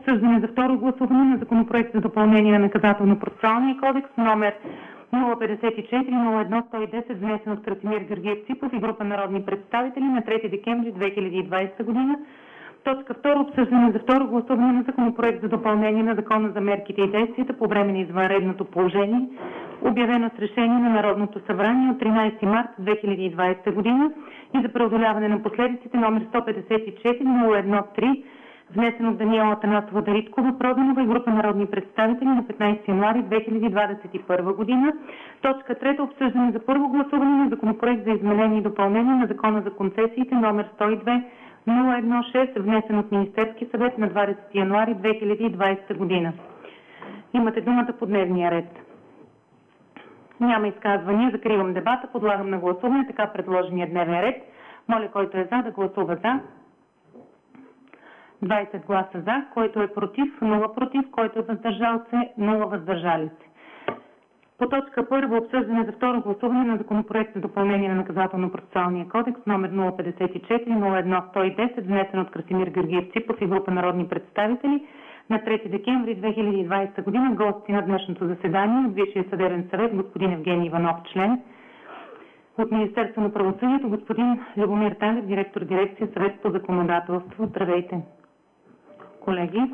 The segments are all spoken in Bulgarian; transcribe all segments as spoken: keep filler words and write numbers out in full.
обсъждане за второ гласуване на законопроект за допълнение на наказателно-процесуалния кодекс, номер нула петдесет и четири нула едно сто и десет, внесен от Красимир Георгиев Ципов и група народни представители на трети декември две хиляди и двадесета година. Точка втора. Обсъждане за второ гласуване на законопроект за допълнение на Закона за мерките и действията по време на извънредното положение, обявено с решение на Народното събрание от тринадесети март две хиляди и двадесета година и за преодоляване на последиците, номер сто петдесет и четири нула едно три, внесен от Даниела Атанасова Дариткова-Проданова и група народни представители на петнадесети януари две хиляди двадесет и първа година. Точка трета. Обсъждане за първо гласуване на законопроект за изменение и допълнение на Закона за концесиите, номер сто и две нула едно шест, внесен от Министерския съвет на двадесети януари две хиляди и двадесета година. Имате думата по дневния ред. Няма изказвания. Закривам дебата. Подлагам на гласуване така предложения дневен ред. Моля, който е за, да гласува за. двадесет гласа за. Който е против, нула против. Който е въздържал се, нула въздържали се. По точка първа. Обсъждане за второ гласуване на законопроект за допълнение на наказателно-процесуалния кодекс, номер нула петдесет и четири нула едно сто и десет, внесен от Красимир Георгиев Ципов и група народни представители на трети декември две хиляди и двадесета година. Гости на днешното заседание от Висшия съдебен съвет господин Евгений Иванов, член; от Министерство на правосъдието господин Любомир Танев, директор дирекция Съвет по законодателство. Здравейте, колеги!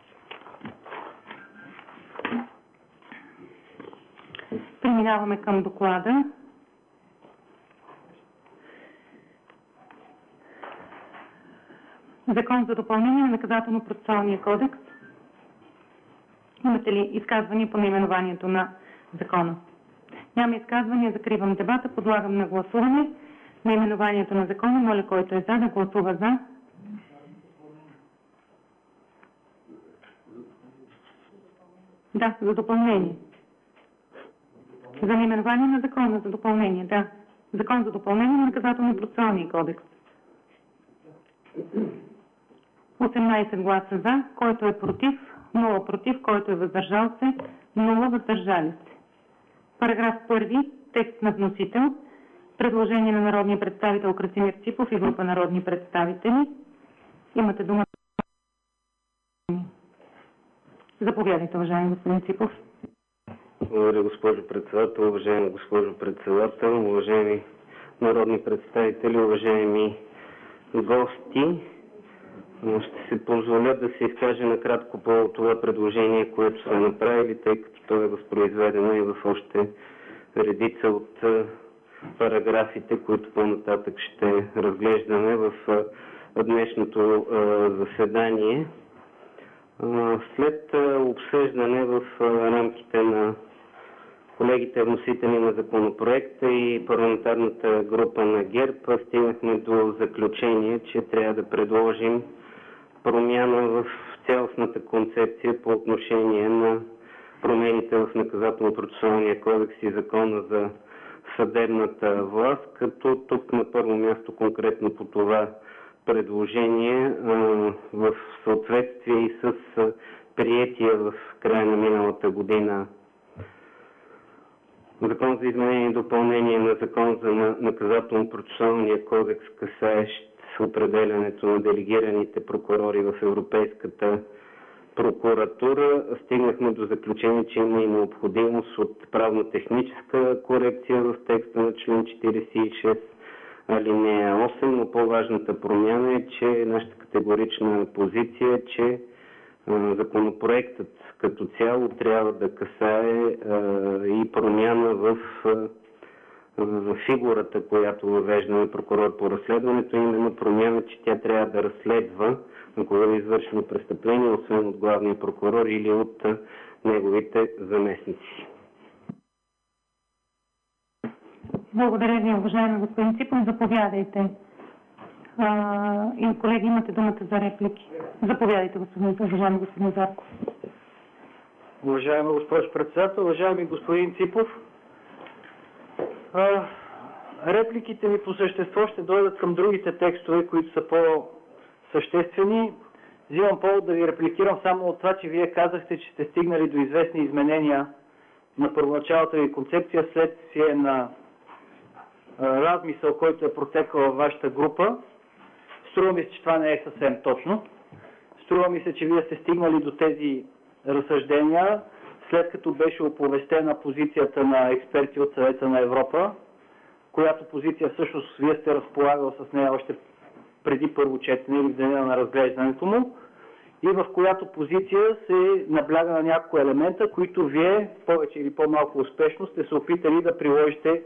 Преминаваме към доклада. Закон за допълнение на наказателно-процесуалния кодекс. Имате ли изказвания по наименованието на закона? Няма изказвания. Закривам дебата. Подлагам на гласуване наименованието на закона. Моля, който е за, да гласува за. Да, за допълнение. За наименование на закона за допълнение, да. Закон за допълнение на наказателно-процесуалния кодекс. осемнадесет гласа за, който е против, нула против, който е въздържал се, нула въздържали се. Параграф първи, текст на вносител. Предложение на народния представител Красимир Ципов и група народни представители. Имате дума. Заповядайте, уважаеми господин Ципов. Благодаря, госпожо председател, уважаема госпожо председател, уважаеми народни представители, уважаеми гости. Ще се позволя да се изкажа накратко по това предложение, което сме направили, тъй като то е възпроизведено и в още редица от параграфите, които по-нататък ще разглеждаме в днешното заседание. След обсъждане в рамките на колегите вносители на законопроекта и парламентарната група на ГЕРБ стигнахме до заключение, че трябва да предложим промяна в цялостната концепция по отношение на промените в наказателно-процесуалния кодекс и закона за съдебната власт, като тук на първо място конкретно по това предложение в съответствие и с приетия в края на миналата година Закон за изменение и допълнение на Закон за наказателно-процесуалния кодекс, касаещ определянето на делегираните прокурори в Европейската прокуратура, стигнахме до заключение, че има и необходимост от правно-техническа корекция в текста на член четиридесет и шест алинея осем, но по-важната промяна е, че нашата категорична позиция е, че законопроектът като цяло трябва да касае и промяна в фигурата, която въвеждаме прокурор по разследването, именно промяна, че тя трябва да разследва, ако е извършено престъпление, освен от главния прокурор или от неговите заместници. Благодаря ви, уважаеми господин Ципов. Заповядайте. А, и колеги, имате думата за реплики. Заповядайте, господин, уважаеми господин Зарков. Уважаема госпожо председател, уважаеми господин Ципов, а, репликите ми по същество ще дойдат към другите текстове, които са по-съществени. Взимам повод да ви репликирам само от това, че вие казахте, че сте стигнали до известни изменения на първоначалната ви концепция следствие на размисъл, който е протекал във вашата група. Струва ми се, че това не е съвсем точно. Струва ми се, че вие сте стигнали до тези разсъждения, след като беше оповестена позицията на експерти от Съвета на Европа, която позиция всъщност вие сте разполагал с нея още преди първо четене или в деня на разглеждането му, и в която позиция се набляга на няколко елемента, които вие повече или по-малко успешно сте се опитали да приложите е,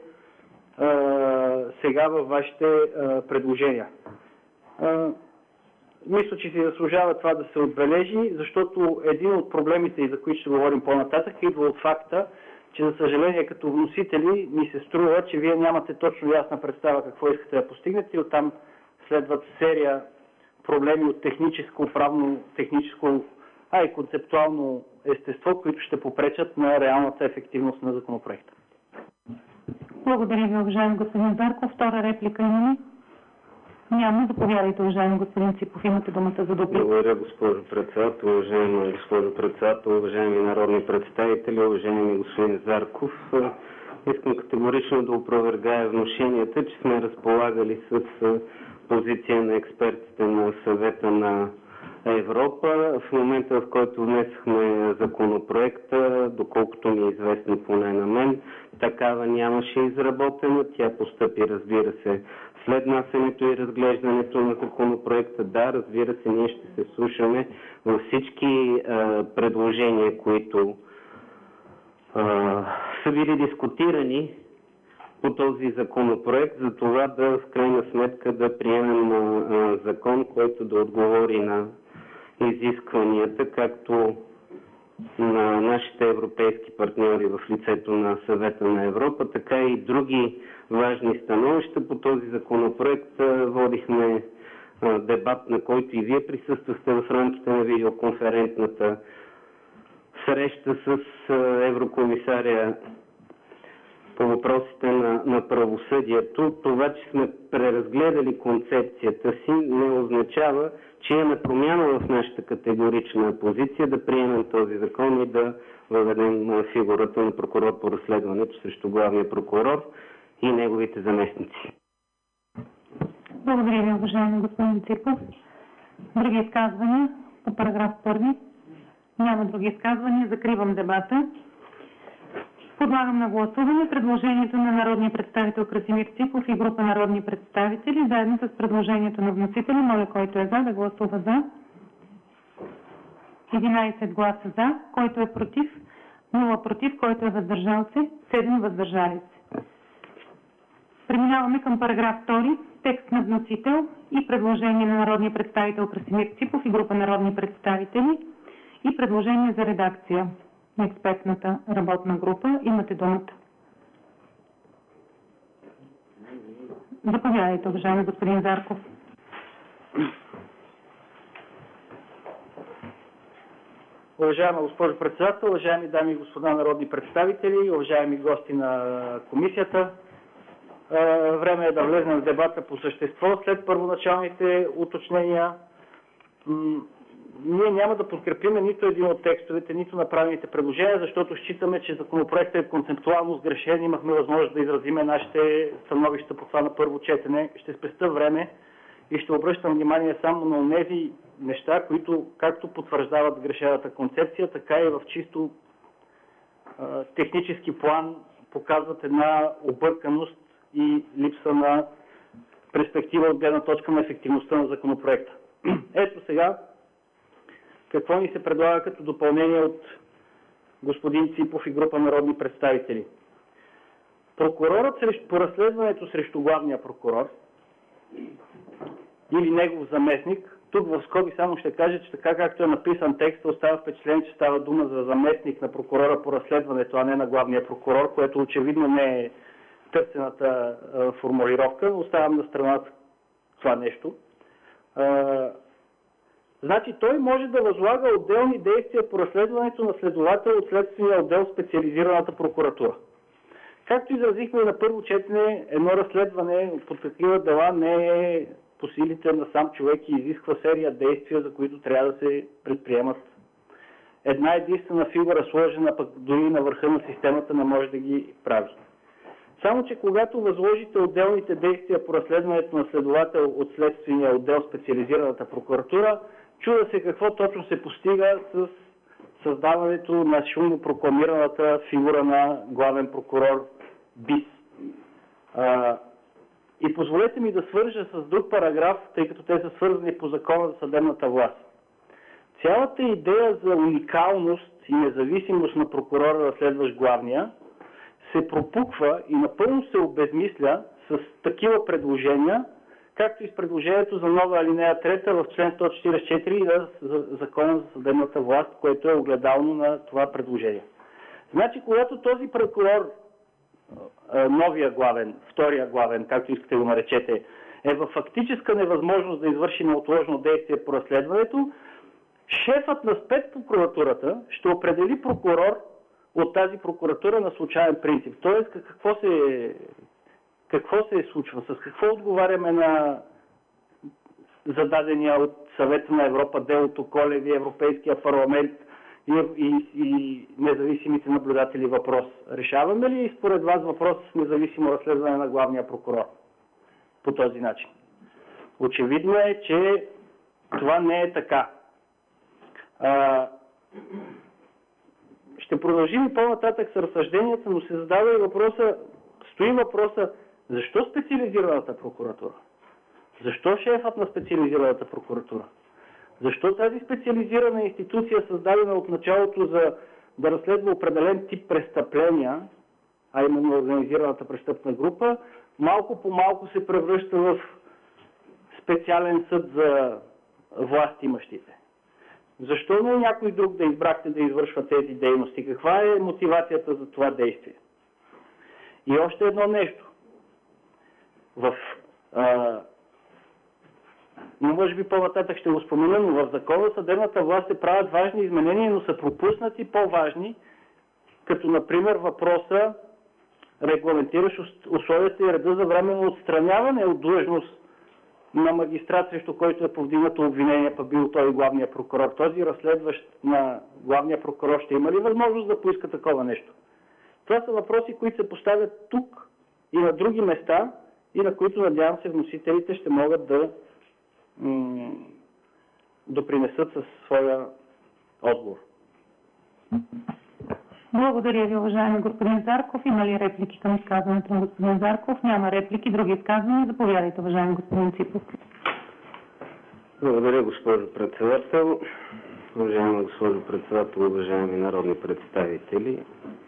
сега във вашите е, предложения. Е, мисля, че си заслужава това да се отбележи, защото един от проблемите, и за които ще говорим по-нататък, идва от факта, че за съжаление като вносители ми се струва, че вие нямате точно ясна представа какво искате да постигнете и оттам следват серия проблеми от техническо, правно, техническо, а и концептуално естество, които ще попречат на реалната ефективност на законопроекта. Благодаря ви, уважаеми господин Зарков. Втора реплика има ли? Няма. Заповядайте, уважаеми господин Ципов. Имате думата за дуплика. Благодаря, госпожо председател. Уважаема госпожо председател, уважаеми народни представители, уважаеми господин Зарков. Искам категорично да опровергая внушенията, че сме разполагали с позиция на експертите на Съвета на Европа. В момента, в който внесохме законопроекта, доколкото ми е известно поне на мен, такава нямаше изработена. Тя постъпи, разбира се, след насенето и разглеждането на законопроекта. Да, разбира се, ние ще се слушаме във всички а, предложения, които а, са били дискутирани по този законопроект, за това да в крайна сметка да приемем а, закон, който да отговори на изискванията, както на нашите европейски партньори в лицето на Съвета на Европа, така и други важни становища. По този законопроект водихме дебат, на който и вие присъствахте в рамките на видеоконферентната среща с еврокомисаря по въпросите на, на правосъдието. Това, че сме преразгледали концепцията си, не означава, че имаме промяна в нашата категорична позиция да приемем този закон и да въведем фигурата на прокурор по разследването срещу главния прокурор и неговите заместници. Благодаря ви, уважаеми господин Ципов. Други изказвания по параграф първи? Няма други изказвания. Закривам дебата. Подлагам на гласуване предложението на народния представител Красимир Ципов и група народни представители, заедно с предложението на вносителя. Моля, който е за, да гласува за. единайсет гласа за, който е против, нула против, който е въздържал се, седем въздържали се. Преминаваме към параграф втори, текст на вносител и предложение на народния представител Красимир Ципов и група народни представители и предложение за редакция на експертната работна група. Имате думата. Заповядайте, уважаеми господин Зарков. Уважаема госпожо председател, уважаеми дами и господа народни представители, уважаеми гости на комисията, време е да влезем в дебата по същество. След първоначалните уточнения, ние няма да подкрепим нито един от текстовете, нито направените предложения, защото считаме, че законопроектът е концептуално сгрешен. Имахме възможност да изразиме нашите становища по това на първо четене. Ще спестя време и ще обръщам внимание само на тези неща, които както потвърждават грешената концепция, така и в чисто а, технически план показват една обърканост и липса на перспектива от гледна точка на ефективността на законопроекта. Ето сега какво ни се предлага като допълнение от господин Ципов и група народни представители. Прокурорът по разследването срещу главния прокурор или негов заместник, тук в скоби само ще кажа, че така както е написан текст, остава впечатление, че става дума за заместник на прокурора по разследването, а не на главния прокурор, което очевидно не е търсената а, формулировка. Оставам на страната това нещо. А, значи той може да възлага отделни действия по разследването на следовател от следствения отдел в специализираната прокуратура. Както изразихме на първо четене, едно разследване по такива дела не е по силите на сам човек и изисква серия действия, за които трябва да се предприемат. Една единствена фигура, сложена пък дори на върха на системата, не може да ги прави. Само че когато възложите отделните действия по разследването на следовател от следствения отдел в специализираната прокуратура, Чуда се какво точно се постига с създаването на шумно прокламираната фигура на главен прокурор БИС. А, и позволете ми да свържа с друг параграф, тъй като те са свързани по закона за съдебната власт. Цялата идея за уникалност и независимост на прокурора, разследващ главния, се пропуква и напълно се обезмисля с такива предложения, както и с предложението за нова алинея трета в член сто четиридесет и четири на Закона за съдебната власт, което е огледално на това предложение. Значи, когато този прокурор, новия главен, втория главен, както искате го наречете, е в фактическа невъзможност да извърши неотложно действие по разследването, шефът на спецпрокуратурата ще определи прокурор от тази прокуратура на случайен принцип. Тоест, какво се, какво се случва, с какво отговаряме на зададения от Съвета на Европа делото Колеви, Европейския парламент и, и, и независимите наблюдатели въпрос. Решаваме ли според вас въпрос с независимо разследване на главния прокурор по този начин? Очевидно е, че това не е така. А, ще продължим и по-нататък с разсъжденията, но се задава и въпроса, стои въпроса, защо специализираната прокуратура? Защо шефът на специализираната прокуратура? Защо тази специализирана институция, създадена от началото за да разследва определен тип престъпления, а именно организираната престъпна група, малко по малко се превръща в специален съд за власт имащите? Защо не някой друг да избрахте да извършва тези дейности? Каква е мотивацията за това действие? И още едно нещо. В, а, но може би по-нататък ще го спомена, но в закона съдебната власт се правят важни изменения, но са пропуснати по-важни, като например въпроса, регламентиращ условията и реда за временно отстраняване от длъжност на магистрат, срещу който е повдигнато обвинение, пък бил той и главния прокурор. Този разследващ на главния прокурор ще има ли възможност да поиска такова нещо? Това са въпроси, които се поставят тук и на други места и на които, надявам се, вносителите ще могат да м- допринесат със своя отговор. Благодаря ви, уважаеми господин Зарков. Има ли реплики към изказването на господин Зарков? Няма реплики. Други изказвания? Заповядайте, уважаеми господин Ципов. Благодаря, госпожо председател. Уважаема госпожо председател, уважаеми народни представители.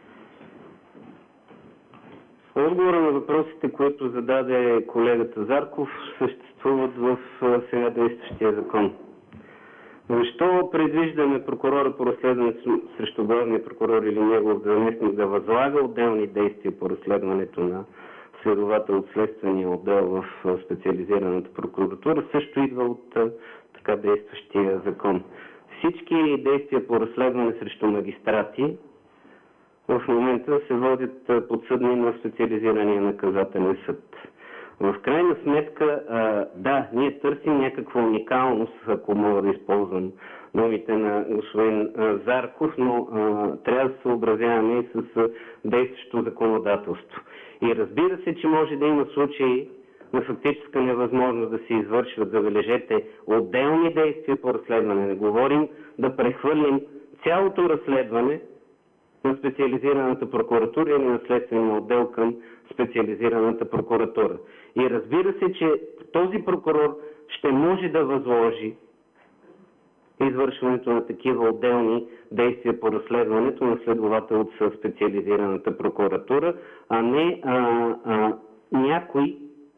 Отговора на въпросите, които зададе колегата Зарков, съществуват в сега действащия закон. Защо предвиждаме прокурора по разследването срещу главния прокурор или негов заместник да възлага отделни действия по разследването на следовател от следствения отдел в специализираната прокуратура, също идва от така действащия закон. Всички действия по разследване срещу магистрати в момента се водят подсъдни на специализирания наказателен съд. В крайна сметка, да, ние търсим някаква уникалност, ако мога да използвам думите на господин Зарков, но трябва да се съобразяваме и с действащото законодателство. И разбира се, че може да има случаи на фактическа невъзможност да се извършват, забележете, отделни действия по разследване. Не говорим да прехвърлим цялото разследване на специализираната прокуратура или на следствения отдел към специализираната прокуратура. И разбира се, че този прокурор ще може да възложи извършването на такива отделни действия по разследването на следовател от специализираната прокуратура, а не а, а, някой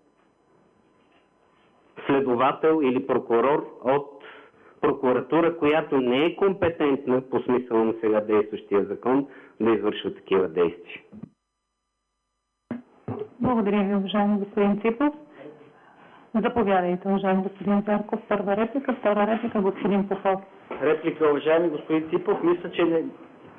следовател или прокурор от прокуратура, която не е компетентна по смисъла на сега действащия закон да извършва такива действия. Благодаря ви, уважаеми господин Ципов. Заповядайте, уважаеми господин Зарков. Първа реплика, втора реплика, господин Попов. Реплика, уважаеми господин Ципов. Мисля, че не,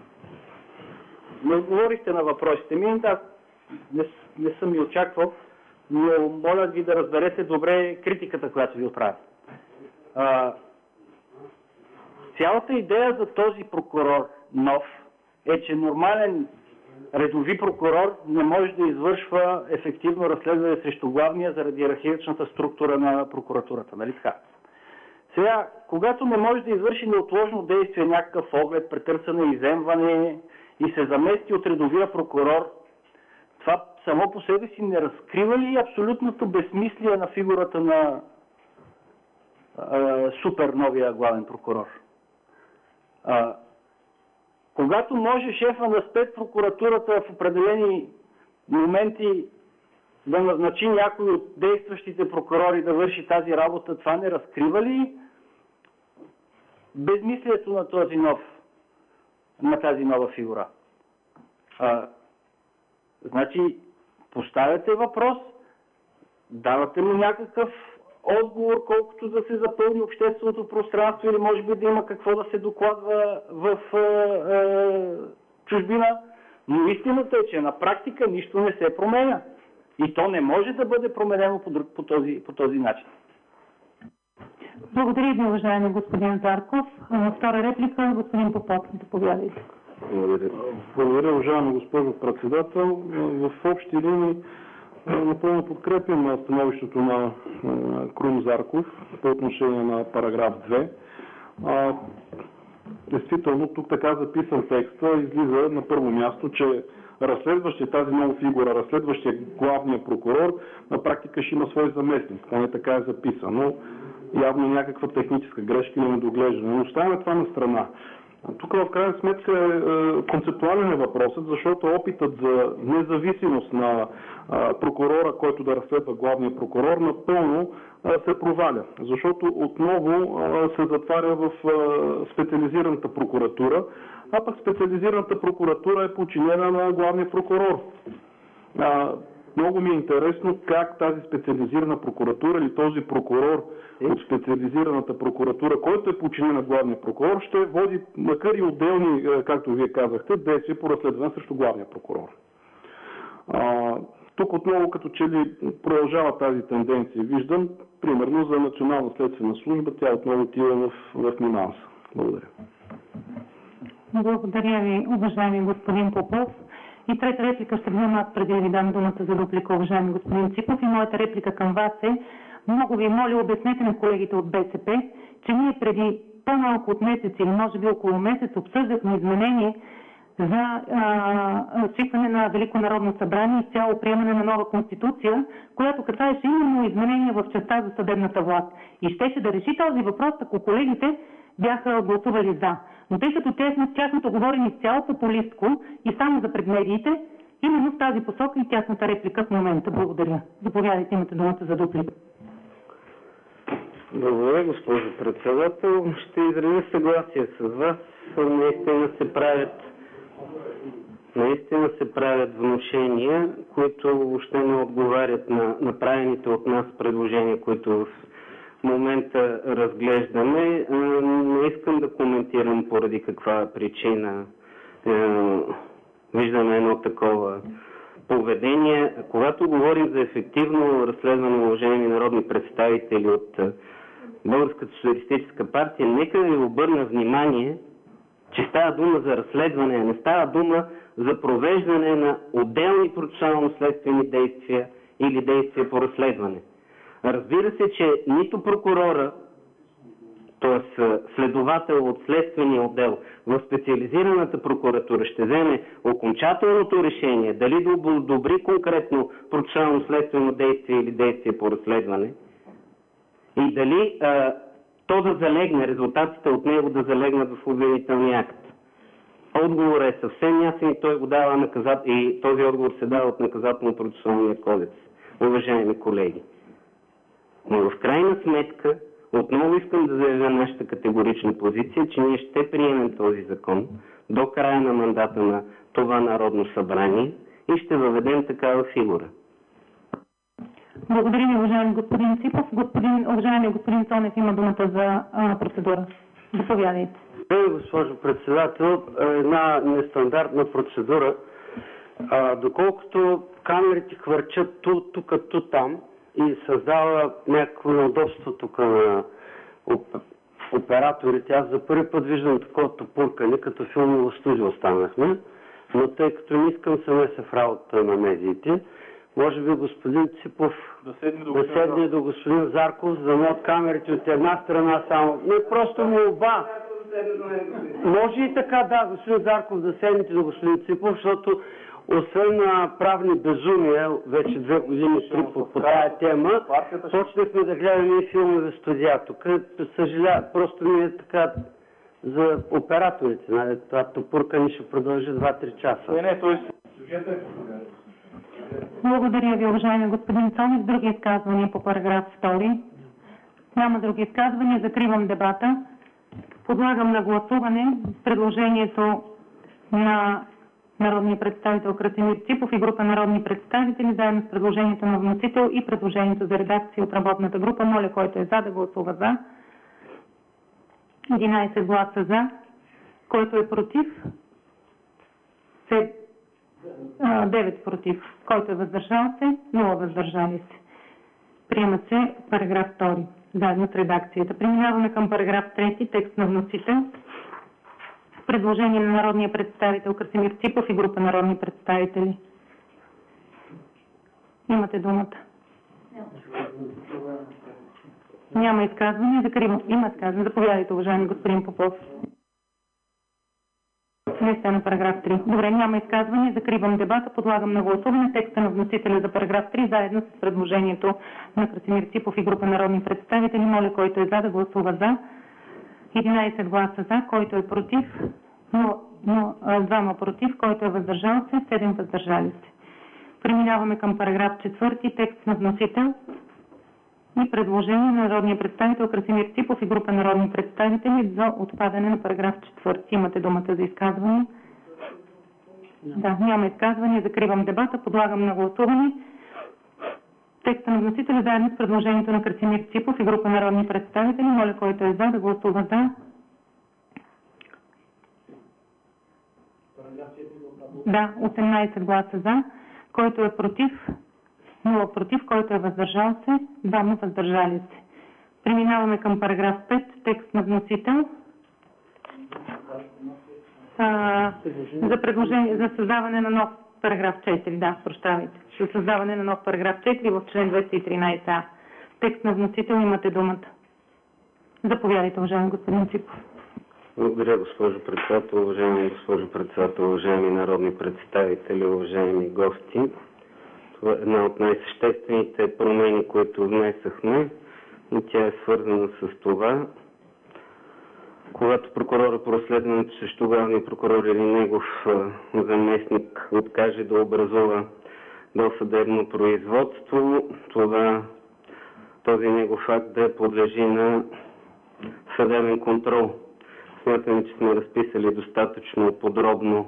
не отговорихте на въпросите ми. Да, не, не съм ви очаквал, но моля ви да разберете добре критиката, която ви отправя. А, цялата идея за този прокурор нов е, че нормален редови прокурор не може да извършва ефективно разследване срещу главния заради иерархичната структура на прокуратурата. Нали така? Сега, когато не може да извърши неотложно действие, някакъв оглед, претърсане, изземване и се замести от редовия прокурор, това само по себе си не разкрива ли абсолютното безсмислие на фигурата на а, супер новия главен прокурор? А, когато може шефа на спецпрокуратурата в определени моменти да назначи някой от действащите прокурори да върши тази работа, това не разкрива ли безмислието на този нов, на тази нова фигура? А, значи, поставяте въпрос, давате му някакъв отговор, колкото да се запълни общественото пространство или може би да има какво да се докладва в е, е, чужбина, но истината е, че на практика нищо не се променя. И то не може да бъде променено по, друг, по, този, по този начин. Благодаря ви, уважаеми господин Зарков. Втора реплика, господин Попов, заповядайте. Благодаря. Благодаря, уважаема госпожо председател. В общи линии напълно подкрепям становището на Крум Зарков по отношение на параграф две. А, действително, тук така записан текста излиза на първо място, че разследващия тази нова фигура, разследващия главния прокурор, на практика ще има свой заместник. Поне така е записано. Явно някаква техническа грешка или недоглеждане. Но оставяме това на страна. Тук в крайна сметка е, е, концептуален е въпросът, защото опитът за независимост на е, прокурора, който да разследва главния прокурор, напълно е, се проваля. Защото отново е, се затваря в е, специализираната прокуратура, а пък специализираната прокуратура е подчинена на главния прокурор. Е, много ми е интересно как тази специализирана прокуратура или този прокурор от специализираната прокуратура, който е подчинен на главния прокурор, ще води, макар и отделни, както вие казахте, действия по разследване срещу главния прокурор. А, тук отново като че ли продължава тази тенденция. Виждам, примерно за Национална следствена служба, тя отново отива в, в Минанса. Благодаря. Благодаря ви, уважаеми господин Попов. И трета реплика ще взема аз преди да ви дам думата за дуплика, уважаеми господин Ципов. И моята реплика към вас е: много ви моля, обяснете на колегите от БСП, че ние преди по-малко от месец или може би около месец обсъждахме изменение за свикване на Велико народно събрание и цяло приемане на нова конституция, която касаеше именно изменения в частта за съдебната власт. И щеше да реши този въпрос, ако колегите бяха гласували за. Но тъй като тяхното говорене изцяло популистко и само за пред медиите, именно в тази посока и тяхната реплика в момента. Благодаря. Заповядайте, имате думата за дуплика. Благодаря, госпожо председател. Ще изразя съгласие с вас. Наистина се правят наистина се правят внушения, които въобще не отговарят на направените от нас предложения, които в момента разглеждаме. Не искам да коментирам поради каква причина виждаме едно такова поведение. Когато говорим за ефективно разследване, уважаеми народни представители от Българската социалистическа партия, нека ви обърна внимание, че става дума за разследване, не става дума за провеждане на отделни процесуално-следствени действия или действия по разследване. Разбира се, че нито прокурора, т.е. следовател от следствения отдел в специализираната прокуратура ще вземе окончателното решение дали да одобри конкретно процесуално-следствено действие или действие по разследване и дали а, то да залегне, резултатите от него да залегнат в обвинителния акт. Отговорът е съвсем ясен и той го дава наказат... и този отговор се дава от наказателно-процесуалния кодекс, уважаеми колеги. Но в крайна сметка, отново искам да заявя нашата категорична позиция, че ние ще приемем този закон до края на мандата на това Народно събрание и ще въведем такава фигура. Благодаря ви, уважаеми господин Ципов. Господин, уважаеми господин Цонев има думата за а, процедура. Заповядайте. Благодаря, госпожо председател. Една нестандартна процедура. А, доколкото камерите хвърчат тук, тук, тук, там и създава някакво неудобство тук на операторите. Аз за първи път виждам такова тупуркане, като филмово студио станахме, но тъй като не искам се меся в работа на медиите, може би господин Ципов Да седне до, да седне до господин Зарков, за да могат камерите от една страна само. Не, просто молба. Може и така, да, господин Зарков, да седнете до господин Ципов, защото освен на правни безумия, вече две години три по, по тая тема, почнахме да гледаме и филмове в студия. Тук съжаля, просто ми е така за операторите. Нали? Това топурка ни ще продължи два-три часа. Не, не, той Благодаря ви, уважаеми господин Цонев. Други изказвания по параграф втори? Няма други изказвания. Закривам дебата. Подлагам на гласуване предложението на народния представител Красимир Ципов и група народни представители, заедно с предложението на вносител и предложението за редакция от работната група. Моля, който е за, да гласува за. единайсет гласа за. Който е против? девет против. Който е въздържал се? нула въздържали се. Приема се параграф втори, заедно с редакцията. Преминаваме към параграф трети, текст на вносител. Предложение на народния представител Красимир Ципов и група народни представители. Имате думата. Няма изказване. Закривам. Има изказване. Заповядайте, уважаеми господин Попов. Не сте на параграф три. Добре, няма изказване. Закривам дебата. Подлагам на гласуване текста на вносителя за параграф три, заедно с предложението на Красимир Ципов и група народни представители. Моля, който е за, да гласува за. единайсет гласа за, който е против, но, но, двама против, който е въздържал се, седем въздържали се. Преминаваме към параграф четвърти, текст на вносител и предложение на народния представител Красимир Ципов и група народни представители за отпадане на параграф четвърти. Имате думата за изказване. Да, няма изказване. Закривам дебата. Подлагам на гласуване текста на вносителя заедно с предложението на Красимир Ципов и група народни представители. Моля, който е за, да гласува за. Да, осемнайсет гласа за. Който е против? нула против. Който е въздържал се? двама въздържали се. Преминаваме към параграф пет, текст на вносител. А, за предложение за създаване на нов параграф четири. Да, прощавайте. За създаване на нов параграф четири в член двеста и тринайсет а. Текст на вносител, имате думата. Заповядайте, уважаеми господин Ципов. Благодаря, госпожо председател, уважаеми госпожо председател, уважаеми народни представители, уважаеми гости. Това е една от най-съществените промени, които внесахме, и тя е свързана с това, когато прокурора по разследването срещу главния прокурор или негов заместник откаже да образува досъдебно производство, това, този негов акт да подлежи на съдебен контрол. Смятаме, че сме разписали достатъчно подробно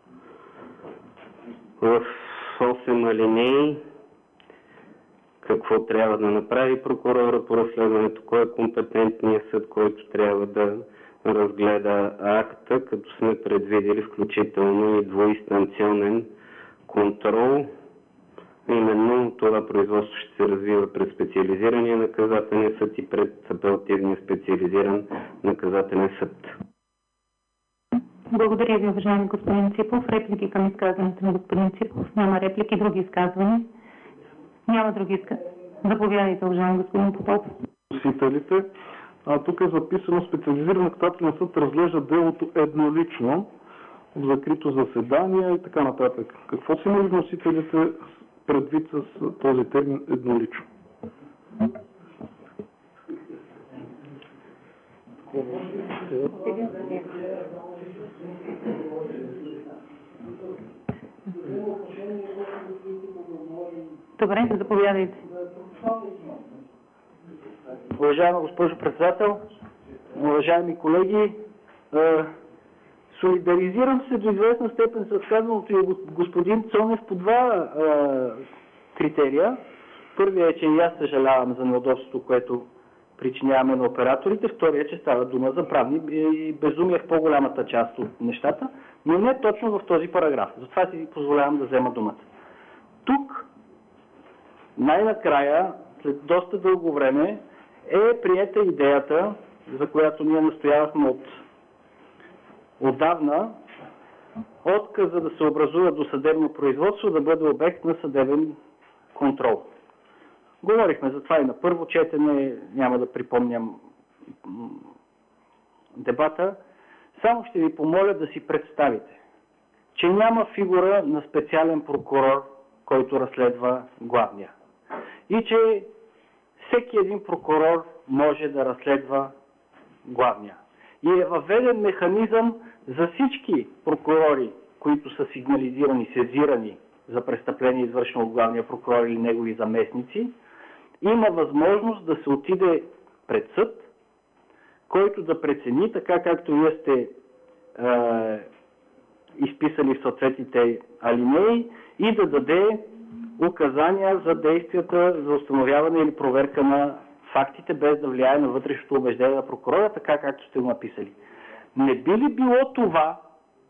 в осем алинеи какво трябва да направи прокурора по разследването, кой е компетентният съд, който трябва да разгледа акта, като сме предвидели включително и двуинстанционен контрол. Именно това производство ще се развива пред специализирания наказателен съд и пред апелативния специализиран наказателен съд. Благодаря ви, уважаеми господин Ципов. Реплики към изказването на господин Ципов? Няма реплики. Други изказвания? Няма други изказвания. Заповядайте, уважаеми господин Попов. Носителите. А, тук е записано: специализиран наказателен съд разглежда делото еднолично, в закрито заседание и така нататък. Какво си имали вносителите предвид с този термин еднолично? Добре, заповядайте. Уважаема госпожо председател, уважаеми колеги, солидаризирам се до известна степен с казаното и господин Цонев по два критерия. Първият е, че и аз съжалявам за неудобството, което причиняваме на операторите. Вторият е, че става дума за правни и безумия в по-голямата част от нещата, но не точно в този параграф. Затова си позволявам да взема думата. Тук най-накрая, след доста дълго време, е приета идеята, за която ние настоявахме от отдавна, отказа да се образува досъдебно производство да бъде обект на съдебен контрол. Говорихме за това и на първо четене, няма да припомням дебата. Само ще ви помоля да си представите, че няма фигура на специален прокурор, който разследва главния. И че всеки един прокурор може да разследва главния. И е въведен механизъм за всички прокурори, които са сигнализирани, сезирани за престъпление, извършено от главния прокурор или негови заместници, има възможност да се отиде пред съд, който да прецени, така както вие сте е, изписали в съответните алинеи, и да даде указания за действията за установяване или проверка на фактите, без да влияе на вътрешното убеждение на прокурора, така както сте го написали. Не би ли било това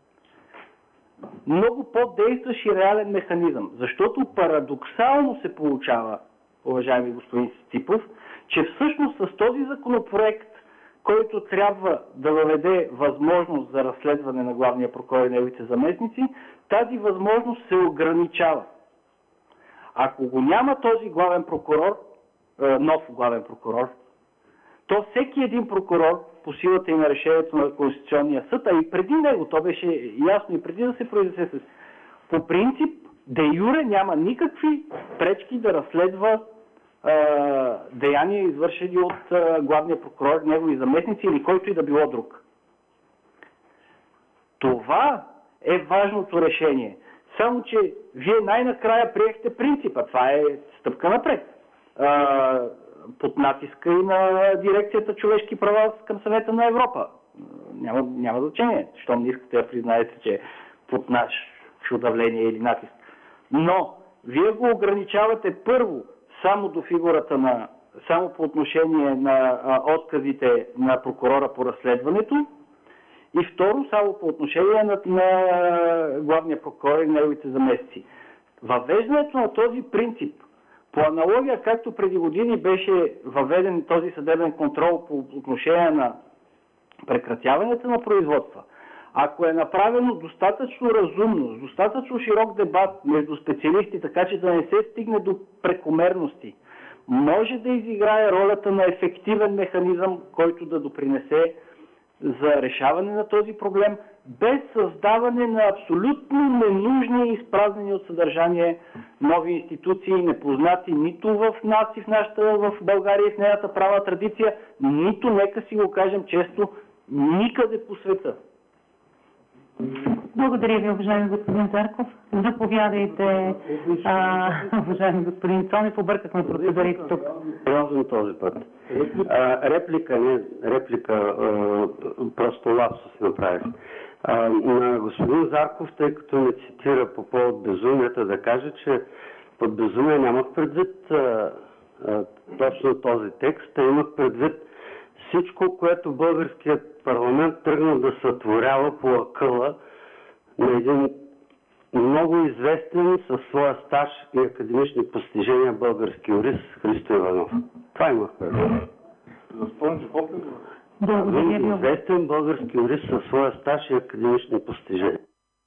много по-действащ и реален механизъм? Защото парадоксално се получава, уважаеми господин Ципов, че всъщност с този законопроект, който трябва да въведе възможност за разследване на главния прокурор и неговите заместници, тази възможност се ограничава. Ако го няма този главен прокурор, нов главен прокурор, то всеки един прокурор, по силата и на решението на Конституционния съд, а и преди него, то беше ясно и преди да се произнесе, по принцип, де юре няма никакви пречки да разследва е, деяния, извършени от е, главния прокурор, негови заместници или който и да било друг. Това е важното решение. Само, че вие най-накрая приехте принципа. Това е стъпка напред. Е, под натиска и на дирекцията човешки права към Съвета на Европа. Няма, няма значение, щом не искате да признаете, че под наш давление или натиск. Но вие го ограничавате първо само до фигурата на, само по отношение на а, отказите на прокурора по разследването и второ само по отношение на, на главния прокурор и неговите заместници. Въвеждането на този принцип по аналогия, както преди години беше въведен този съдебен контрол по отношение на прекратяването на производства, ако е направено достатъчно разумно, с достатъчно широк дебат между специалисти, така че да не се стигне до прекомерности, може да изиграе ролята на ефективен механизъм, който да допринесе за решаване на този проблем, без създаване на абсолютно ненужни и изпразнени от съдържание нови институции, непознати нито в нас и в нашата, в България и в нейната правна традиция, нито, нека си го кажем често, никъде по света. Благодаря ви, уважаеми господин Зарков. Заповядайте, а, уважаеми господин Цонев, объркахме процедурите тук. Сериозно този път. А, реплика, не, реплика, а, просто лапсус направих. А, на господин Зарков, тъй като ме цитира по повод безумията, да каже, че под безумие нямах предвид а, а, точно този текст, а имах предвид всичко, което българският парламент тръгна да сътворява по акъла на един много известен със своя стаж и академични постижения български юрист Христо Иванов. Това имах предвид. Един известен български юрист със своя стаж и академични постижения.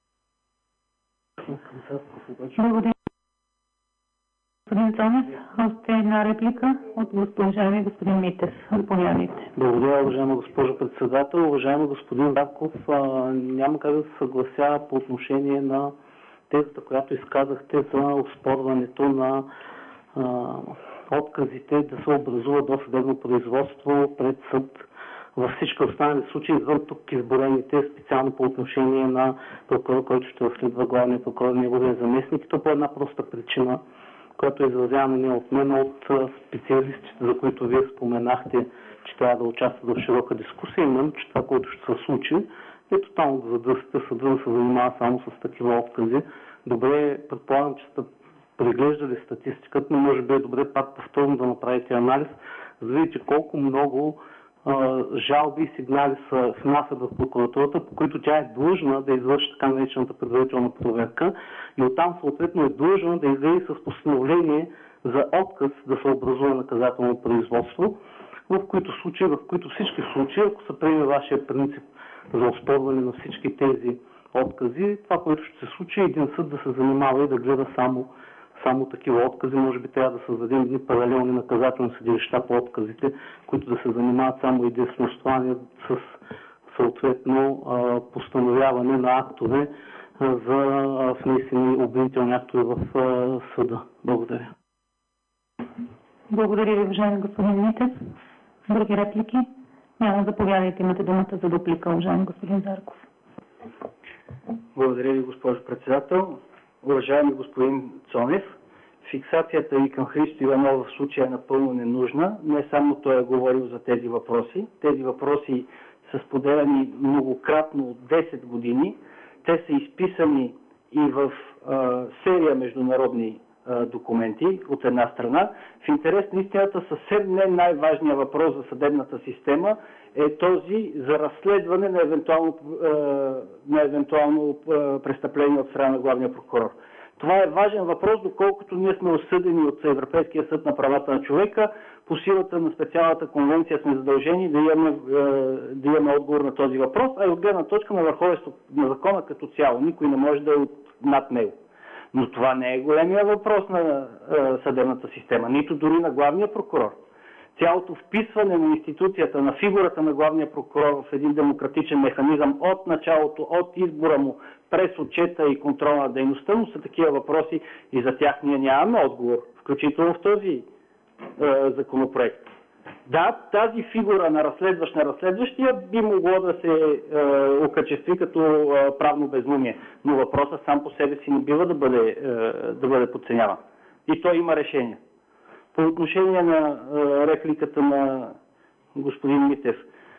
Благодаря. Господин Цонев, още една реплика от госпожа господин Митев. Заповядайте. Благодаря, уважаема госпожо председател. Уважаеми господин Зарков, няма как да се съглася по отношение на тезата, която изказахте за оспорването на а, отказите да се образува досъдебно производство пред съд във всички останали случаи, извън тук изборените, специално по отношение на прокурор, който ще разследва главния прокурор, неговия заместник. То по една проста причина, която е изразявана не от мен, а от специалистите, за които вие споменахте, че трябва да участват в широка дискусия, именно, че това, което ще се случи, е тотално да задърсите съда да се занимава само с такива откази. Добре, предполагам, че сте преглеждали статистиката, но може би е добре пак повторно да направите анализ, за да видите колко много а, жалби и сигнали са внасят в прокуратурата, по които тя е длъжна да извърши така наречената предварителна проверка и оттам съответно е длъжна да излезе с постановление за отказ да се образува наказателно производство, в които случаи, в които всички случаи, ако се приеме вашия принцип за оспорване на всички тези откази, това, което ще се случи, е един съд да се занимава и да гледа само само такива откази. Може би трябва да създадем едни паралелни наказателни съдилища по отказите, които да се занимават само единствено с това, не с съответно постановяване на актове за внесени обвинителни актове в съда. Благодаря. Благодаря ви, уважаеми господин Митев. Други реплики? Няма. Заповядайте, имате думата за дуплика, уважаеми господин Зарков. Благодаря ви, госпожо председател. Уважаеми господин Цонев, фиксацията ви към Христо Иванов в случая е напълно ненужна. Не само той е говорил за тези въпроси. Тези въпроси са споделяни многократно от десет години. Те са изписани и в а, серия международни а, документи от една страна. В интерес на истината съвсем не най-важният въпрос за съдебната система е този за разследване на евентуално, а, на евентуално а, престъпление от страна на главния прокурор. Това е важен въпрос, доколкото ние сме осъдени от Европейския съд на правата на човека. По силата на специалната конвенция сме задължени да имаме, да имаме отговор на този въпрос, а и от гледна точка на върховенство на закона като цяло. Никой не може да е от над него. Но това не е големия въпрос на съдебната система, нито дори на главния прокурор. Цялото вписване на институцията, на фигурата на главния прокурор в един демократичен механизъм от началото, от избора му, през отчета и контрола на дейността му са такива въпроси и за тях ние нямаме отговор, включително в този е, законопроект. Да, тази фигура на разследващ на разследващия би могло да се е, окачестви като е, правно безумие, но въпросът сам по себе си не бива да бъде, е, да бъде подценяван. И той има решение. По отношение на е, репликата на господин Митев.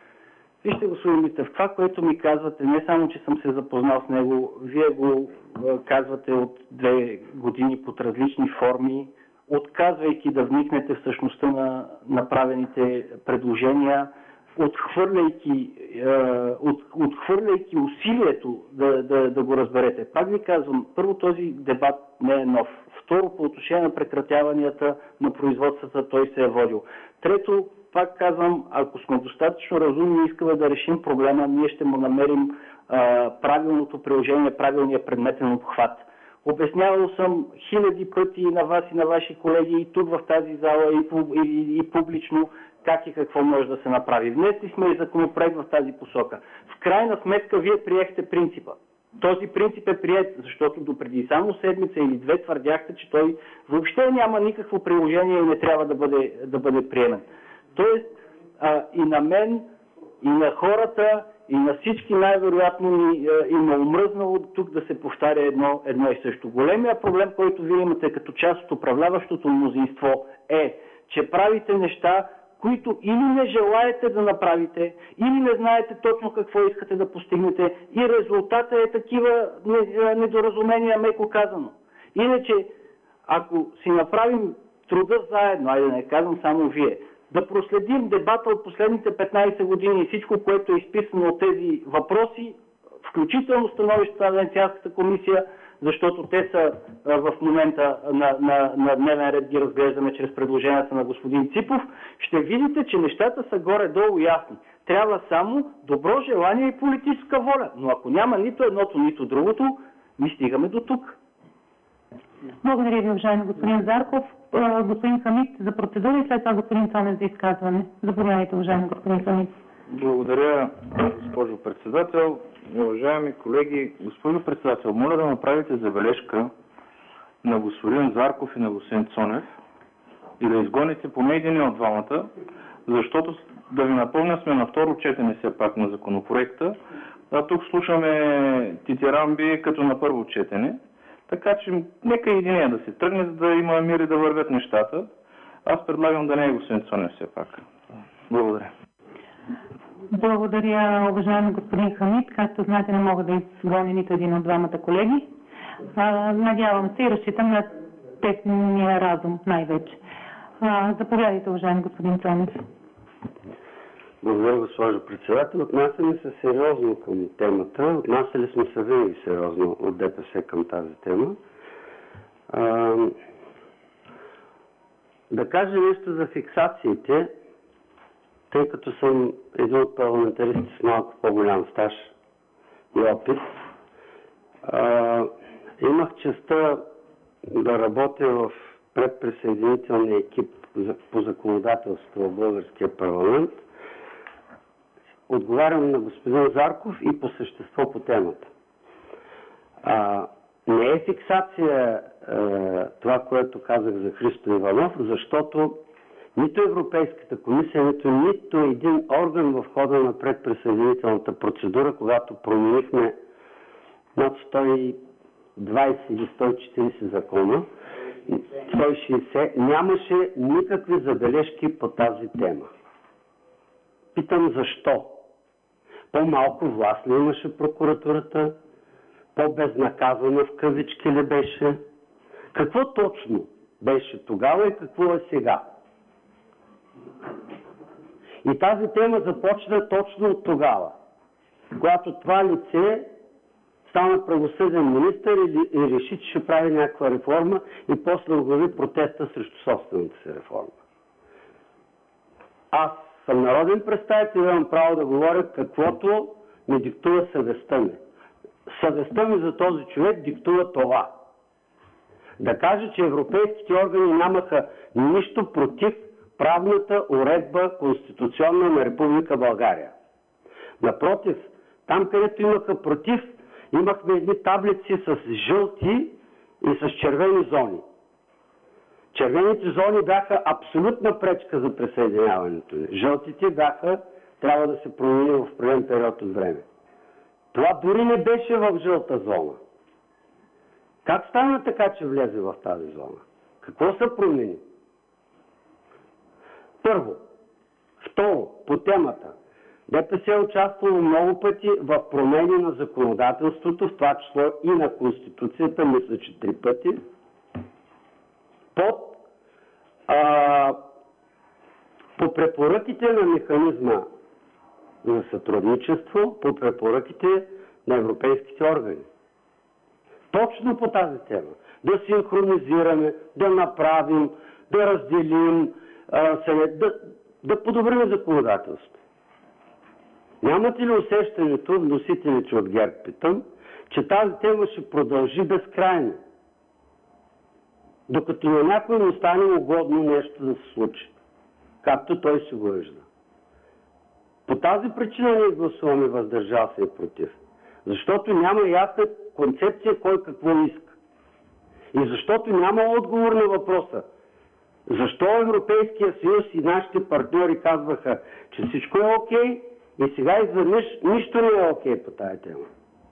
Вижте, господин Митев, това, което ми казвате, не само, че съм се запознал с него, вие го е, казвате от две години под различни форми, отказвайки да вникнете в същността на направените предложения, отхвърляйки, е, от, отхвърляйки усилието да, да, да го разберете. Пак ви казвам, първо, този дебат не е нов. Второ, по отношение на прекратяванията на производствата, той се е водил. Трето, пак казвам, ако сме достатъчно разумни и искаме да решим проблема, ние ще му намерим а, правилното приложение, правилния предметен обхват. Обяснявал съм хиляди пъти и на вас, и на ваши колеги, и тук в тази зала, и, и, и публично, как и какво може да се направи. Внесли сме и законопроект в тази посока. В крайна сметка, вие приехте принципа. Този принцип е прият, защото допреди само седмица или две твърдяхте, че той въобще няма никакво приложение и не трябва да бъде, да бъде приемен. Тоест, а, и на мен, и на хората, и на всички най-вероятно ни им е омръзнало тук да се повтаря едно, едно и също. Големия проблем, който вие имате като част от управляващото мнозинство е, че правите неща, които или не желаете да направите, или не знаете точно какво искате да постигнете и резултата е такива недоразумения, меко казано. Иначе, ако си направим труда заедно, айде да не казвам само вие, да проследим дебата от последните петнайсет години и всичко, което е изписано от тези въпроси, включително становищата на Венецианската комисия, защото те са в момента на, на, на дневен ред, ги разглеждаме чрез предложенията на господин Ципов, ще видите, че нещата са горе-долу ясни. Трябва само добро желание и политическа воля. Но ако няма нито едното, нито другото, ми стигаме до тук. Благодаря ви, уважаеми господин Зарков. Господин Хамид за процедура и след това господин Цонев за изказване. Заповядайте, уважаеми господин Хамид. Благодаря, госпожо председател. Уважаеми колеги, госпожо председател, моля да направите забележка на господин Зарков и на господин Цонев и да изгоните поне един от двамата, защото, да ви напомня, сме на второ четене все пак на законопроекта, а тук слушаме титирамби като на първо четене. Така че нека единия да се тръгне, за да има мир и да вървят нещата. Аз предлагам да не е господин Цонев все пак. Благодаря. Благодаря, уважаеми господин Хамид. Както знаете, не мога да изгоня нито един от двамата колеги. А, надявам се и разчитам на техния разум най-вече. Заповядайте, уважаеми господин Цонев. Благодаря, госпожо председател. Отнасяме се сериозно към темата. Отнасяли сме се винаги сериозно от ДПС към тази тема. А, да кажа нещо за фиксациите, тъй като съм един от парламентаристите с малко по-голям стаж и опит. А, имах честта да работя в предприсъединителния екип по законодателство в българския парламент. Отговарям на господин Зарков и по същество по темата. А, не е фиксация а, това, което казах за Христо Иванов, защото нито Европейската комисия, нито нито един орган в хода на предприсъединителната процедура, когато променихме над сто и двадесет или сто и четиридесет закона, сто и шейсет, нямаше никакви забележки по тази тема. Питам защо? По-малко власт ли имаше прокуратурата? По-безнаказана в кавички ли беше? Какво точно беше тогава и какво е сега? И тази тема започна точно от тогава, когато това лице стана правосъден министър и, и реши, че ще прави някаква реформа и после оглави протеста срещу собствената си реформа. Аз съм народен представител и имам право да говоря каквото ми диктува съвестта ми. Съвестта ми за този човек диктува това. Да кажа, че европейските органи нямаха нищо против правната уредба конституционна на Република България. Напротив, там където имаха против, имахме едни таблици с жълти и с червени зони. Червените зони бяха абсолютна пречка за присъединяването ни. Жълтите бяха, трябва да се промени в определен период от време. Това дори не беше в жълта зона. Как стана така, че влезе в тази зона? Какво се промени? Първо. Второ, по темата. ДПС е участвало много пъти в промени на законодателството, в това число и на Конституцията, мисля, че три пъти, под, а, по препоръките на механизма за сътрудничество, по препоръките на европейските органи. Точно по тази тема. Да синхронизираме, да направим, да разделим, а, да, да подобрим законодателството. Нямате ли усещането, вносителите от ГЕРБ питам, че тази тема ще продължи безкрайно, докато на някой му стане угодно нещо да се случи, както той си го вижда. По тази причина ние гласуваме въздържал се и против. Защото няма ясна концепция кой какво иска. И защото няма отговор на въпроса. Защо Европейския съюз и нашите партньори казваха, че всичко е окей, и сега изведнъж нищо не е окей по тая тема.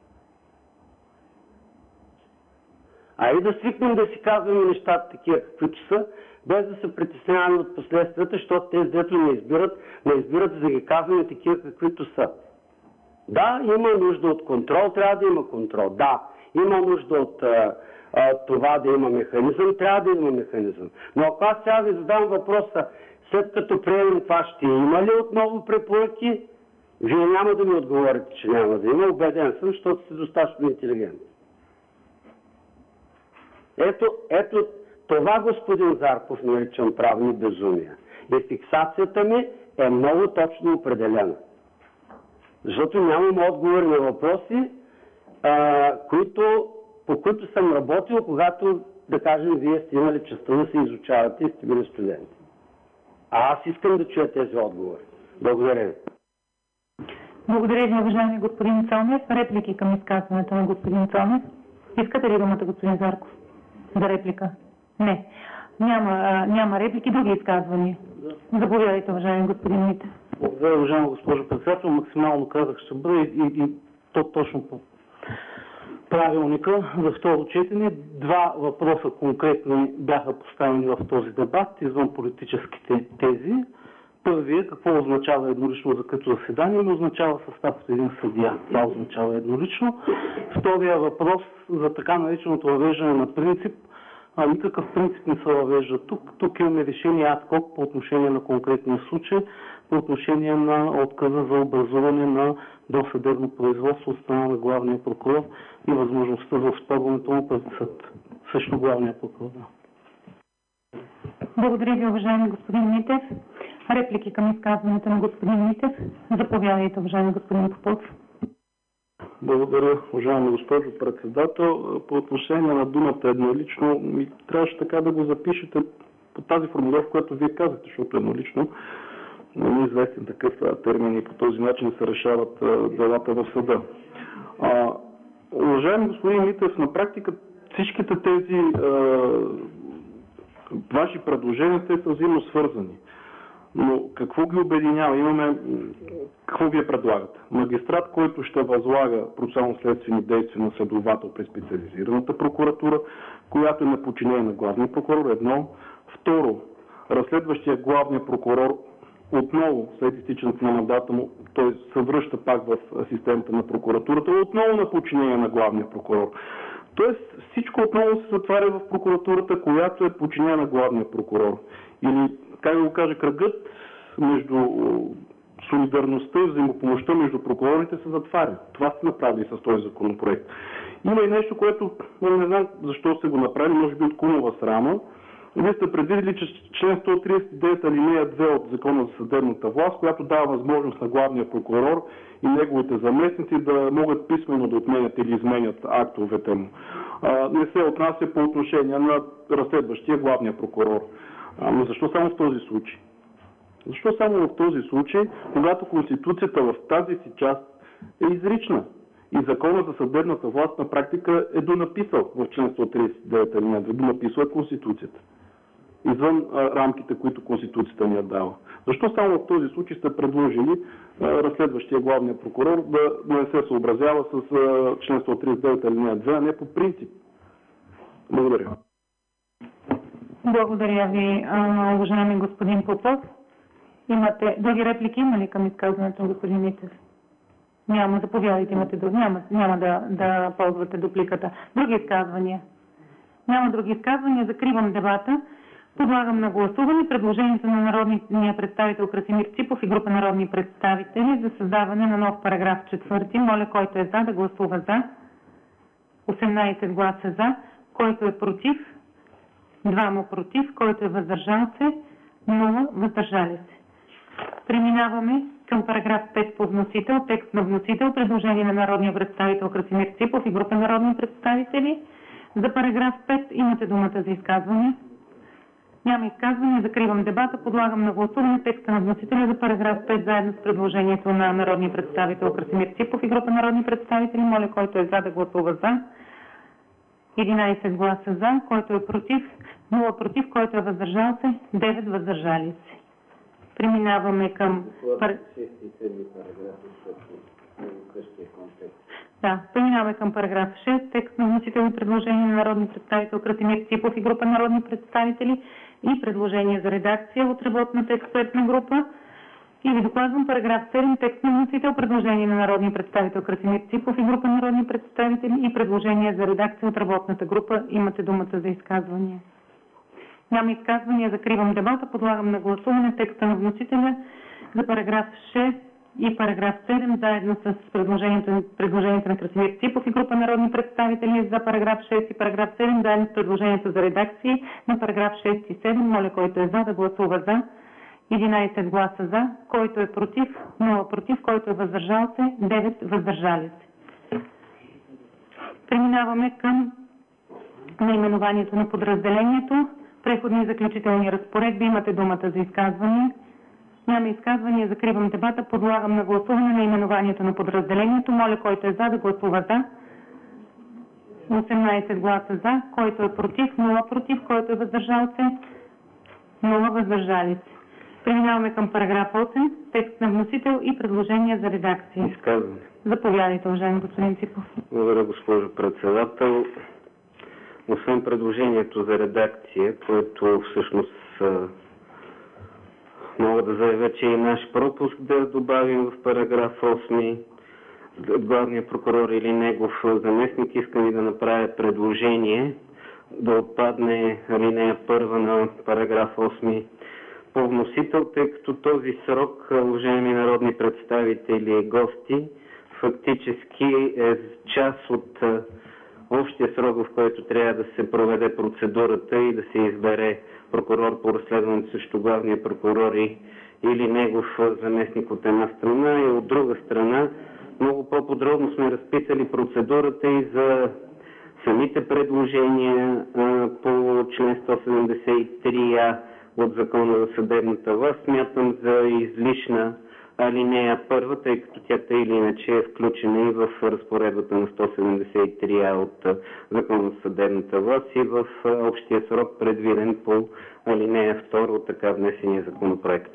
А и да свикнем да си казваме нещата такива, каквито са, без да се притесняваме от последствията, защото тези, дето не избират, не избират за да ги казваме такива, каквито са. Да, има нужда от контрол, трябва да има контрол. Да, има нужда от а, а, това да има механизъм, трябва да има механизъм. Но ако аз сега ви задам въпроса, след като приемем това, ще има ли отново препоръки? Вие няма да ми отговорите, че няма да има. Убеден съм, защото сте достатъчно интелигентни. Ето, ето това, господин Зарков, наричам правни безумия. И фиксацията ми е много точно определена. Защото нямам отговори на въпроси, а, които, по които съм работил, когато, да кажем, вие сте имали честта да се изучавате и сте били студенти. А аз искам да чуя тези отговори. Благодаря ви. Благодаря ви, уважаеми господин Цонев. Реплики към изказването на господин Цонев? Искате ли думата, господин Зарков? За реплика? Не. Няма, а, няма реплики. Други изказвания? Заповядайте, уважаеми господин Митев. Благодаря, уважаема госпожо председател. Максимално казах ще бъде и, и, и то точно по правилника за второ четене. Два въпроса конкретни бяха поставени в този дебат, извън политическите тези. Първият, какво означава еднолично закрито заседание, не означава състав от един съдия. Това означава еднолично. Втория въпрос за така нареченото въвеждане на принцип. А, никакъв принцип не се въвежда тук. Тук имаме решение ад-хок по отношение на конкретния случай, по отношение на отказа за образуване на досъдебно производство от страна на главния прокурор и възможността за оспорването му пред съд. Също главния прокурор. Благодаря ви, уважаеми господин Митев. Реплики към изказването на господин Митев? Заповядайте, уважаеми господин Попов. Благодаря, уважаема госпожо председател. По отношение на думата еднолично, ми трябваше така да го запишете по тази формулировка, която вие казахте, защото еднолично не е известен такъв термин и по този начин се решават делата в съда. А, уважаеми господин Митев, на практика всичките тези а, ваши предложения, те са взаимно свързани. Но какво ги обединява? Имаме, какво вие предлагате? Магистрат, който ще възлага процесуално-следствени действия на следовател при специализираната прокуратура, която е на подчинение на главния прокурор, едно. Второ, разследващия главния прокурор отново, след изтичането на мандата му, той се връща пак в системата на прокуратурата, отново на подчинение на главния прокурор. Тоест всичко отново се затваря в прокуратурата, която е подчинена на главния прокурор. Или, как да го кажа, кръгът между солидарността и взаимопомощта между прокурорите се затваря. Това сте направили с този законопроект. Има и нещо, което не знам защо сте го направили, може би от кумова срама. Вие сте предвидели, че член сто тридесет и девет алинея две от Закона за съдебната власт, която дава възможност на главния прокурор и неговите заместници да могат писмено да отменят или изменят актовете му. А, не се отнася по отношение на разследващия главния прокурор. А, но защо само в този случай? Защо само в този случай, когато Конституцията в тази си част е изрична и Закона за съдебната власт на практика е донаписал в член сто тридесет и девет алинея две, донаписал е Конституцията. Извън а, рамките, които Конституцията ни е дала. Защо само в този случай сте предложили а, разследващия главния прокурор да, да не се съобразява с а, член сто тридесет и девет алинея две, а не по принцип? Благодаря. Благодаря ви, уважаеми господин Попов. Имате други реплики, има ли към изказването на господин Митев? Няма, заповядайте, имате други. Няма, няма да, да ползвате дупликата. Други изказвания? Няма други изказвания, закривам дебата. Подлагам на гласуване предложението на народния представител Красимир Ципов и група народни представители за създаване на нов параграф четвърти. Моля, който е за, да гласува за. осемнадесет гласа за. Който е против? Двама против. Който е въздържал се? Нула въздържали се. Преминаваме към параграф пет по вносител. Текст на вносител. Предложение на народния представител Красимир Ципов и група народни представители. За параграф пет имате думата за изказване. Няма изказване. Закривам дебата. Подлагам на гласуване текста на вносителя за параграф пет заедно с предложението на народния представител Красимир Ципов и група народни представители. Моля, който е за, да гласува за. единадесет гласа за. Който е против? нула против. Който е въздържал се? девет въздържали се. Преминаваме към... Да, преминаваме към параграф шест. Текст на вносител и предложение на народни представител Красимир Ципов и група народни представители и предложение за редакция от работната експертна група. И ви докладвам параграф седем. Текст на вносител, предложение на народния представител Красимир Ципов и група народни представители и предложение за редакция от работната група. Имате думата за изказвания. Няма изказвания, закривам дебата, подлагам на гласуване текста на вносителя за параграф шест и параграф седем, заедно с предложението, предложението на Красимир Ципов и група народни представители за параграф шест и параграф седем, заедно с предложението за редакции на параграф шест и седем. Моля, който е за, да гласува за. единадесет гласа за, който е против, нула против, който е въздържал се, девет въздържали се. Преминаваме към наименованието на подразделението. Преходни и заключителни разпоредби. Имате думата за изказвания. Няма изказвания. Закривам дебата. Подлагам на гласуване наименованието на подразделението. Моля, който е за, да гласува за. осемнадесет гласа за. Който е против, нула против. Който е въздържал се, нула въздържали се. Преминаваме към параграф осем. Текст на вносител и предложение за редакция. Изказване. Заповядайте, уважаеми господин Ципов. Благодаря, госпожо председател. Освен предложението за редакция, което всъщност мога да заявя, че е наш пропуск да добавим в параграф осми главния прокурор или негов заместник, искам и да направя предложение да отпадне алинея първа на параграф осми по вносител, тъй като този срок, уважаеми народни представители и гости, фактически е част от общия срок, в който трябва да се проведе процедурата и да се избере прокурор по разследването срещу главния прокурор или негов заместник от една страна, и от друга страна Много по-подробно сме разписали процедурата и за самите предложения а, по член сто седемдесет и три а от Закона за съдебната власт. Смятам за излишна алинея първа, тъй като тя тъй или иначе е включена и в разпоредбата на сто седемдесет и три а от Закона за съдебната власт и в общия срок, предвиден по алинея втора от така внесения законопроект.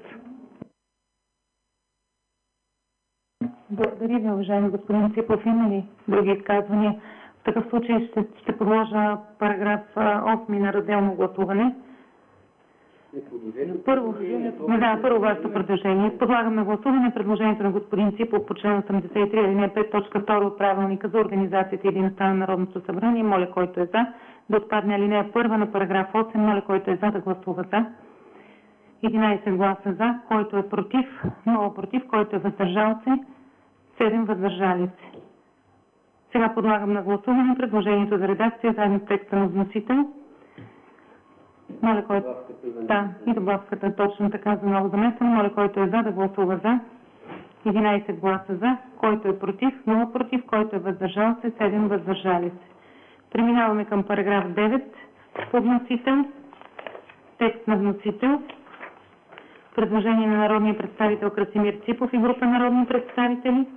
Благодаря ви, уважаеми господин Ципов. Има ли други изказвания? В такъв случай ще, ще подложа параграф осми на разделно гласуване. Първо, да, първо вашето предложение. Подлагам на гласуване предложението на господин Ципов по член осемдесет и три алинея пет точка втора от правилника за организацията и дейността на Народното събрание. Моля, който е за, да отпадне алинея първа на параграф осем. Моля, който е за, да гласува за. единайсет гласа за, който е против, много против, който е въздържал се, седем въздържали се. Сега подлагам на гласуване предложението за редакция заедно с текста на вносител. Моля, който... Да, и добавката точно така за ново заместване. Моля, който е за, да гласува за. единайсет гласа за, който е против, много против, който е въздържал се, седем въздържали се. Преминаваме към параграф девет по вносител. Текст на вносител. Предложение на народния представител Красимир Ципов и група народни представители.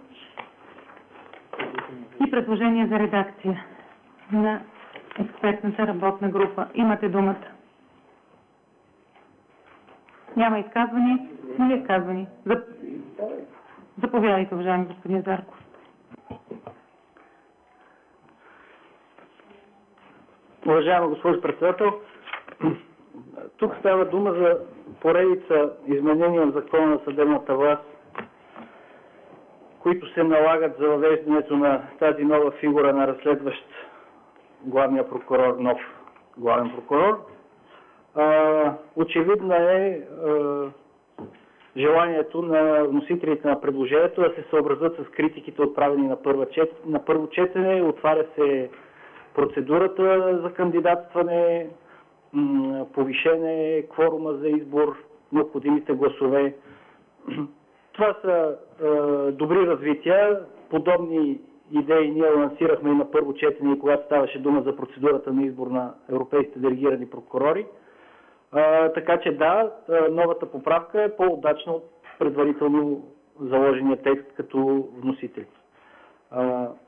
И предложение за редакция на експертната работна група. Имате думата. Няма изказвания? Има ли изказвания? Заповядайте, уважаеми господин Зарков. Уважаема госпожо председател, тук става дума за поредица изменения в Закона на съдебната власт, които се налагат за въвеждането на тази нова фигура на разследващ главния прокурор, нов главен прокурор. А, очевидно е а, желанието на вносителите на предложението да се съобразят с критиките, отправени на, първа чет... на първо четене. Отваря се процедурата за кандидатстване, м- повишене кворума за избор, необходимите гласове. Това са е, добри развития. Подобни идеи ние лансирахме и на първо четене, когато ставаше дума за процедурата на избор на европейските делегирани прокурори. Е, така че да, новата поправка е по-удачна от предварително заложения текст като вносители. Е,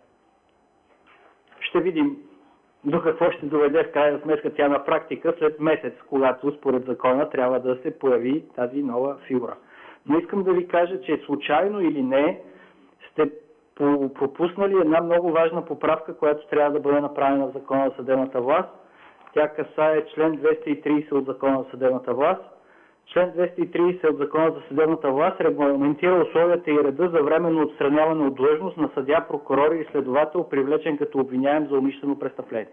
ще видим до какво ще доведе в крайна сметка тя на практика след месец, когато според закона трябва да се появи тази нова фигура. Но искам да ви кажа, че случайно или не сте пропуснали една много важна поправка, която трябва да бъде направена в Закона за съдебната власт. Тя касае член двеста и трийсет от Закона за съдебната власт. Член двеста и трийсет от Закона за съдебната власт регламентира условията и реда за временно отстраняване от длъжност на съдия, прокурор и следовател, привлечен като обвиняем за умишлено престъпление.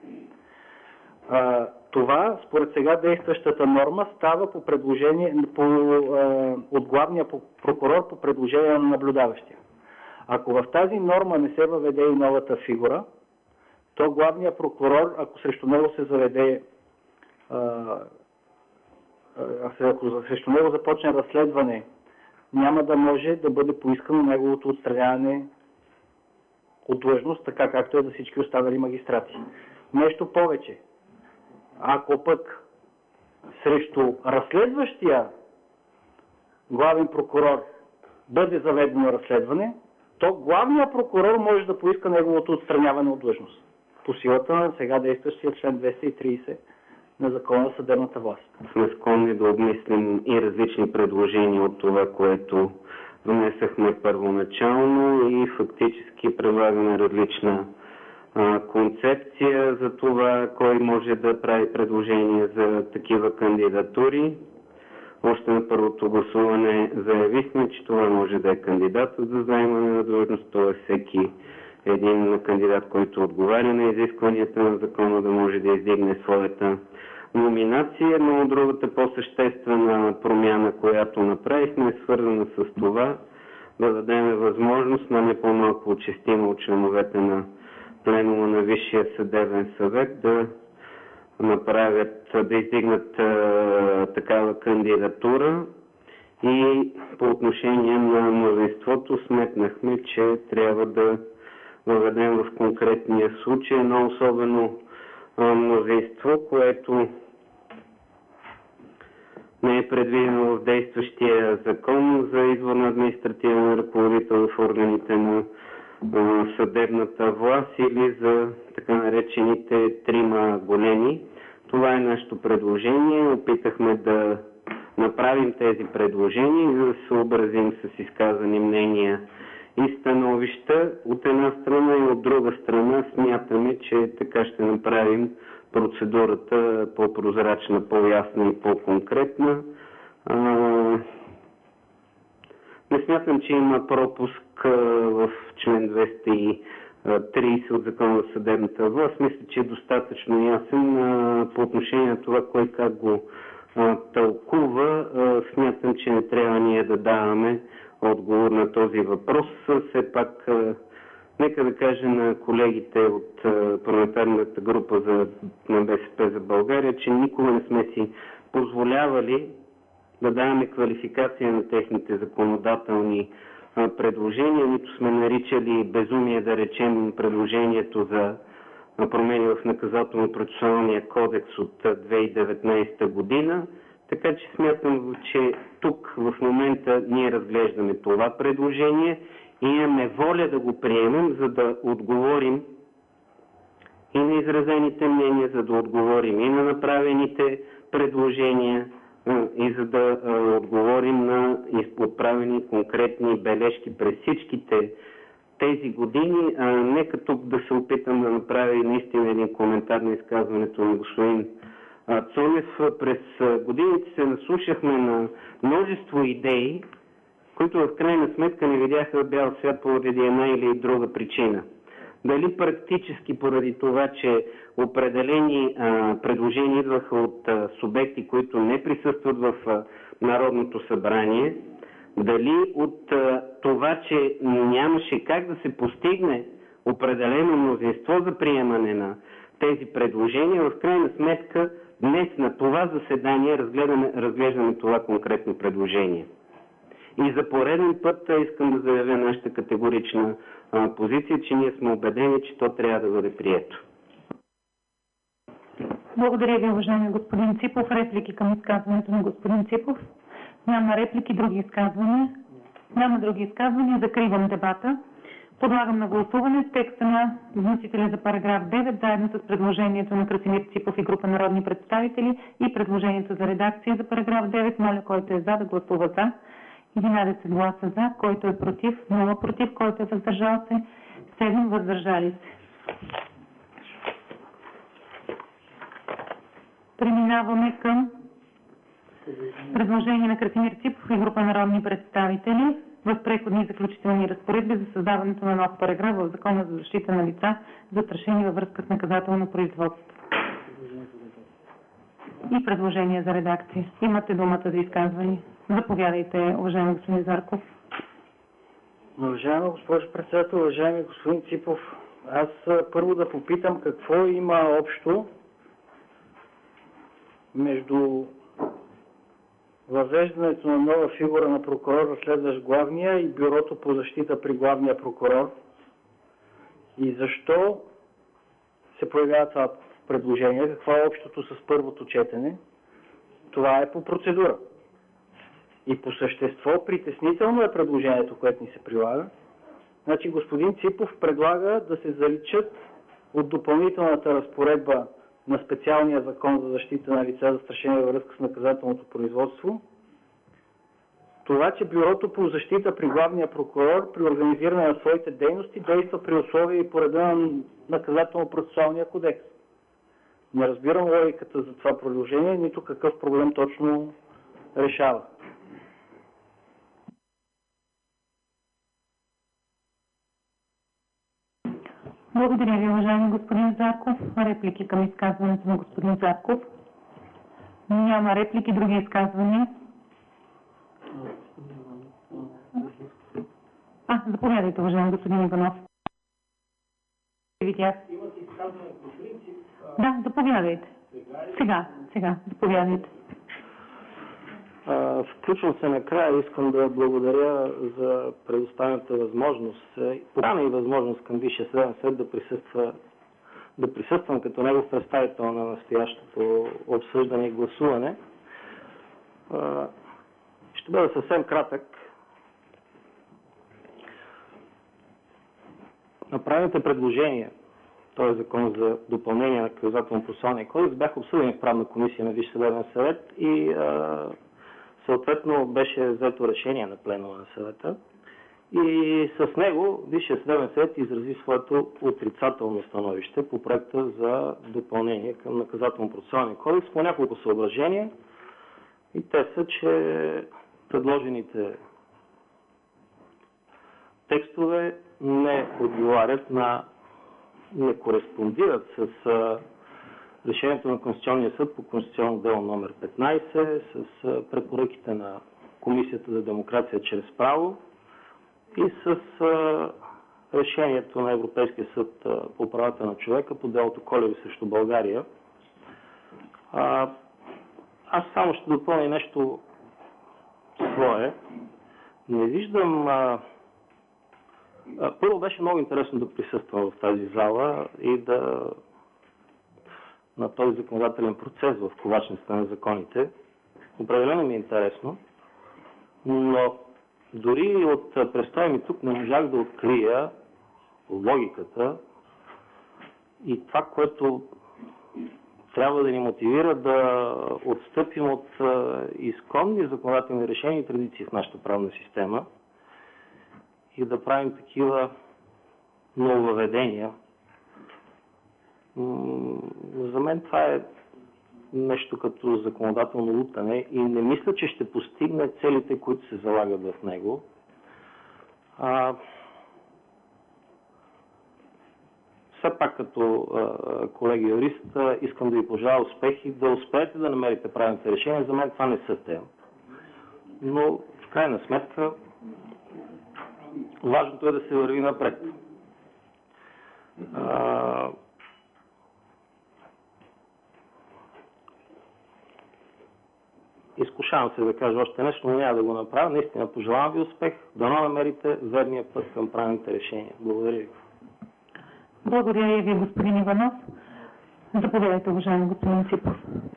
Това, според сега действащата норма, става по предложение по, а, от главния прокурор по предложение на наблюдаващия. Ако в тази норма не се въведе и новата фигура, то главният прокурор, ако срещу него се заведе а, ако срещу него започне разследване, няма да може да бъде поискано неговото отстраняване от длъжност, така както е за всички останали магистрати. Нещо повече. Ако пък срещу разследващия главен прокурор бъде заведено разследване, то главният прокурор може да поиска неговото отстраняване от длъжност по силата на сега действащия член двеста и трийсет на Закона за съдебната власт. Сме склонни да обмислим и различни предложения от това, което внесахме първоначално и фактически предлагаме различна а, концепция за това, кой може да прави предложения за такива кандидатури. Още на първото гласуване заявихме, че това може да е кандидат за заемане на длъжност, т.е. всеки един кандидат, който отговаря на изискванията на закона, да може да издигне своята номинация, но другата по-съществена промяна, която направихме, е свързана с това да дадем възможност на не по-малко от шестима от членовете на пленума на Висшия съдебен съвет да направят, да издигнат а, такава кандидатура И по отношение на мнозинството сметнахме, че трябва да въведем в конкретния случай едно особено мнозинство, което не е предвидено в действащия закон за избор на административен ръководител в органите на съдебната власт или за така наречените трима големи. Това е нашето предложение. Опитахме да направим тези предложения и да се съобразим с изказани мнения и становища от една страна и от друга страна смятаме, че така ще направим процедурата по-прозрачна, по-ясна и по-конкретна. Не смятам, че има пропуск в член двеста и тридесет от Закона за съдебната власт. Мисля, че е достатъчно ясен по отношение на това кой как го тълкува. Смятам, че не трябва ние да даваме отговор на този въпрос. Все пак, нека да кажа на колегите от парламентарната група за, на БСП за България, че никога не сме си позволявали да даваме квалификация на техните законодателни предложения, нито сме наричали безумие да речем предложението за промени в наказателно-процесуалния кодекс от две хиляди и деветнадесета година. Така че смятам, че тук в момента ние разглеждаме това предложение и имаме воля да го приемем, за да отговорим и на изразените мнения, за да отговорим и на направените предложения и за да отговорим на отправени конкретни бележки през всичките тези години. Нека тук да се опитам да направя и наистина един коментар на изказването на господин Цонев. През годините се наслушахме на множество идеи, които в крайна сметка не видяха бял свят поради една или друга причина. Дали практически поради това, че определени а, предложения идваха от а, субекти, които не присъстват в а, Народното събрание, дали от а, това, че нямаше как да се постигне определено мнозинство за приемане на тези предложения, в крайна сметка днес на това заседание разгледаме, разглеждаме това конкретно предложение. И за пореден път искам да заявя нашата категорична а, позиция, че ние сме убедени, че то трябва да бъде прието. Благодаря ви, уважаеми господин Ципов. Реплики към изказването на господин Ципов? Няма реплики. Други изказвания? Няма други изказвания. Закривам дебата. Подлагам на гласуване текста на вносителя за параграф девет, заедно с предложението на Красимир Ципов и група народни представители и предложението за редакция за параграф девет. Моля, който е за, да гласува за. единадесет гласа за, който е против, нула против, който е въздържал се, седем въздържали се. Преминаваме към предложение на Красимир Ципов и група народни представители в преходни и заключителни разпоредби за създаването на нов параграф в Закона за защита на лица, застрашени във връзка с наказателно производство. И предложение за редакция. Имате думата за изказване. Заповядайте, уважаеми господин Зарков. Уважаема госпожо председател, уважаеми господин Ципов, аз първо да попитам какво има общо между въвеждането на нова фигура на прокурор, разследващ главния, и бюрото по защита при главния прокурор, и защо се появява това предложение, какво е общото с първото четене. Това е по процедура. И по същество притеснително е предложението, което ни се прилага. Значи господин Ципов предлага да се заличат от допълнителната разпоредба на специалния закон за защита на лица, застрашени във връзка с наказателното производство, това, че бюрото по защита при главния прокурор при организиране на своите дейности действа при условия и по реда на наказателно-процесуалния кодекс. Не разбирам логиката за това предложение, нито какъв проблем точно решава. Благодаря ви, уважаеми господин Зарков. Реплики към изказването на господин Зарков? Няма реплики. Други изказвания? А, заповядайте, уважаеми господин Иванов. Видях. Да, заповядайте. Сега, сега, заповядайте. Включвам се накрая. Искам да благодаря за предоставената възможност, покана и възможност към Висшия съдебен съвет да присъства да присъствам като негов представител на настоящото обсъждане и гласуване. Ще бъда съвсем кратък. Направените предложения, този закон за допълнение на Наказателно-процесуалния кодекс, бяха обсъдени в правна комисия на Висшия съдебен съвет и а, съответно беше взето решение на пленума на съвета. И с него Висшия съдебен съвет изрази своето отрицателно становище по проекта за допълнение към Наказателно-процесуалния кодекс по няколко съображения. И те са, че предложените текстове не отговарят на, не кореспондират с а, решението на Конституционния съд по Конституционно дело номер петнайсет, с а, препоръките на Комисията за демокрация чрез право и с а, решението на Европейския съд а, по правата на човека по делото Колеви срещу България. А, аз само ще допълня нещо свое. Не виждам... А, а, първо беше много интересно да присъствам в тази зала и да на този законодателен процес в ковачницата на законите. Определено ми е интересно, но дори от престоя ми тук не можах да открия логиката и това, което трябва да ни мотивира да отстъпим от изконни законодателни решения и традиции в нашата правна система и да правим такива нововъведения. За мен това е нещо като законодателно лутане и не мисля, че ще постигне целите, които се залагат в него. А, все пак като а, колеги юрист искам да ви пожелая успехи, да успеете да намерите правилните решения. За мен това не са те. Но в крайна сметка важното е да се върви напред. А, Изкушавам се да кажа още нещо, но няма да го направя. Наистина пожелавам ви успех. Дано намерите верния път към правилните решения. Благодаря ви. Благодаря ви, господин Иванов. Заповядайте, уважаеми господин Ципов.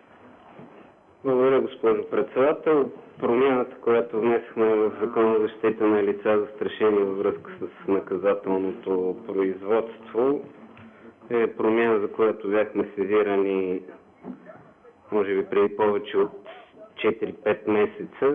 Благодаря, госпожо председател. Промяната, която внесохме в Закона за защита на лица застрашени във връзка с наказателното производство, е промяна, за която бяхме сезирани може би преди повече от четири-пет месеца.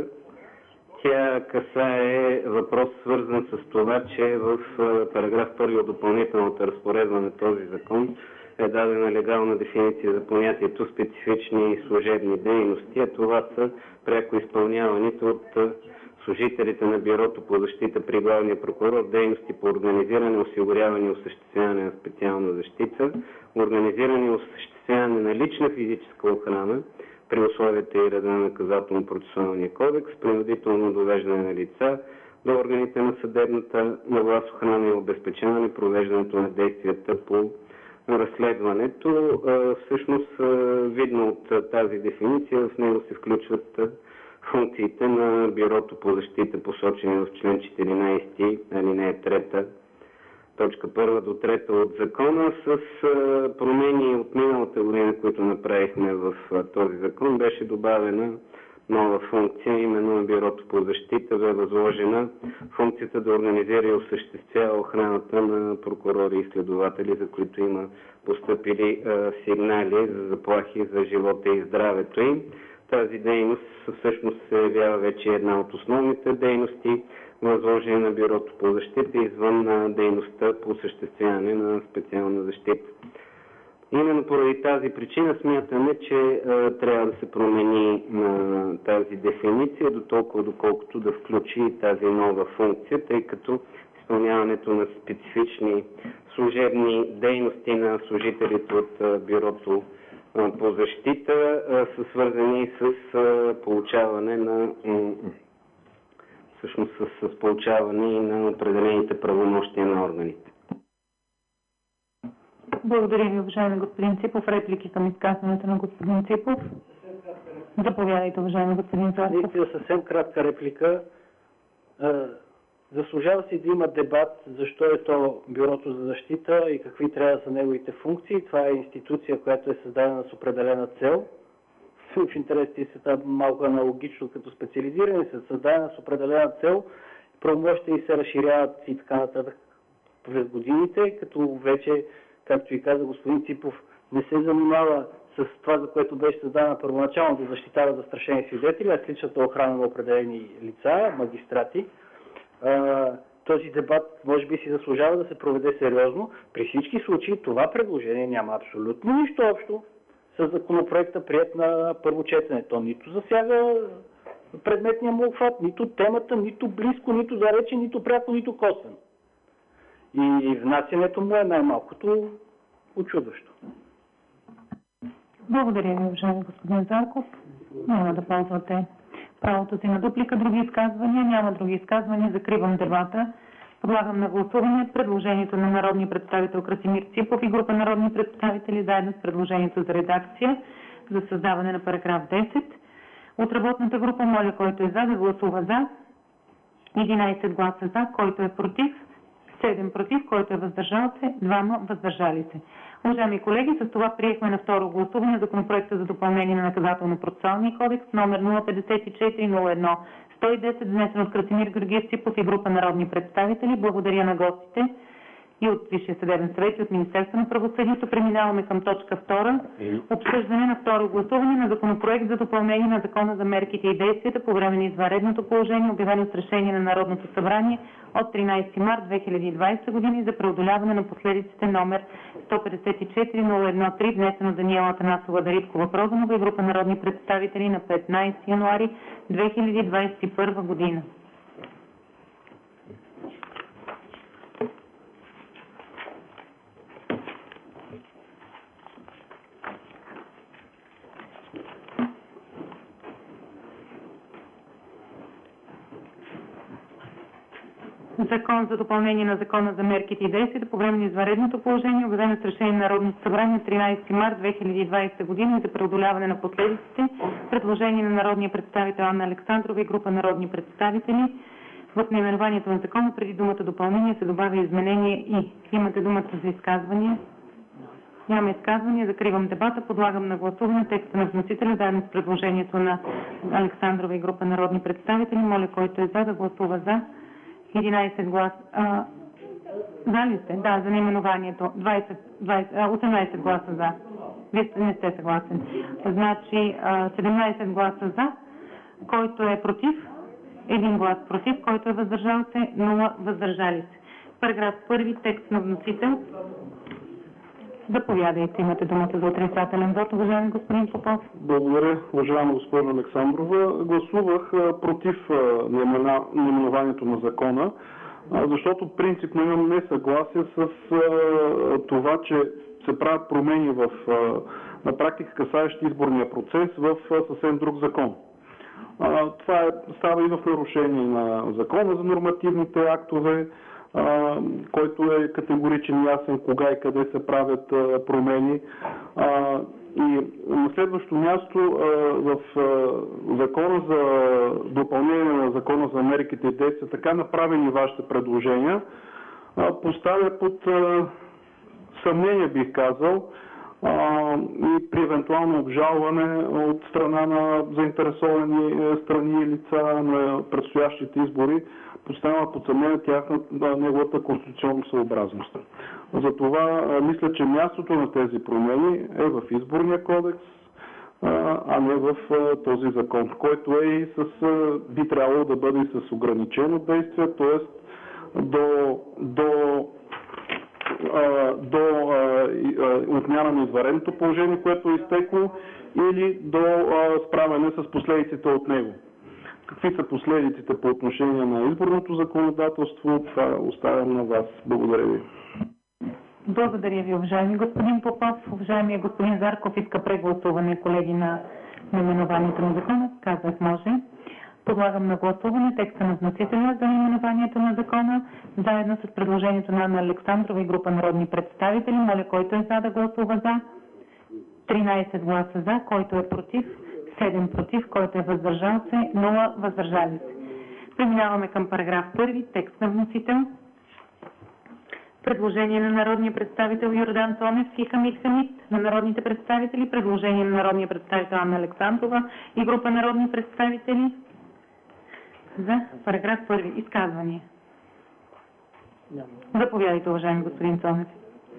Тя касае въпрос, свързан с това, че в параграф първи от допълнителната разпоредба на този закон е дадена легална дефиниция за понятието специфични и служебни дейности, а това са пряко изпълняваните от служителите на Бюрото по защита при главния прокурор дейности по организиране, осигуряване и осъществяване на специална защита, организиране и осъществяване на лична физическа охрана при условията и реда на Наказателно-процесуалния кодекс, принудително довеждане на лица до органите на съдебната власт, охрана и обезпечаване провеждането на действията по разследването. Всъщност, видно от тази дефиниция, в него се включват функциите на Бюрото по защита, посочени в член четиринайсети, алинея трета, точка първа до трета от закона. С промени от миналата година, които направихме в този закон, беше добавена нова функция, именно на Бюрото по защита бе възложена функцията да организира и осъществява охраната на прокурори и следователи, за които има постъпили сигнали за заплахи за живота и здравето им. Тази дейност всъщност се явява вече една от основните дейности, възложени на Бюрото по защита, извън дейността по осъществяване на специална защита. Именно поради тази причина смятаме, че а, трябва да се промени а, тази дефиниция, до толкова доколкото да включи тази нова функция, тъй като изпълняването на специфични служебни дейности на служителите от а, Бюрото а, по защита а, са свързани с а, получаване на всъщност с, с получаване и на определените правомощия на органите. Благодаря ви, уважаеми господин Ципов. Реплики към изказването на господин Ципов? Заповядайте, уважаеми господин Зарков. Наистина съвсем кратка реплика. Заслужава си да има дебат защо е то Бюрото за защита и какви трябва да са неговите функции. Това е институция, която е създадена с определена цел. В интересите си е малко аналогично като специализиране, се създадена с определена цел. Правомощия и се разширяват и така нататък през годините, като вече, както и каза господин Ципов, не се занимава с това, за което беше създадена първоначално, да защитава застрашени свидетели, а с личната охрана на определени лица, магистрати. Този дебат може би си заслужава да се проведе сериозно. При всички случаи това предложение няма абсолютно нищо общо с законопроекта, приет на първо четене. То нито засяга предметния му обхват, нито темата, нито близко, нито далече, нито пряко, нито косвено. И внасянето му е най-малкото учудващо. Благодаря ви, уважаеми господин Зарков. Няма да ползвате правото си на дуплика. Други изказвания? Няма други изказвания. Закривам дебата. Подлагам на гласуване предложението на народния представител Красимир Ципов и група народни представители, заедно с предложението за редакция за създаване на параграф десет. От работната група моля, който е за, да гласува за. единайсет гласа за, който е против, седем против, който е въздържал се, двама въздържали се. Уважаеми колеги, с това приехме на второ гласуване законопроекта за допълнение на наказателно-процесуалния кодекс номер нула петдесет и четири нула едно сто и десет, внесен от Красимир Георгиев Ципов и група народни представители. Благодаря на гостите и от Висшия съдебен съвет и от Министерството на правосъдието. Преминаваме към точка втора. Обсъждане на второ гласуване на законопроект за допълнение на Закона за мерките и действията по време на извънредното положение, обявено с решение на Народното събрание от тринайсети март две хиляди и двадесета година и за преодоляване на последиците номер сто петдесет и четири нула едно три, внесено от Даниела Атанасова Дариткова-Проданова и група народни представители на петнайсети януари две хиляди двадесет и първа година. Закон за допълнение на Закона за мерките и действията по време на извънредното положение, обявено с решение на Народното събрание от тринайсети март две хиляди и двадесета година и за преодоляване на последиците. Предложение на народния представител Анна Александрова и група народни представители. В наименованието на закона преди думата допълнение се добавя изменение и. Имате думата за изказвания? Няма изказвания. Закривам дебата. Подлагам на гласуване текста на вносителя, заедно с предложението на Александрова и група народни представители. Моля, който е за, да гласува за. единайсет гласа. А, за ли сте? Да, за наименованието. двайсет, двайсет, осемнайсет гласа за. Вие не сте съгласен. Значи седемнайсет гласа за, който е против, един глас против, който е въздържал се, нула въздържали се. Параграф първи, текст на вносител. Заповядайте, имате думата за отрицателен вот, уважаеми господин Попов. Благодаря, уважаема госпожа Александрова. Гласувах против наименованието на закона, защото принципно имам несъгласие с това, че се правят промени в, на практика касаещи изборния процес в съвсем друг закон. Това е, става и в нарушение на закона за нормативните актове, Uh, който е категоричен и ясен кога и къде се правят uh, промени. Uh, и на следващо място uh, в uh, закона за допълнение на закона за мерките и действия, така направени вашите предложения, uh, поставя под uh, съмнение, бих казал, uh, и при евентуално обжалване от страна на заинтересовани страни и лица на предстоящите избори, поставя под съмнение тяхна, да, неговата конституционна съобразност. Затова а, мисля, че мястото на тези промени е в изборния кодекс, а, а не в а, този закон, който е и с, а, би трябвало да бъде и с ограничено действие, т.е. до, до, а, до а, отмяна на извънредното положение, което е изтекло, или до а, справяне с последиците от него. Какви са последиците по отношение на изборното законодателство, това оставям на вас. Благодаря ви. Благодаря ви, уважаеми господин Попов. Уважаемия господин Зарков иска прегласуване, колеги, на наименованието на закона. Казах, може. Подлагам на гласуване текста на вносителя за наименованието на закона, заедно с предложението на Анна Александрова и група народни представители. Моля, който е за, да гласува за. тринайсет гласа за, който е против, седем против, който е въздържал се, нула въздържали се. Преминаваме към параграф първи, текст на вносител. Предложение на народния представител Йордан Цонев и Хамид Хамид, на народните представители. Предложение на народния представител Анна Александрова и група народни представители. За параграф първи. Изказвания? Заповядайте, уважаеми господин Цонев.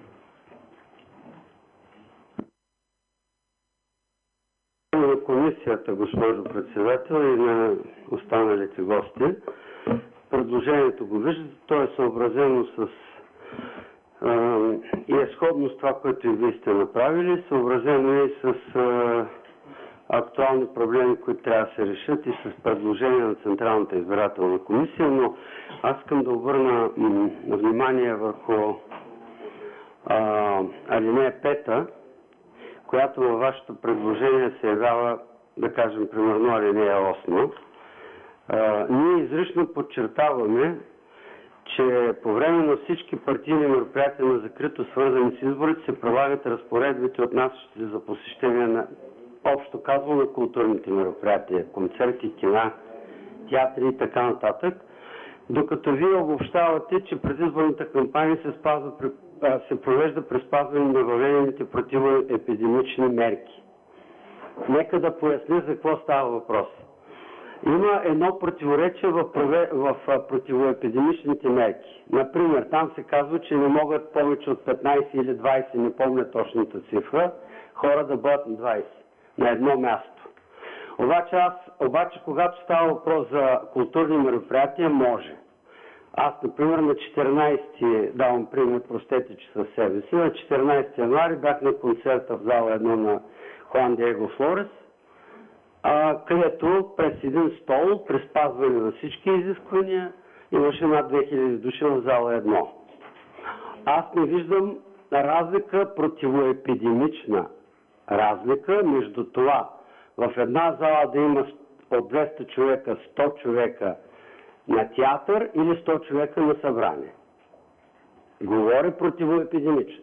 На комисията, госпожо председател, и на останалите гости. Предложението го виждате, то е съобразено с а, и е сходно с това, което и вие сте направили, съобразено е и с а, актуални проблеми, които трябва да се решат и с предложение на Централната избирателна комисия, но аз искам да обърна м, внимание върху а, алинея пета, която във вашето предложение се явява, да кажем, примерно алинея осма. А, ние изрично подчертаваме, че по време на всички партийни мероприятия на закрито, свързани с изборите, се прилагат разпоредбите, отнасящи за посещение на, общо казано, на културните мероприятия, концерти, кина, театри и така нататък, докато вие обобщавате, че предизборната кампания се, спазва, се провежда при спазване на въведените противоепидемични мерки. Нека да поясня за какво става въпрос. Има едно противоречие в, в противоепидемичните мерки. Например, там се казва, че не могат повече от петнайсет или двайсет, не помня точната цифра, хора да бъдат на двайсет на едно място. Обаче, аз, обаче когато става въпрос за културни мероприятия, може. Аз, например, на четиринайсети, давам пример, простете, че със себе си, на четиринайсети януари бях на концерта в зала едно на Хуан Диего Флорес, а, където през един стол, при спазване на всички изисквания, имаше над две хиляди души в зала едно. Аз не виждам разлика, противоепидемична разлика между това в една зала да има от двеста човека, сто човека на театър или сто човека на събрание. Говоря противоепидемично.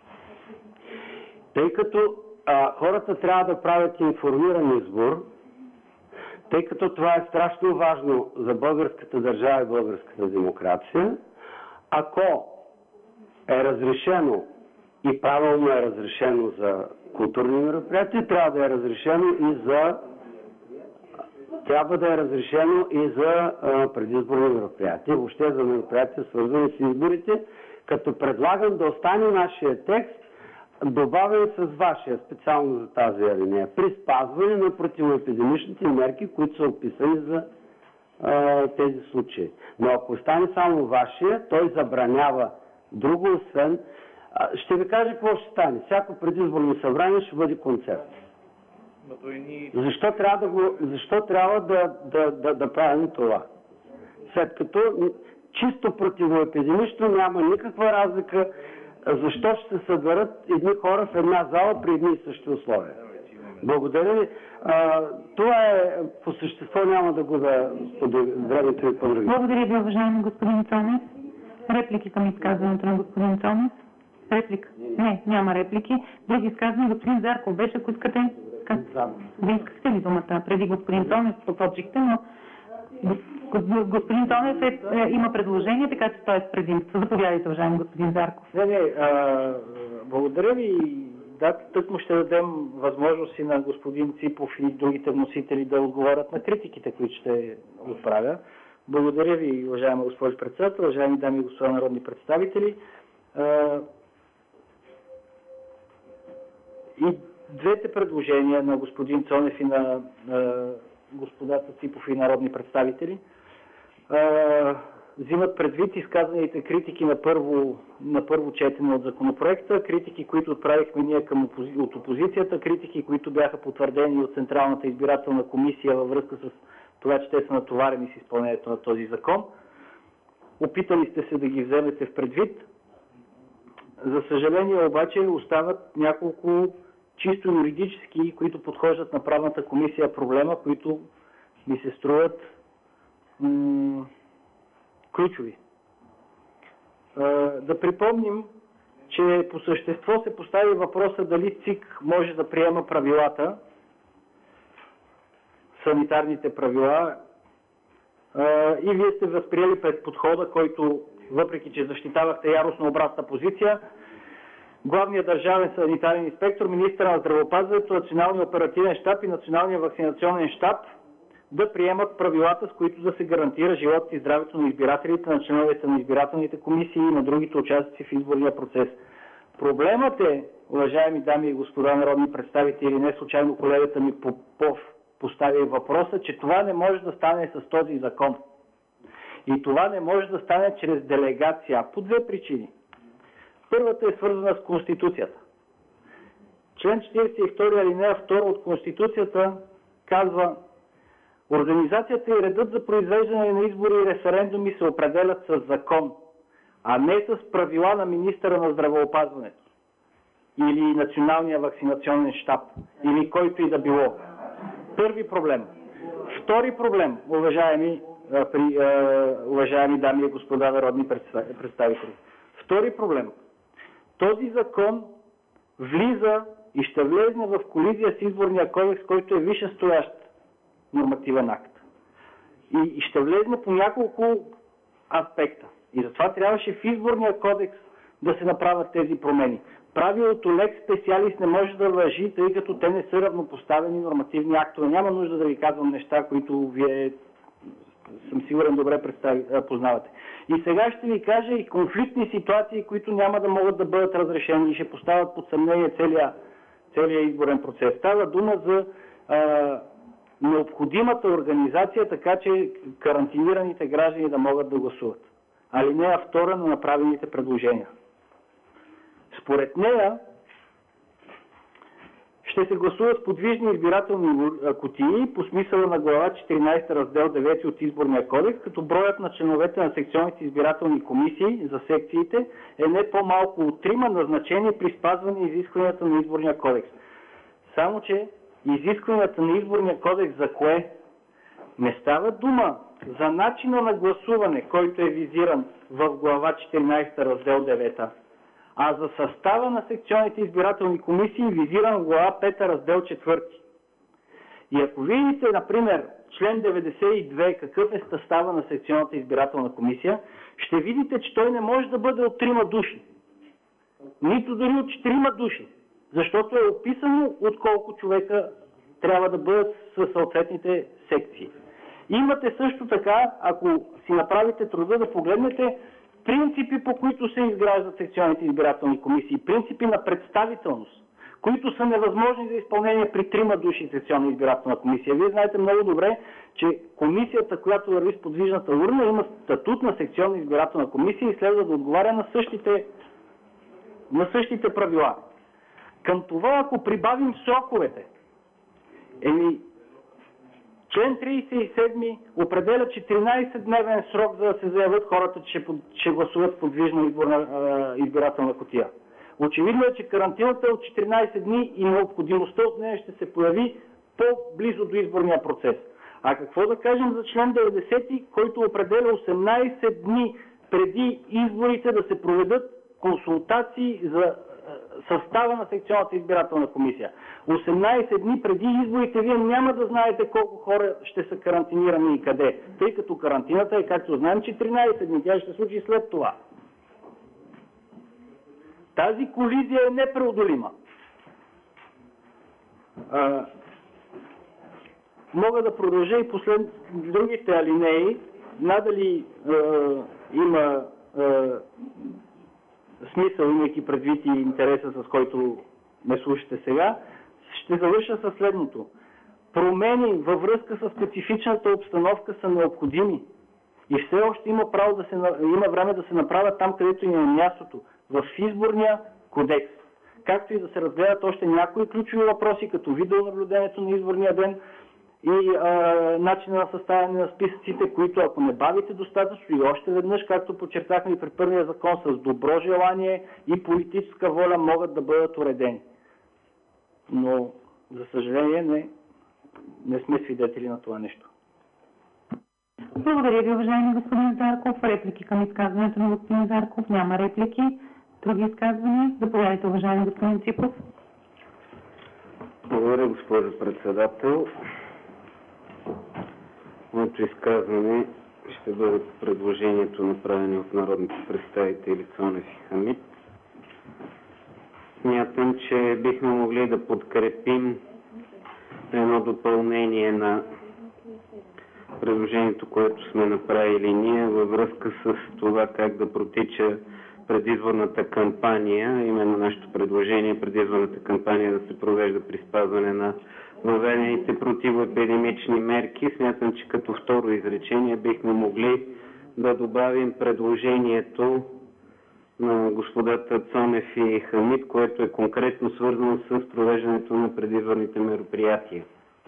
Тъй като а, хората трябва да правят информиран избор, тъй като това е страшно важно за българската държава и българската демокрация, ако е разрешено и правилно е разрешено за културни мероприятия, трябва да е разрешено и за трябва да е разрешено и за а, предизборни мероприятия, въобще за мероприятия, свързани с изборите, като предлагам да остане нашия текст, добавен с вашия, специално за тази алинея, при спазване на противоепидемичните мерки, които са описани за а, тези случаи. Но ако остане само вашия, той забранява друго, освен... А, ще ви кажа какво ще стане. Всяко предизборно събрание ще бъде концерт. Защо трябва да, го, защо трябва да, да, да, да правим това? След като чисто противоепидемично няма никаква разлика, защо ще се съберат едни хора в една зала при едни и същи условия. Благодаря ви. А, това е по същество, няма да губя времето ви по други. Благодаря ви, уважаеми господин Цонев. Реплики към изказването на господин Цонев? Реплика? Не, няма реплики. Други изказвания, господин Зарков беше, ако искате. Вие искахте ли думата? Преди господин Цонев посочихте, но господин Цонев е, е, има предложение, така че той е с предимство. Заповядайте, уважаеми господин Зарков. Не, не, а, благодаря ви. Да, тъкмо ще дадем възможност и на господин Ципов и другите вносители да отговорят на критиките, които ще отправя. Благодаря ви, уважаема госпожо председател, уважаеми дами и господа народни представители. А, и двете предложения на господин Цонев и на а, господата Ципов и народни представители а, взимат предвид изказаните критики на първо, на първо четене от законопроекта, критики, които отправихме ние към опози... от опозицията, критики, които бяха потвърдени от Централната избирателна комисия във връзка с това, че те са натоварени с изпълнението на този закон. Опитали сте се да ги вземете в предвид. За съжаление обаче остават няколко чисто юридически, които подхождат на правната комисия проблема, които ми се струват м- ключови. Е, да припомним, че по същество се постави въпроса дали ЦИК може да приема правилата санитарните правила и вие сте възприели пред подхода, който, въпреки че защитавахте яростно обратна позиция, главният държавен санитарен инспектор, министъра на здравеопазването, Националния оперативен щаб и Националния вакцинационен щаб да приемат правилата, с които да се гарантира животът и здравето на избирателите, на членовете на избирателните комисии и на другите участници в изборния процес. Проблемът е, уважаеми дами и господа народни представители, не случайно колегата ми Попов постави въпроса, че това не може да стане с този закон. И това не може да стане чрез делегация по две причини. Първата е свързана с Конституцията. Член четиридесет и втори алинея втора от Конституцията казва: организацията и редът за произвеждане на избори и референдуми се определят с закон, а не с правила на министъра на здравеопазването или Националния вакцинационен щаб, или който и да било. Първи проблем. Втори проблем, уважаеми, при, уважаеми дами и господа народни представители. Втори проблем. Този закон влиза и ще влезне в колизия с изборния кодекс, който е висшестоящ нормативен акт. И ще влезне по няколко аспекта. И затова трябваше в изборния кодекс да се направят тези промени. Правилото лекс специалист не може да важи, тъй като те не са равнопоставени нормативни актове. Няма нужда да ви казвам неща, които вие, съм сигурен, добре представи, познавате. И сега ще ви кажа и конфликтни ситуации, които няма да могат да бъдат разрешени и ще поставят под съмнение целия, целия изборен процес. Става дума за а, необходимата организация, така че карантинираните граждани да могат да гласуват. Алинея втора на направените предложения. Според нея ще се гласуват подвижни избирателни кутии по смисъла на глава четиринадесета, раздел девети от Изборния кодекс, като броят на членовете на секционните избирателни комисии за секциите е не по-малко от трима, назначени при спазване изискванията на Изборния кодекс. Само че изискванията на Изборния кодекс за кое? Не става дума за начина на гласуване, който е визиран в глава четиринадесета, раздел девети, а за състава на секционните избирателни комисии, визиран в глава пета, раздел четвърти. И ако видите, например, член деветдесет и две, какъв е състава на секционната избирателна комисия, ще видите, че той не може да бъде от трима души. Нито дори от четирима души. Защото е описано от колко човека трябва да бъдат със съответните секции. Имате също така, ако си направите труда да погледнете, принципи, по които се изграждат секционните избирателни комисии, принципи на представителност, които са невъзможни за изпълнение при трима души секционна избирателна комисия. Вие знаете много добре, че комисията, която върви с подвижната урна, има статут на секционна избирателна комисия и следва да отговаря на същите, на същите правила. Към това, ако прибавим сроковете, еми, член тридесет и седми определя четиринадесетдневен срок, за да се заявят хората, че ще гласуват в подвижна изборна, избирателна кутия. Очевидно е, че карантината е от четиринадесет дни и необходимостта от нея ще се появи по-близо до изборния процес. А какво да кажем за член деветдесети, който определя осемнадесет дни преди изборите да се проведат консултации за състава на секционната избирателна комисия. осемнадесет дни преди изборите вие няма да знаете колко хора ще са карантинирани и къде, тъй като карантината е, както знаем, четиринадесет дни. Тя ще се случи след това. Тази колизия е непреодолима. А, мога да продължа и послед другите алинеи. Надали а, има а, смисъл, имайки предвид и интереса, с който ме слушате сега, ще завърша със следното. Промени във връзка с специфичната обстановка са необходими и все още има, право да се, има време да се направят там, където им е мястото, в изборния кодекс. Както и да се разгледат още някои ключови въпроси, като видеонаблюдението на изборния ден и а, начина на съставяне на списъците, които ако не бавите достатъчно и още веднъж, както подчертахме и при първия закон, с добро желание и политическа воля могат да бъдат уредени. Но, за съжаление, не, не сме свидетели на това нещо. Благодаря ви, уважаеми господин Зарков. Реплики към изказването на господин Зарков? Няма реплики. Други изказвания? Заповядайте, уважаеми господин Ципов. Благодаря, госпожо председател. Моето изказване ще бъде предложението, направено от народните представители Цонев и Хамид. Смятам, че бихме могли да подкрепим едно допълнение на предложението, което сме направили ние във връзка с това как да протича предизборната кампания. Именно нашето предложение предизборната кампания да се провежда при спазване на въведените противоепидемични мерки. Смятам, че като второ изречение бихме могли да добавим предложението на господата Цонев и Хамид, което е конкретно свързано с провеждането на предизборните мероприятия.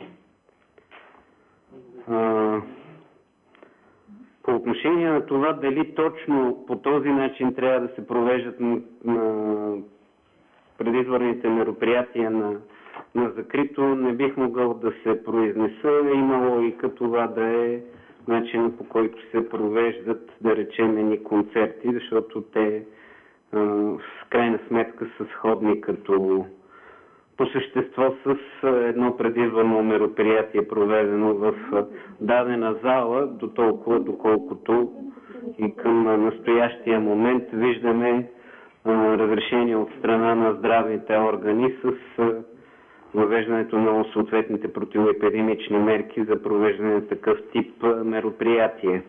По отношение на това дали точно по този начин трябва да се провеждат на предизборните мероприятия на, на закрито, не бих могъл да се произнеса. Има логика това да е начинът, по който се провеждат, да речем, едни концерти, защото те в крайна сметка са сходни като по същество с едно предизборно мероприятие, проведено в дадена зала, до толкова, доколкото и към настоящия момент виждаме разрешение от страна на здравните органи с въвеждането на съответните противоепидемични мерки за провеждане на такъв тип мероприятие.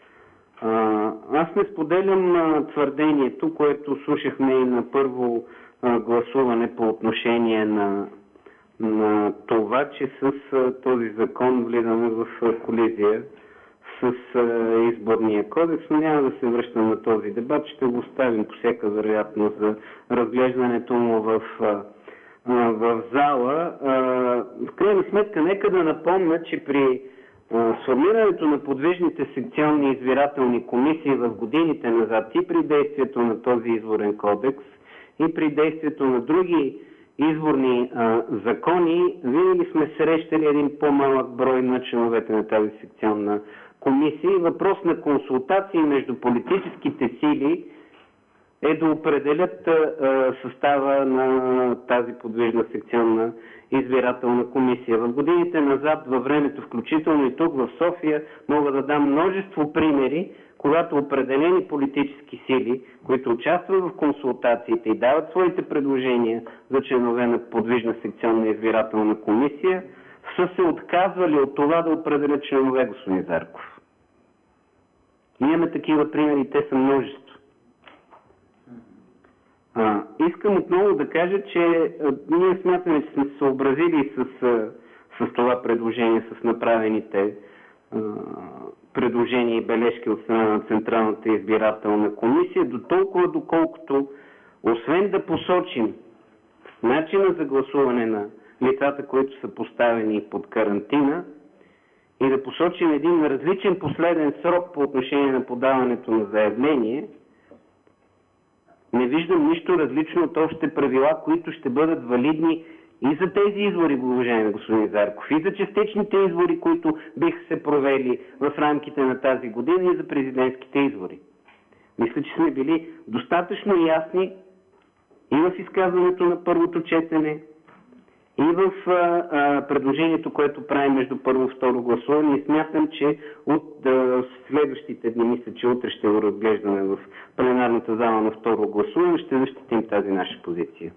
Аз не споделям твърдението, което слушахме и на първо гласуване по отношение на, на това, че с този закон влизаме в колизия с изборния кодекс, но няма да се връщам на този дебат, ще го оставим по всяка вероятност за разглеждането му в, в зала. В крайна сметка, нека да напомня, че при сформирането на подвижните секционни избирателни комисии в годините назад и при действието на този изборен кодекс и при действието на други изборни а, закони, винаги сме срещали един по-малък брой на членовете на тази секционна комисия. Въпрос на консултации между политическите сили е да определят а, състава на тази подвижна секционна избирателна комисия. В годините назад, във времето, включително и тук в София, мога да дам множество примери, когато определени политически сили, които участват в консултациите и дават своите предложения за членове на подвижна секционна избирателна комисия, са се отказвали от това да определят членове, господин Зарков. Ние имаме такива примери, те са множество. А, искам отново да кажа, че а, ние смятаме, че сме се съобразили с, а, с това предложение, с направените а, предложения и бележки от страна на Централната избирателна комисия, до толкова доколкото, освен да посочим начина за гласуване на лицата, които са поставени под карантина, и да посочим един различен последен срок по отношение на подаването на заявление, не виждам нищо различно от общите правила, които ще бъдат валидни и за тези избори, уважаеми господин Зарков, и за частичните избори, които биха се провели в рамките на тази година, и за президентските избори. Мисля, че сме били достатъчно ясни и в изказването на първото четене, и в а, а, предложението, което правим между първо и второ гласуване, и смятам, че от а, следващите дни, мисля, че утре ще го разглеждаме в пленарната зала на второ гласуване, ще защитим тази наша позиция.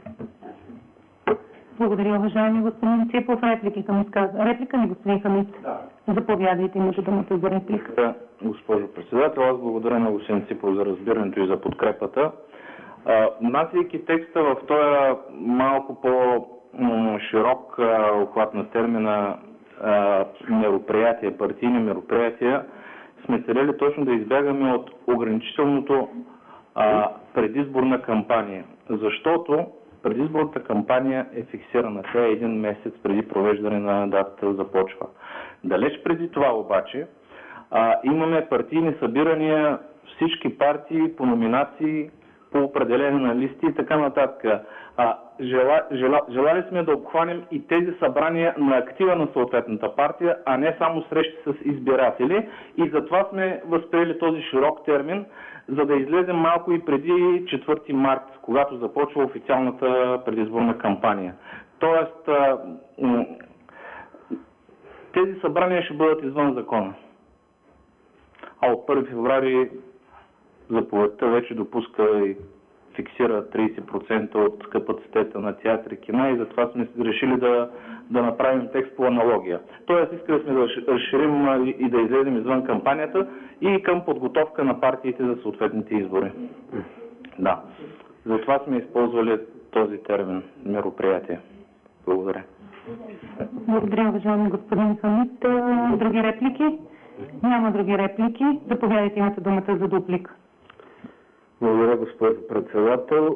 Благодаря, уважаеми господин Ципов. Реплики към изказване. Реплика ни, господин Хамид? Да. Заповядайте, имате думата за реплика. Да, госпожо председател, аз благодаря на господин Ципов за разбирането и за подкрепата. Внасяйки текста в този малко по широк охват на термина мероприятия, партийни мероприятия, сме целели точно да избягаме от ограничителното а, предизборна кампания. Защото предизборната кампания е фиксирана. Тя е един месец преди провеждане на датата започва. Далеч преди това обаче а, имаме партийни събирания, всички партии по номинации, по определение на листи и така нататък. А, жела, жела, желали сме да обхванем и тези събрания на актива на съответната партия, а не само срещи с избиратели. И затова сме възприели този широк термин, за да излезем малко и преди четвърти март, когато започва официалната предизборна кампания. Тоест, тези събрания ще бъдат извън закона. А от първи февруари заповедта вече допуска и фиксира трийсет процента от капацитета на театри, кина и затова сме решили да, да направим текст по аналогия. Тоест искали сме да разширим и да излезем извън кампанията и към подготовка на партиите за съответните избори. Да. Затова сме използвали този термин мероприятие. Благодаря. Благодаря, уважаеми господин Хамид. Други реплики? Няма други реплики. Заповядайте, имате думата за дуплика. Благодаря, госпожо председател.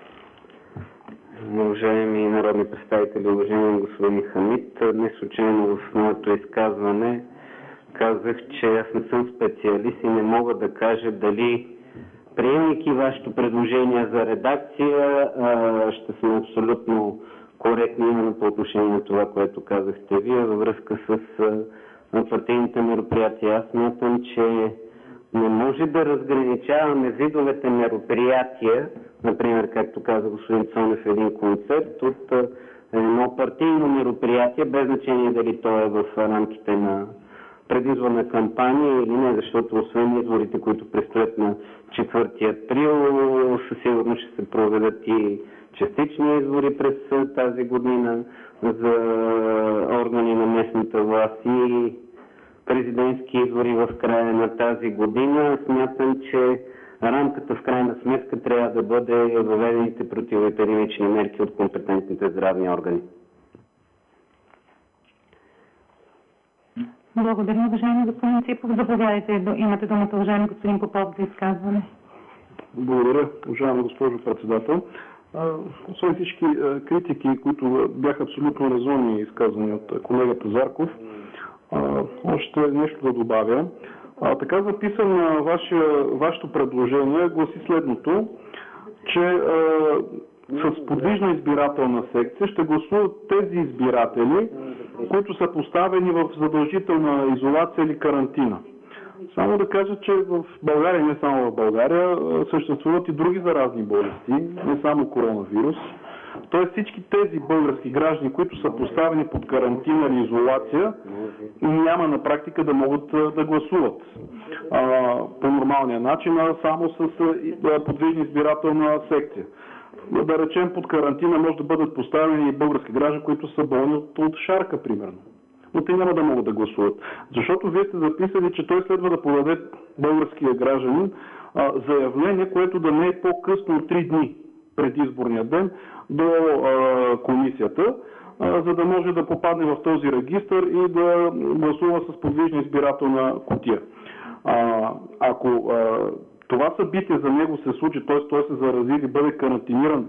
Уважаеми народни представители, уважаеми господин Хамид, не случайно в моето изказване казах, че аз не съм специалист и не мога да кажа дали, приемайки вашето предложение за редакция, ще сме абсолютно коректни именно по отношение на това, което казахте вие във връзка с партийните мероприятия. Аз смятам, че не може да разграничаваме видовете мероприятия, например, както каза господин Цонев, един концерт от едно партийно мероприятие, без значение дали то е в рамките на предизборна кампания или не, защото освен изборите, които предстоят на четвърти април, със сигурност ще се проведат и частични избори през тази година за органи на местната власт и президентски избори в края на тази година. Смятам, че рамката в крайна сметка трябва да бъде въведените противоепидемични мерки от компетентните здравни органи. Благодаря, уважаеми господин Ципов. Заповядайте, имате думата, уважаеми господин Попов, за изказване. Благодаря, уважаема госпожо председател. Освен всички критики, които бяха абсолютно резонни изказани от колегата Зарков, още нещо да добавя. А, така записан ваше, вашето предложение гласи следното, че а, с подвижна избирателна секция ще гласуват тези избиратели, които са поставени в задължителна изолация или карантина. Само да кажа, че в България, не само в България, съществуват и други заразни болести, не само коронавирус. Тоест всички тези български граждани, които са поставени под карантина или изолация, няма на практика да могат да гласуват а, по нормалния начин, а само с а, подвижна избирателна секция. Да речем, под карантина може да бъдат поставени и български граждани, които са болни от, от шарка, примерно. Но те няма да могат да гласуват. Защото вие сте записали, че той следва да подаде българския гражданин а, заявление, което да не е по-късно от три дни пред изборния ден до а, комисията, а, за да може да попадне в този регистър и да гласува с подвижна избирателна кутия. А, ако а, това събитие за него се случи, т.е. той се зарази или бъде карантиниран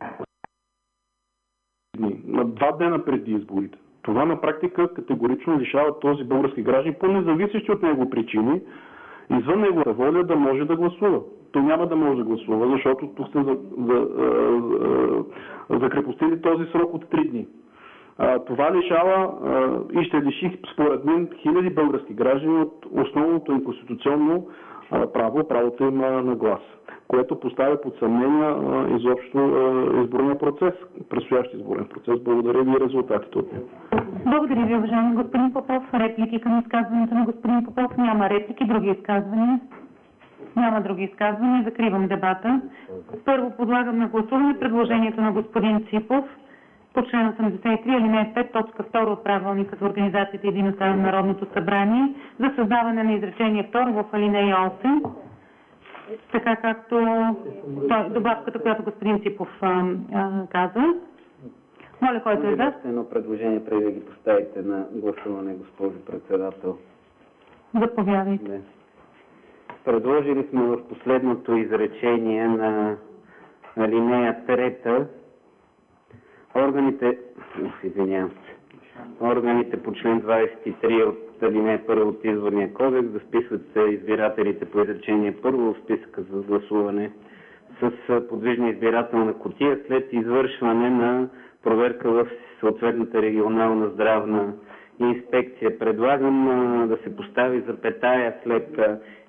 на два дена преди изборите, това на практика категорично лишава този български граждан по независещи от него причини, извън неговата воля да може да гласува. То няма да може да гласува, защото тук сте за, за, за, закрепостили този срок от три дни. А, това лишава а, и ще лиши, според мен, хиляди български граждани от основното им конституционно а, право, правото им на глас, което поставя под съмнение а, изобщо а, изборния процес, предстоящ изборен процес. Благодаря ви и резултатите от него. Благодаря ви, уважаеми господин Попов. Реплики към изказването на господин Попов? Няма реплики. Други изказвания? Няма други изказвания. Закривам дебата. Първо подлагам на гласуване предложението на господин Ципов по член осемдесет и три, алинея пет, точка втора от правилника за организацията и дейността на Народното събрание за създаване на изречение второ в алинея осем, така както той, добавката, която господин Ципов а, а, каза. Моля, който е за. Едно предложение преди да ги поставите на гласуване, госпожо председател. Заповядайте. Не. Предложили сме в последното изречение на алинея трета органите, извинявам се, органите по член двадесет и три от алинея първа от изборния кодекс да вписват се избирателите по изречение първо в списъка за гласуване с подвижна избирателна кутия след извършване на проверка в съответната регионална здравна инспекция. Предлагам а, да се постави запетая след а,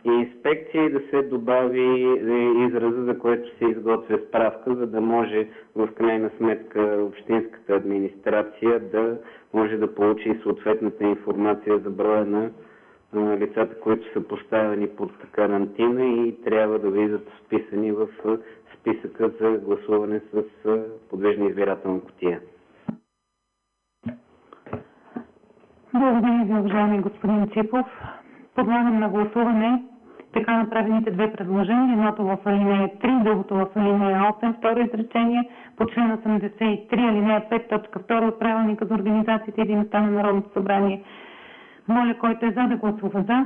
и инспекция и да се добави израза, за което се изготвя справка, за да може в крайна сметка общинската администрация да може да получи съответната информация за броя на лицата, които са поставени под карантина и трябва да влизат вписани в списъка за гласуване с подвижна избирателна кутия. Благодаря ви, уважаеми господин Ципов. Подлагам на гласуване така направените две предложения. Едното в алинея три, другото в алинея осем, второ изречение по член осемдесет и три, алинея пет, точка втора от правилника за организацията и дейността на Народното събрание. Моля, който е за, да гласува за.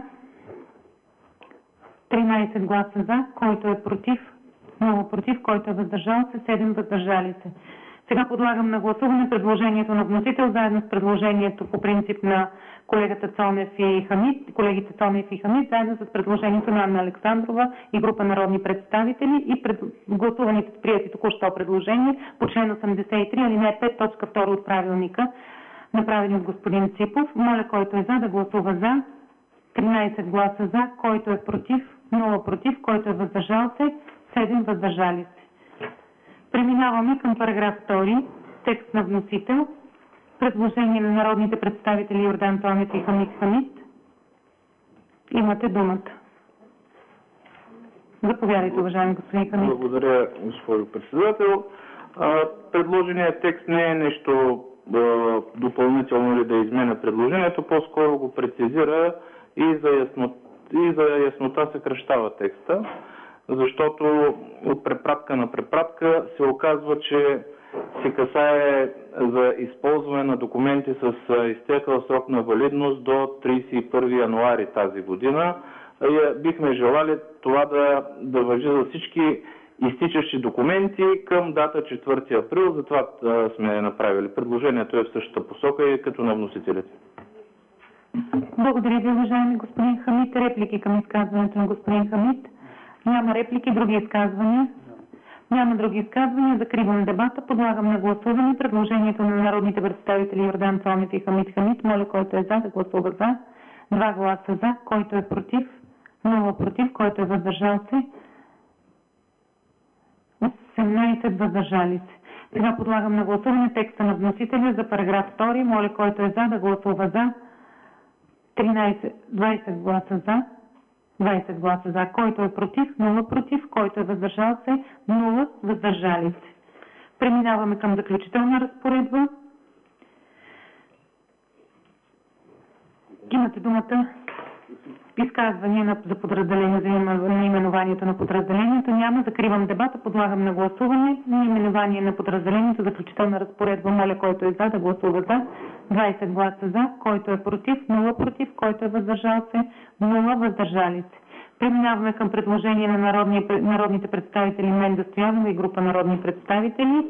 тринайсет гласа за, който е против, много против, който е въздържал се, седем въздържали се. Сега подлагам на гласуване предложението на вносител, заедно с предложението по принцип на колегата Цонев и Хамид, колегите Цонев и Хамид, заедно с предложението на Анна Александрова и група народни представители и пред... гласуваните с прияти току-що предложение по член осемдесет и три, алинея пет, точка втора от правилника, направени от господин Ципов. Моля, който е за, да гласува за. тринайсет гласа за, който е против, нула против, който е въздържал се, седем въздържали се. Преминаваме към параграф втори, текст на вносител. Предложение на народните представители Йордан Цонев и Хамид Хамид. Имате думата. Заповядайте, уважаеми господин Хамид. Благодаря, госпожо председател. Предложеният текст не е нещо допълнително ли да изменя предложението, по-скоро го прецизира и за, ясно, и за яснота съкращава текста, защото от препратка на препратка се оказва, че се касае за използване на документи с изтекъл срок на валидност до трийсет и първи януари тази година. Бихме желали това да, да важи за всички изтичащи документи към дата четвърти април, затова сме направили. Предложението е в същата посока и като на вносителите. Благодаря ви, уважаеми господин Хамид. Реплики към изказването на господин Хамид? Няма реплики. Други изказвания? Няма други изказвания. Закривам дебата. Подлагам на гласуване предложението на народните представители Йордан Цонев и Хамид Хамид. Моля, който е за, да гласува за. Два гласа за. Който е против? Нула против. Който е въздържал се? осемнайсет въздържали се. Сега подлагам на гласуване текста на вносителя за параграф втори. Моля, който е за, да гласува за. тринайсет, двайсет гласа за. двайсет гласа за. Който е против? Нула против. Който е въздържал се? Нула въздържали се. Преминаваме към заключителна разпоредба. Имате думата. Изказвания за подразделение, за наименованието на подразделението няма. Закривам дебата, подлагам на гласуване. Наименование на подразделението, заключителна разпоредба. Моля, който е за, да гласува за. двайсет гласа за, който е против, нула против, който е въздържал се, нула въздържали се. Преминаваме към предложение на народни, народните представители Менда Стоянова и група народни представители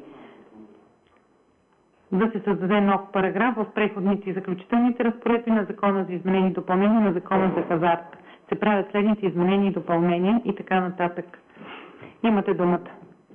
да се създаде нов параграф в преходните и заключителните разпоредби на Закона за изменение и допълнение на Закона за хазарта. Се правят следните изменения и допълнения и така нататък. Имате думата.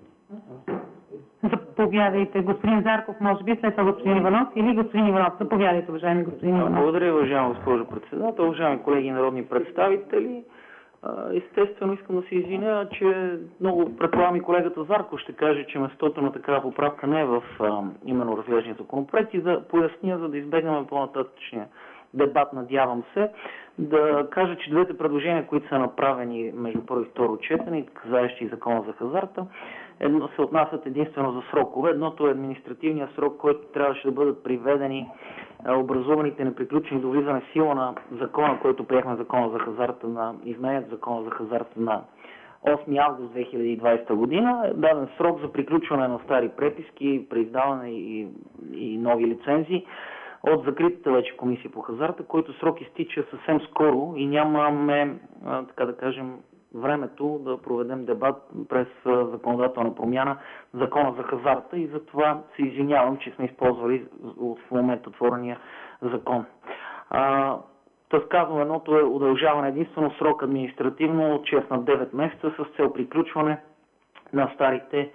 Заповядайте. Господин Зарков, може би, след това господин Иванов или господин Иванов. Заповядайте, уважаеми господин Иванов. Благодаря, уважаема госпожо председател, уважаеми колеги народни представители. Естествено, искам да се извиня, че много предполагам и колегата Зарков ще каже, че местото на такава поправка не е в а, именно разглеждания законопроект и да поясня, за да избегнем по-нататъчния дебат, надявам се, да кажа, че двете предложения, които са направени между първо и второ четене, касаещи и Закона за хазарта, едно се отнасят единствено за срокове. Едното е административния срок, който трябваше да бъдат приведени образуваните неприключени до влизане в сила на закона, който приехме Закона за хазарта на изменят Закона за хазарта на осми август две хиляди и двадесета година. Е даден срок за приключване на стари преписки, преиздаване и, и нови лицензии от закритата вече комисия по хазарта, който срок изтича съвсем скоро и нямаме, така да кажем, времето да проведем дебат през законодателна промяна в Закона за хазарта и затова се извинявам, че сме използвали в момента отворения закон. Тъй казвам, едното е удължаване единствено срок административно от шест на девет месеца с цел приключване на старите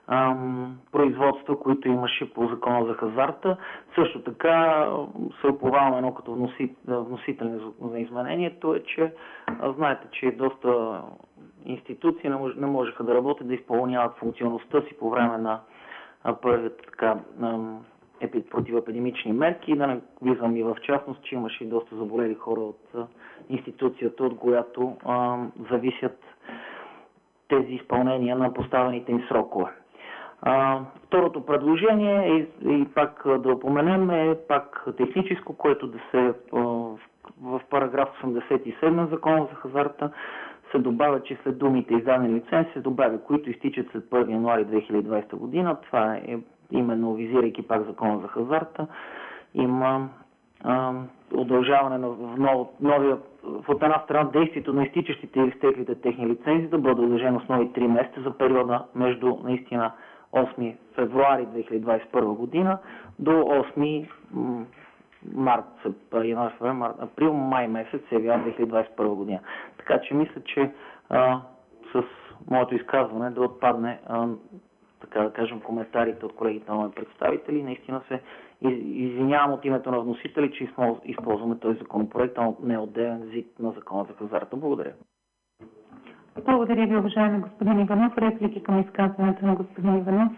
ам, производства, които имаше по закона за хазарта. Също така се оповаваме едно като вносител, вносител на изменението е, че а, знаете, че доста институции не, мож, не можеха да работят, да изпълняват функционалността си по време на първите така противоепидемични мерки. Да не влизам и в частност, че имаше и доста заболели хора от а, институцията, от която а, зависят тези изпълнения на поставените им срокове. А, второто предложение и, и пак да упоменем е пак техническо, което да се а, в, в параграф осемдесет и седем на Закона за хазарта се добавя, че след думите издадени лицензи се добавя, които изтичат след първи януари две хиляди и двадесета година. Това е именно визирайки пак Закона за хазарта. Има а, удължаване на в нов, новия, в от една страна действието на изтичащите или изтеклите техни лицензи да бъде удължено с нови три месеца за периода между наистина осми февруари две хиляди двадесет и първа година до осми март, януари, февруари, април, май месец се явява две хиляди двадесет и първа година. Така че мисля, че а, с моето изказване да отпадне а, така да кажем коментарите от колегите на мои представители. Наистина се извинявам от името на вносители, че използваме този законопроект, а не отделен ЗИД на Закона за хазарта. Благодаря. Благодаря ви, уважаеми господин Иванов. Реплики към изказването на господин Иванов?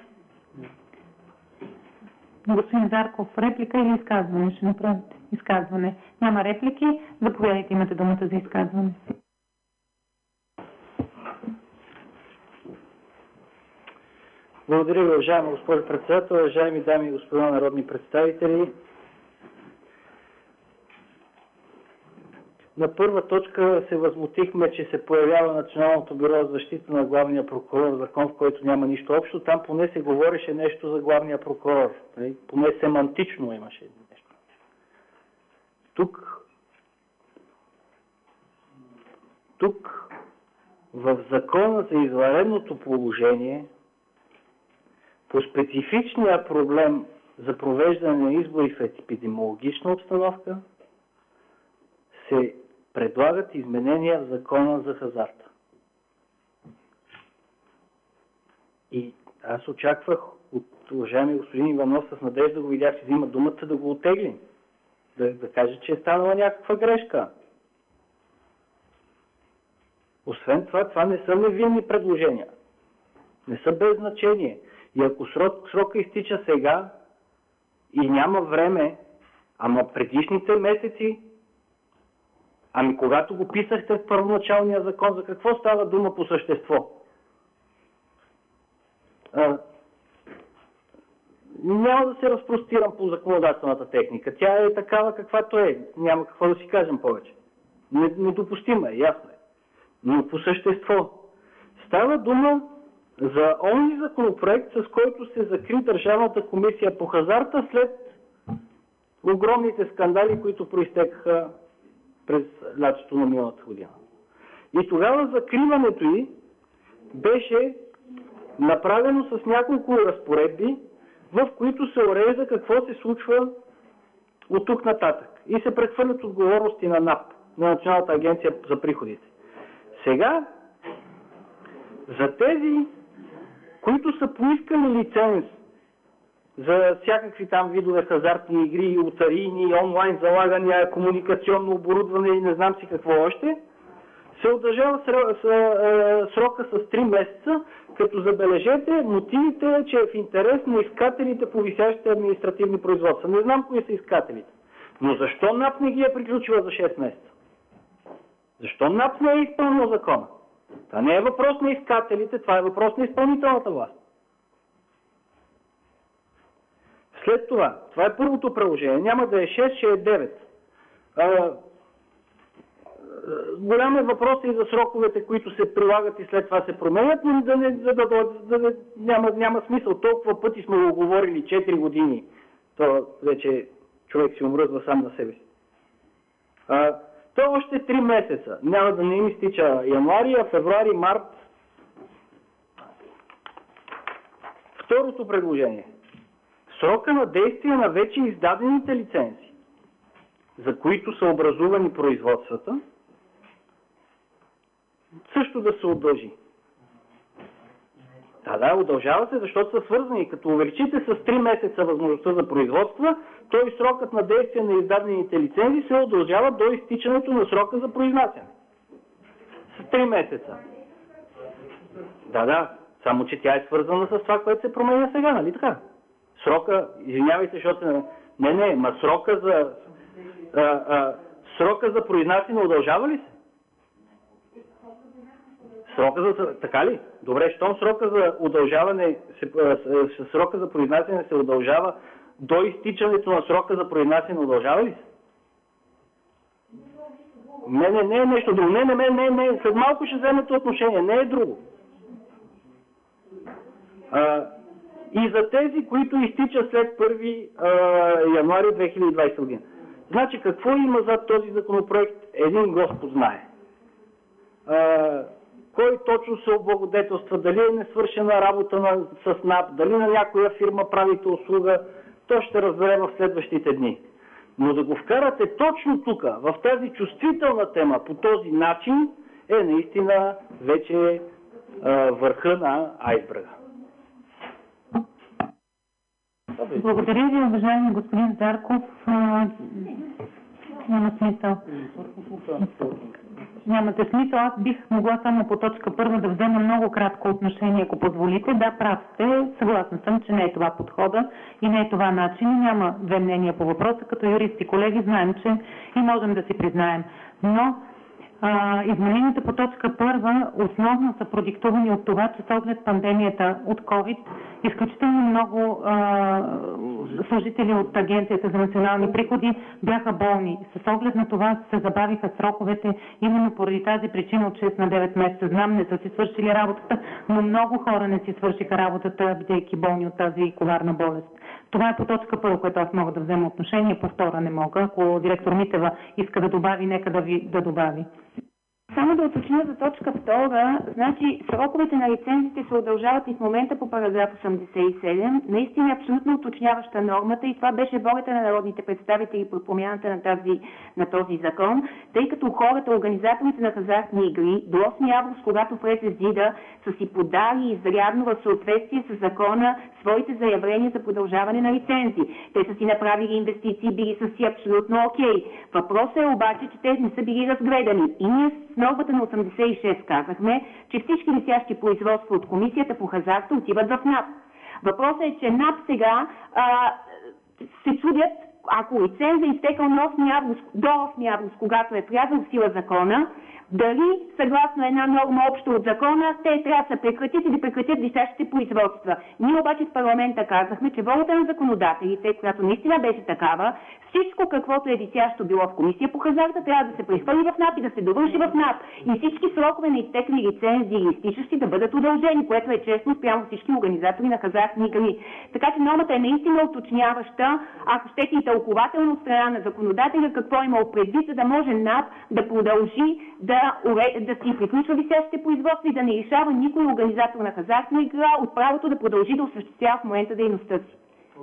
Господин Зарков, реплика или изказване? Ще направите изказване. Няма реплики. Заповядайте, имате думата за изказване. Благодаря ви, уважаема госпожо председател, уважаеми дами и господа народни представители. На първа точка се възмутихме, че се появява Националното бюро за защита на главния прокурор, закон, в който няма нищо общо. Там поне се говореше нещо за главния прокурор. Поне семантично имаше нещо. Тук, тук в закона за извънредното положение по специфичния проблем за провеждане на избори в епидемиологична обстановка се предлагат изменения в Закона за хазарта. И аз очаквах от уважаеми господин Иванов с надежда го видях, че взима думата да го оттегли. Да, да каже, че е станала някаква грешка. Освен това, това не са невинни предложения. Не са без значение. И ако срок, срока изтича сега и няма време, ама предишните месеци, ами когато го писахте в първоначалния закон, за какво става дума по същество? А, няма да се разпростирам по законодателната техника. Тя е такава каквато е. Няма какво да си кажем повече. Недопустима е, ясно е. Но по същество. Става дума за онзи законопроект, с който се закри Държавната комисия по хазарта след огромните скандали, които проистекаха през лятото на миналата година. И тогава закриването й беше направено с няколко разпоредби, в които се урежда какво се случва от тук нататък. И се прехвърлят отговорности на НАП, на Националната агенция за приходите. Сега, за тези, които са поискали лиценз за всякакви там видове хазартни игри, лотарийни, онлайн залагания, комуникационно оборудване и не знам си какво още, се удължава срока с три месеца, като забележете, мотивите е, че е в интерес на искателите по висящите административни производства. Не знам кои са искателите. Но защо НАП не ги е приключила за шест месеца? Защо НАП не е изпълнил закона? Това не е въпрос на искателите, това е въпрос на изпълнителната власт. След това, това е първото приложение. Няма да е шест, ще е девет. А, голям е въпрос и за сроковете, които се прилагат и след това се променят, но да не, да, да, да, да, няма, няма смисъл. Толкова пъти сме го говорили, четири години. То вече човек си омръзва сам на себе си. А, то още три месеца. Няма да не им изтича януари, февруари, март. Второто предложение. Срока на действие на вече издадените лицензи, за които са образувани производствата, също да се удължи. Да, да, удължава се, защото са свързани. Като увеличите с три месеца възможността за производства, то и срокът на действие на издадените лицензи се удължава до изтичането на срока за произнасяне. С три месеца. Да, да, само че тя е свързана с това, което се променя сега, нали така? Срока, извинявайте, защото не... Не, не, ма срока за... А, а, срока за произнасяне удължава ли се? Срока за... Така ли? Добре, щом срока за удължаване, се, срока за произнасяне се удължава до изтичането на срока за произнасяне, удължава ли се? Не, не, не е нещо друго. Не, не, не, не, не. След малко ще вземете отношение. Не е друго. А, и за тези, които изтичат след първи януари две хиляди и двадесета година. Значи, какво има зад този законопроект? Един Господ знае. А, кой точно се облагодетелства, дали е несвършена работа на, с НАП, дали на някоя фирма правите услуга, то ще разбере в следващите дни. Но да го вкарате точно тук, в тази чувствителна тема, по този начин, е наистина вече а, върха на айсберга. Благодаря ви, уважаеми господин Зарков. Няма смисъл. Нямате смисъл. Аз бих могла само по точка първа да взема много кратко отношение, ако позволите. Да, прав сте. Съгласна съм, че не е това подхода и не е това начин. Няма две мнения по въпроса. Като юристи колеги знаем, че и можем да си признаем. Но а, измененията по точка първа основно са продиктувани от това, че с оглед пандемията от COVID изключително много а, служители от Агенцията за национални приходи бяха болни. С оглед на това се забавиха сроковете именно поради тази причина от шест на девет месеца. Знам, не са си свършили работата, но много хора не си свършиха работата, бидейки болни от тази коварна болест. Това е по точка първа, което аз мога да взема отношение, по втора не мога. Ако директор Митева иска да добави, нека да ви да добави. Само да уточня за точка втора, значи сроковете на лицензите се удължават и в момента по параграф осемдесет и седем. Наистина е абсолютно уточняваща нормата и това беше волята на народните представители по промяната на, тази, на този закон, тъй като хората, организаторите на хазартни игри до осми август, когато влезе ЗИДа, са си подали изрядно в съответствие с закона своите заявления за продължаване на лицензи. Те са си направили инвестиции, били са си абсолютно окей. Въпросът е обаче, че те не са били разгледани. И ние с нормата на осемдесет и шест казахме, че всички висящи производства от комисията по хазарта отиват в НАП. Въпросът е, че НАП сега а, се чудят, ако лицензът е изтекал на осми август, до осми август, когато е влязъл в сила закона, дали, съгласно една норма общо от закона, те трябва да се прекратят и да прекратят висящите производства. Ние обаче в парламента казахме, че волята на законодателите, която наистина беше такава, всичко каквото е висящо било в комисия по хазарта, трябва да се прехвърли в НАП и да се довърши в НАП. И всички срокове на изтекли лицензии или изтичащи да бъдат удължени, което е честно спрямо всички организатори на хазартни игри. Така че нормата е наистина уточняваща, ако щете и тълкователно от страна на законодателя, какво е имал предвид, за да може НАП да продължи да да си приключва висящите производства и да не лишава никой организатор на хазартна игра от правото да продължи да осъществява в момента дейността си.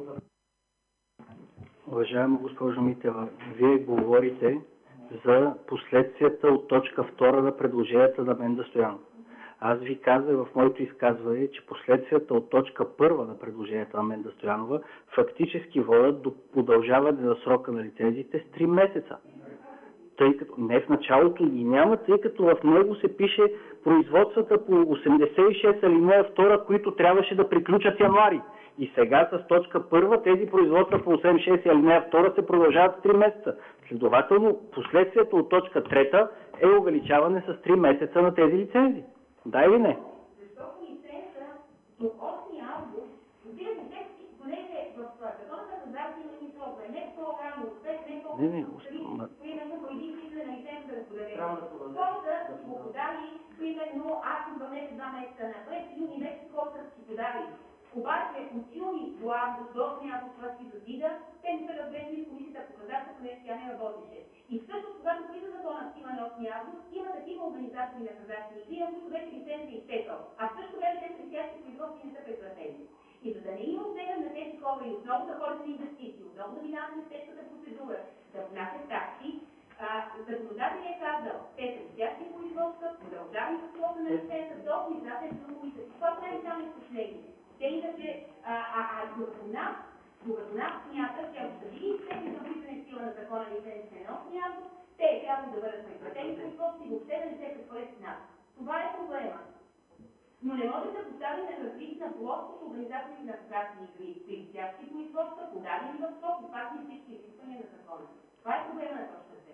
Уважаема госпожо Митева, вие говорите за последствията от точка втора на предложенията на Менда Стоянов. Аз ви казах в моето изказване, че последствията от точка първа на предложенията на Менда Стоянова фактически водят до удължаване на срока на лицензиите с три месеца. Тъй като не в началото ги няма, тъй като в него се пише производствата по осемдесет и шест алинея втора, които трябваше да приключат януари. И сега с точка първа тези производства по осемдесет и шест алинея втора се продължават с три месеца. Следователно, последствието от точка трета е увеличаване с три месеца на тези лицензи. Да или не? Защото лиценза до осми август, разбира се, понеже в закона за хазарта има ни срокове, не по-рано, не по-рано. Не, не, Примерно, преди влизане на лиценза да подаде. Хората са си го подали, примерно, аз съм два месеца, два месеца напред, юни месец хората са си подали. Обаче от юни до август, до осми август, това си за ЗИДа, те не са разгледани в комисията по хазарта, понеже тя не работеше. И всъщност, когато влиза закона в сила на осми август, има такива организации на хазартни игри, на които вече лицензия е изтекал. А в същото време те са висящи производства и не са прекратени. И за да не има отнемане на тези хора и отново да ходят на инвестиции, отново да минават на тежката процедура, да внасят такси, а, законодателят е казал, те са висящи производства, продължавани в срока на лиценза, до влизателя в договорите. Това прави само изключение. Те иначе, а, а, а докато нас, докато нас смята, че ако са били изтекли за влизане в сила на закона лицензите на осми август, те е трябвало да бъдат прекратени производства и въобще да не се прехвърлят с нас. Това е проблема. Но не може да поставим на различна плоскост организациите на хазартни игри при висящи производства, подадени в срок и пасни всички изисквания на закона. Това е проблема на точка две.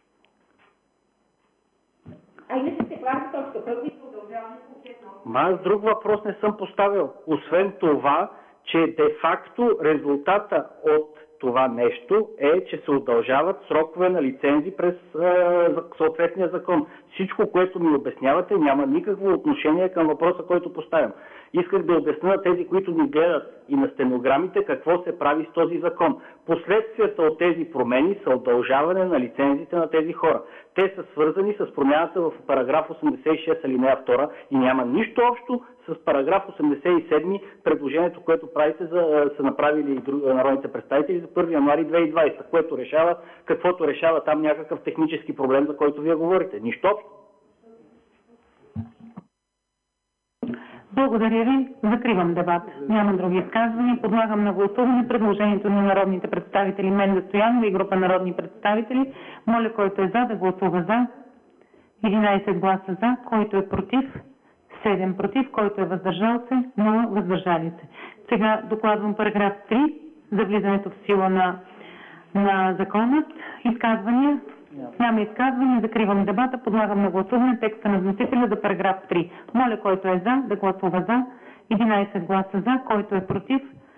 А иначе се прави точка първа и продължаване с конкретно. Ма аз друг въпрос не съм поставил. Освен това, че де-факто резултата от това нещо е, че се удължават срокове на лицензи през е, съответния закон. Всичко, което ми обяснявате, няма никакво отношение към въпроса, който поставям. Исках да обясня на тези, които ни гледат и на стенограмите, какво се прави с този закон. Последствията от тези промени са удължаване на лицензите на тези хора. Те са свързани с промяната в параграф осемдесет и шест алинея втора и няма нищо общо с параграф осемдесет и седем, предложението, което правите, за, са направили и друг, народните представители за първи януари две хиляди и двадесета, което решава, каквото решава там някакъв технически проблем, за който вие говорите. Нищо общо. Благодаря ви. Закривам дебат. Няма други изказвания. Подлагам на гласуване предложението на народните представители Менда Стоянова и група народни представители. Моля, който е за, да гласува за. единадесет гласа за. Който е против? седем против. Който е въздържал се? нула въздържали се. Сега докладвам параграф три за влизането в сила на, на закона. Изказвания? Няма изказвания. Закривам дебата. Подлагам на гласуване текста на вносителя за параграф три. Моля, който е за, да гласува за. единадесет гласа за. Който е против?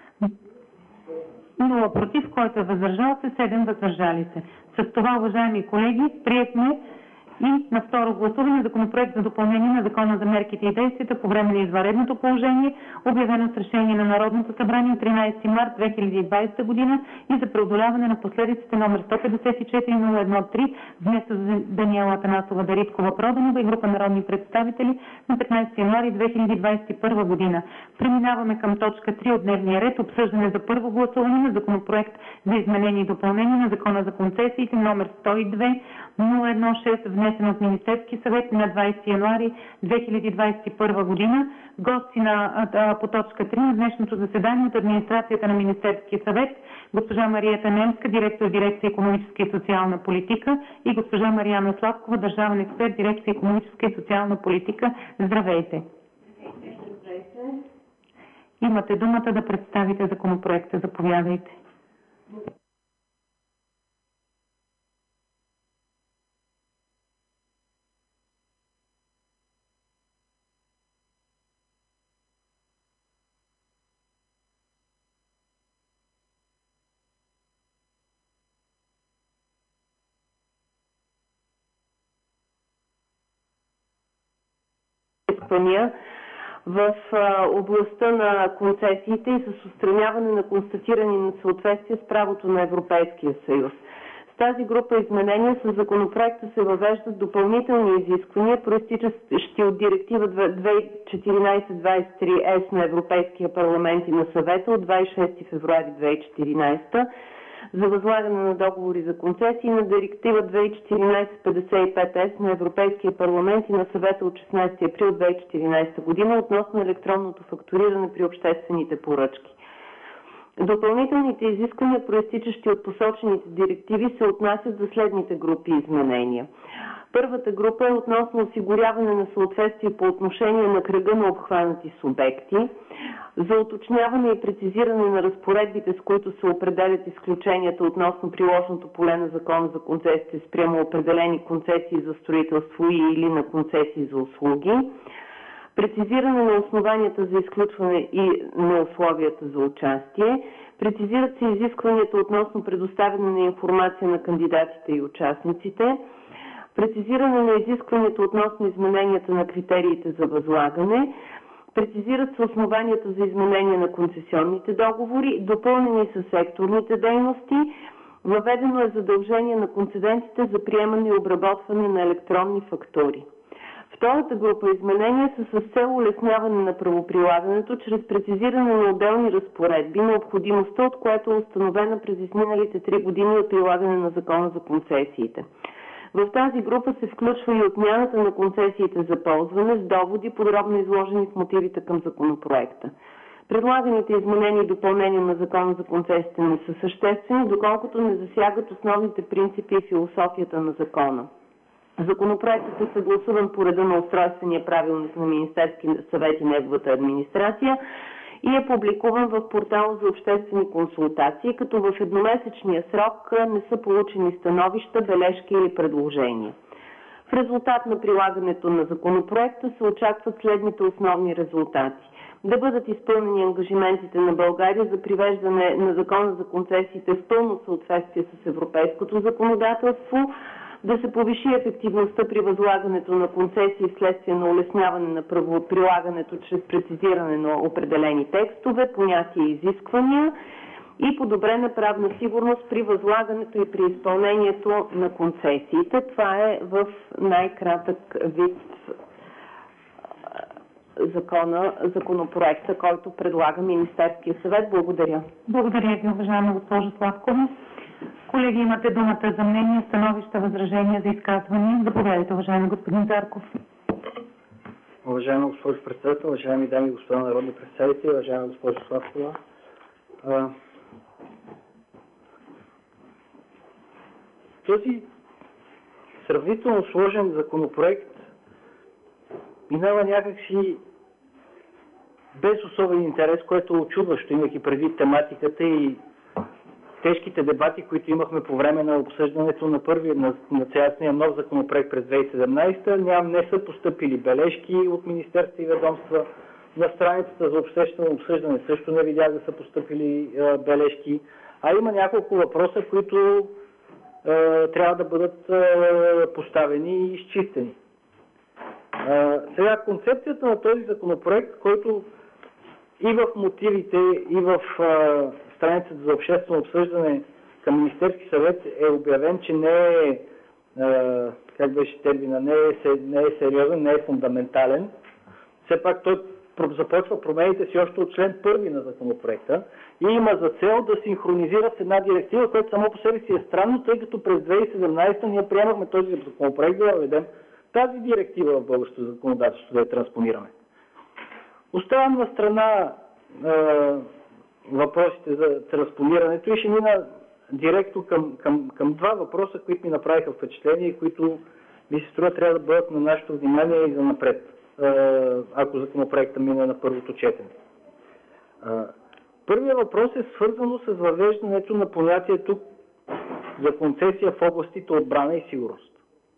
нула против. Който е въздържал се? седем въздържали се. С това, уважаеми колеги, приехме и на второ гласуване законопроект за допълнение на Закона за мерките и действията по време на извънредното положение, обявено с решение на Народното събрание от тринадесети март две хиляди и двадесета година и за преодоляване на последиците номер сто петдесет и четири нула едно три, вместо за Даниела Атанасова Дариткова-Проданова и група народни представители на петнадесети януари две хиляди двадесет и първа година. Преминаваме към точка три от дневния ред, обсъждане за първо гласуване на законопроект за изменение и допълнение на Закона за концесиите номер сто и две нула едно шест, внесен от Министерски съвет на двадесети януари две хиляди двадесет и първа година. Гости на, а, по точка три на днешното заседание от администрацията на Министерския съвет госпожа Марията Немска, директор дирекция икономическа и социална политика, и госпожа Мариана Славкова, държавен експерт дирекция икономическа и социална политика. Здравейте! Здравейте! Имате думата да представите законопроекта. Заповядайте. в областта на концесиите и с отстраняване на констатирани несъответствия с правото на Европейския съюз. С тази група изменения със законопроекта се въвеждат допълнителни изисквания, проистичащи от Директива две хиляди и четиринадесет двадесет и три ЕС на Европейския парламент и на Съвета от двадесет и шести февруари две хиляди и четиринадесета за възлагане на договори за концесии, на Директива две хиляди и четиринадесет петдесет и пет ЕС на Европейския парламент и на Съвета от шестнадесети април две хиляди и четиринадесета година относно електронното фактуриране при обществените поръчки. Допълнителните изисквания, проистичащи от посочените директиви, се отнасят за следните групи изменения. Първата група е относно осигуряване на съответствие по отношение на кръга на обхванати субекти, за уточняване и прецизиране на разпоредбите, с които се определят изключенията относно приложното поле на Закона за концесиите спрямо определени концесии за строителство и или на концесии за услуги, прецизиране на основанията за изключване и на условията за участие, прецизират се изискванията относно предоставяне на информация на кандидатите и участниците, прецизиране на изискванията относно измененията на критериите за възлагане, прецизират се основанията за изменение на концесионните договори, допълнени са секторните дейности, въведено е задължение на концедентите за приемане и обработване на електронни фактури. Втората група изменения са с цел улесняване на правоприлагането чрез прецизиране на отделни разпоредби, необходимостта от което е установена през изминалите три години от прилагане на Закона за концесиите. В тази група се включва и отмяната на концесиите за ползване с доводи, подробно изложени в мотивите към законопроекта. Предлаганите изменения и допълнения на Закона за концесиите не са съществени, доколкото не засягат основните принципи и философията на закона. Законопроектът е съгласуван по реда на устройствения правилник на Министерския съвет и неговата администрация и е публикуван в портала за обществени консултации, като в едномесечния срок не са получени становища, бележки или предложения. В резултат на прилагането на законопроекта се очакват следните основни резултати. Да бъдат изпълнени ангажиментите на България за привеждане на Закона за концесиите в пълно съответствие с европейското законодателство, да се повиши ефективността при възлагането на концесии вследствие на улесняване на правоприлагането чрез прецизиране на определени текстове, понятия и изисквания и подобрена правна сигурност при възлагането и при изпълнението на концесиите. Това е в най-кратък вид закона, законопроекта, който предлага Министерския съвет. Благодаря. Благодаря ви, уважаема госпожо Славкова. Колеги, имате думата за мнение, становища, възражения за изказвания. Заповядайте, уважаеми господин Зарков. Уважаема госпожо председател, уважаеми дами и господа народни представители, уважаема госпожо Славкова. А, този сравнително сложен законопроект минава някакси без особен интерес, което е очудващо, имайки предвид тематиката и тежките дебати, които имахме по време на обсъждането на първия, на, на цялостния нов законопроект през две хиляди и седемнадесета. Ням, не са постъпили бележки от министерства и ведомства. На страницата за обществено обсъждане също не видях да са постъпили е, бележки. А има няколко въпроса, които е, трябва да бъдат е, поставени и изчистени. Е, сега, концепцията на този законопроект, който и в мотивите, и в е, страницата за обществено обсъждане към Министерски съвет е обявен, че не е, е как беше термина, не е, не е сериозен, не е фундаментален. Все пак той започва промените си още от член първи на законопроекта и има за цел да синхронизира с една директива, която само по себе си е странно, тъй като през две хиляди и седемнадесета ние приемахме този законопроект да въведем тази директива в българското законодателство, да я транспонираме. Оставям на страна е, въпросите за транспонирането и ще мина директно към, към, към два въпроса, които ми направиха впечатление и които ми се струва трябва да бъдат на нашето внимание и за напред, ако законопроектът мине на първото четене. Първият въпрос е свързано с въвеждането на понятието за концесия в областите отбрана и сигурност.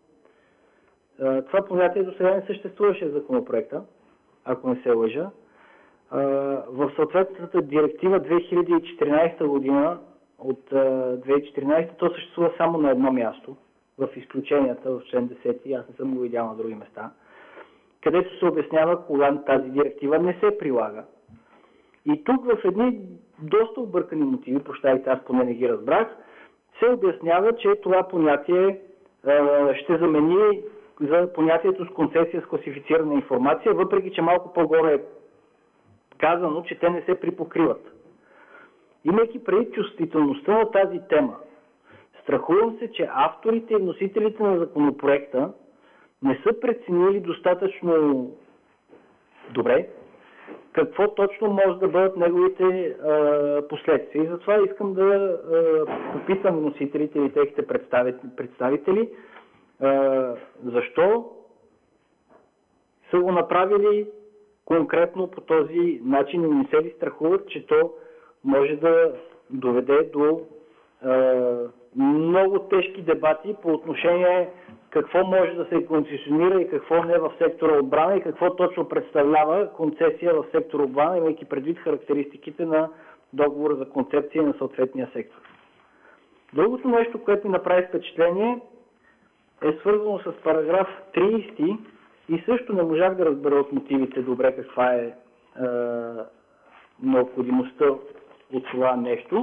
Това понятие до сега не съществуваше в законопроекта, ако не се лъжа. В съответната директива две хиляди и четиринадесета година от две хиляди и четиринадесета то съществува само на едно място, в изключенията в член десети, аз не съм го видял на други места, където се обяснява кога тази директива не се прилага. И тук в едни доста объркани мотиви, прощайте, аз поне не ги разбрах, се обяснява, че това понятие е, ще замени за понятието с концесия с класифицирана информация, въпреки че малко по-горе е казано, че те не се припокриват. Имайки преди чувствителността на тази тема, страхувам се, че авторите и вносителите на законопроекта не са преценили достатъчно добре какво точно може да бъдат неговите е, последствия. И затова искам да е, попитам вносителите и техните представители е, защо са го направили конкретно по този начин и не се ли страхуват, че то може да доведе до е, много тежки дебати по отношение какво може да се концесионира и какво не в сектора отбрана и какво точно представлява концесия в сектора отбрана, имайки предвид характеристиките на договора за концепция на съответния сектор. Другото нещо, което ми направи впечатление, е свързано с параграф тридесети и също не можах да разбера от мотивите добре каква е, е необходимостта от това нещо.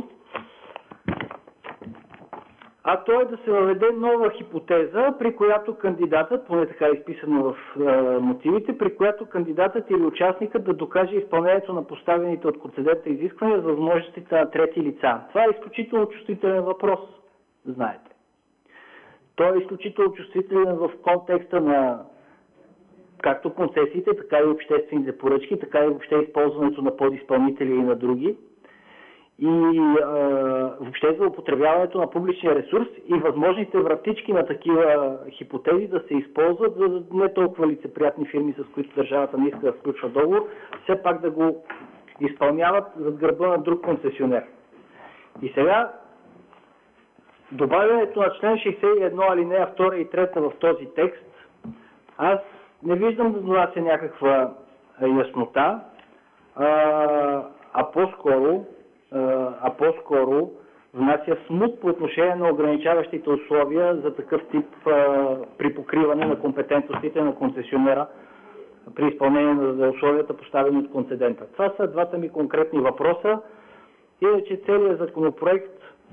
А то е да се въведе нова хипотеза, при която кандидатът, поне така е изписано в е, мотивите, при която кандидатът или участникът да докаже изпълнението на поставените от концедента изисквания за възможностите на трети лица. Това е изключително чувствителен въпрос, знаете. Той е изключително чувствителен в контекста на както концесиите, така и обществените поръчки, така и въобще използването на подизпълнители и на други. И а, въобще за употребяването на публичния ресурс и възможните вратички на такива хипотези да се използват за не толкова лицеприятни фирми, с които държавата не иска да включва договор, все пак да го изпълняват зад гърба на друг концесионер. И сега добавянето на член шейсет и едно алинея втора и трета в този текст, аз не виждам да донася някаква яснота, а, а по-скоро а по-скоро внася смут по отношение на ограничаващите условия за такъв тип а, припокриване на компетентностите на концесионера при изпълнение на условията, поставени от концедента. Това са двата ми конкретни въпроса. Иначе целият законопроект,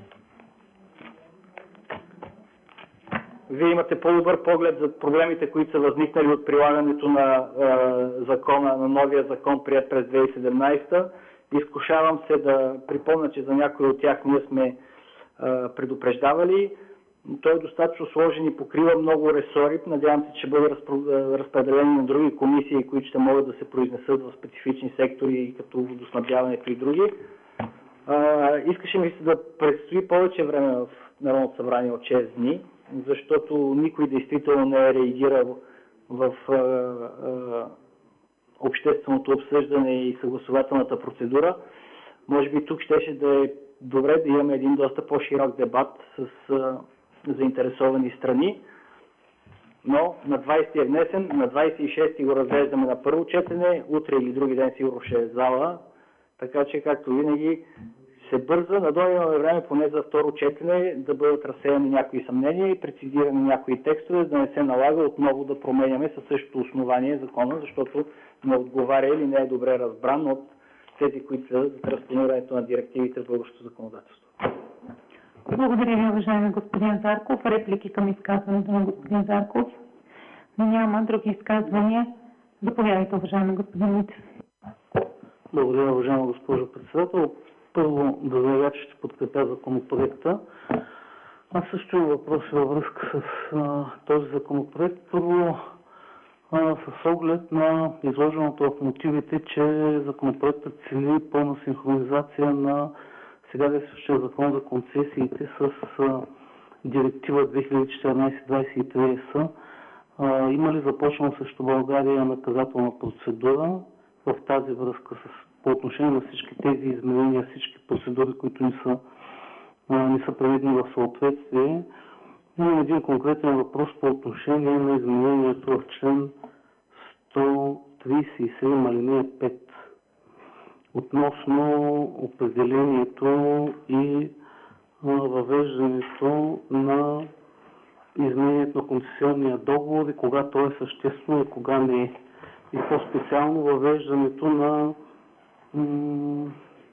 вие имате по-добър поглед за проблемите, които са възникнали от прилагането на а, закона, на новия закон, прият през две хиляди и седемнадесета. Изкушавам се да припомня, че за някои от тях ние сме а, предупреждавали. Той е достатъчно сложен и покрива много ресори. Надявам се, че бъде разпределени на други комисии, които ще могат да се произнесат в специфични сектори, като водоснабдяването и други. А, искаше ми се да предстои повече време в Народното събрание от шест дни, защото никой действително не е реагирал в а, а, общественото обсъждане и съгласувателната процедура. Може би тук щеше да е добре да имаме един доста по-широк дебат с а, заинтересовани страни, но на двадесети е внесен, на двадесет и шести го разглеждаме на първо четене, утре или други ден сигурно ще е зала, така че както винаги се бърза, надойдено време поне за второ четене да бъдат разсеяни някои съмнения и прецизирани някои текстове, да не се налага отново да променяме със същото основание закона, защото не отговаря или не е добре разбран от тези, които са за транспонирането на директивите в българското законодателство. Благодаря ви, уважаеми господин Зарков. Реплики към изказването на господин Зарков? Няма. Други изказвания? Заповядайте, уважаеми господин Митев. Благодаря, уважаема госпожо председател. Първо да заявя, че ще подкрепя законопроекта. Аз също имам въпроси във връзка с а, този законопроект. Първо, а, с оглед на изложеното в мотивите, че законопроектът цели пълна синхронизация на сега действащия закон за концесиите с а, директива две хиляди и четиринадесет двадесет и три ЕС. А, има ли започнала срещу България наказателна процедура в тази връзка с по отношение на всички тези изменения, всички процедури, които не са, а, не са приведени в съответствие? Имам един конкретен въпрос по отношение на изменението в член сто тридесет и седем алинея пет относно определението и а, въвеждането на изменението на концесионния договор и кога то е съществено и кога не е. И по-специално въвеждането на м-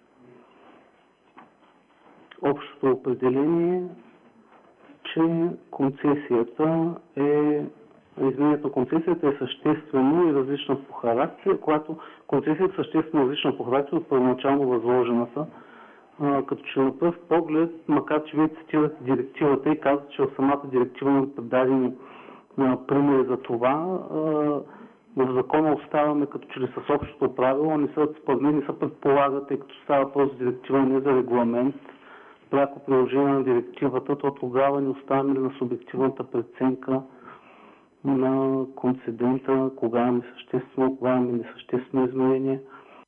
общото определение, че концесията е изменението на концесията е съществено и различна по характер, когато концесията е съществено различна по характер от първоначално възложената. А, като че на пръв поглед, макар че вие цитирате директивата и казвате, че в самата директива има предадени примери за това, а, в закона оставаме като че ли с общото правило, не са, според мен не се предполага, тъй като става въпрос за директива, не за регламент, пряко приложение на директивата, то тогава не оставаме ли на субективната преценка на концедента, кога имаме съществено, кога имаме несъществено изменение.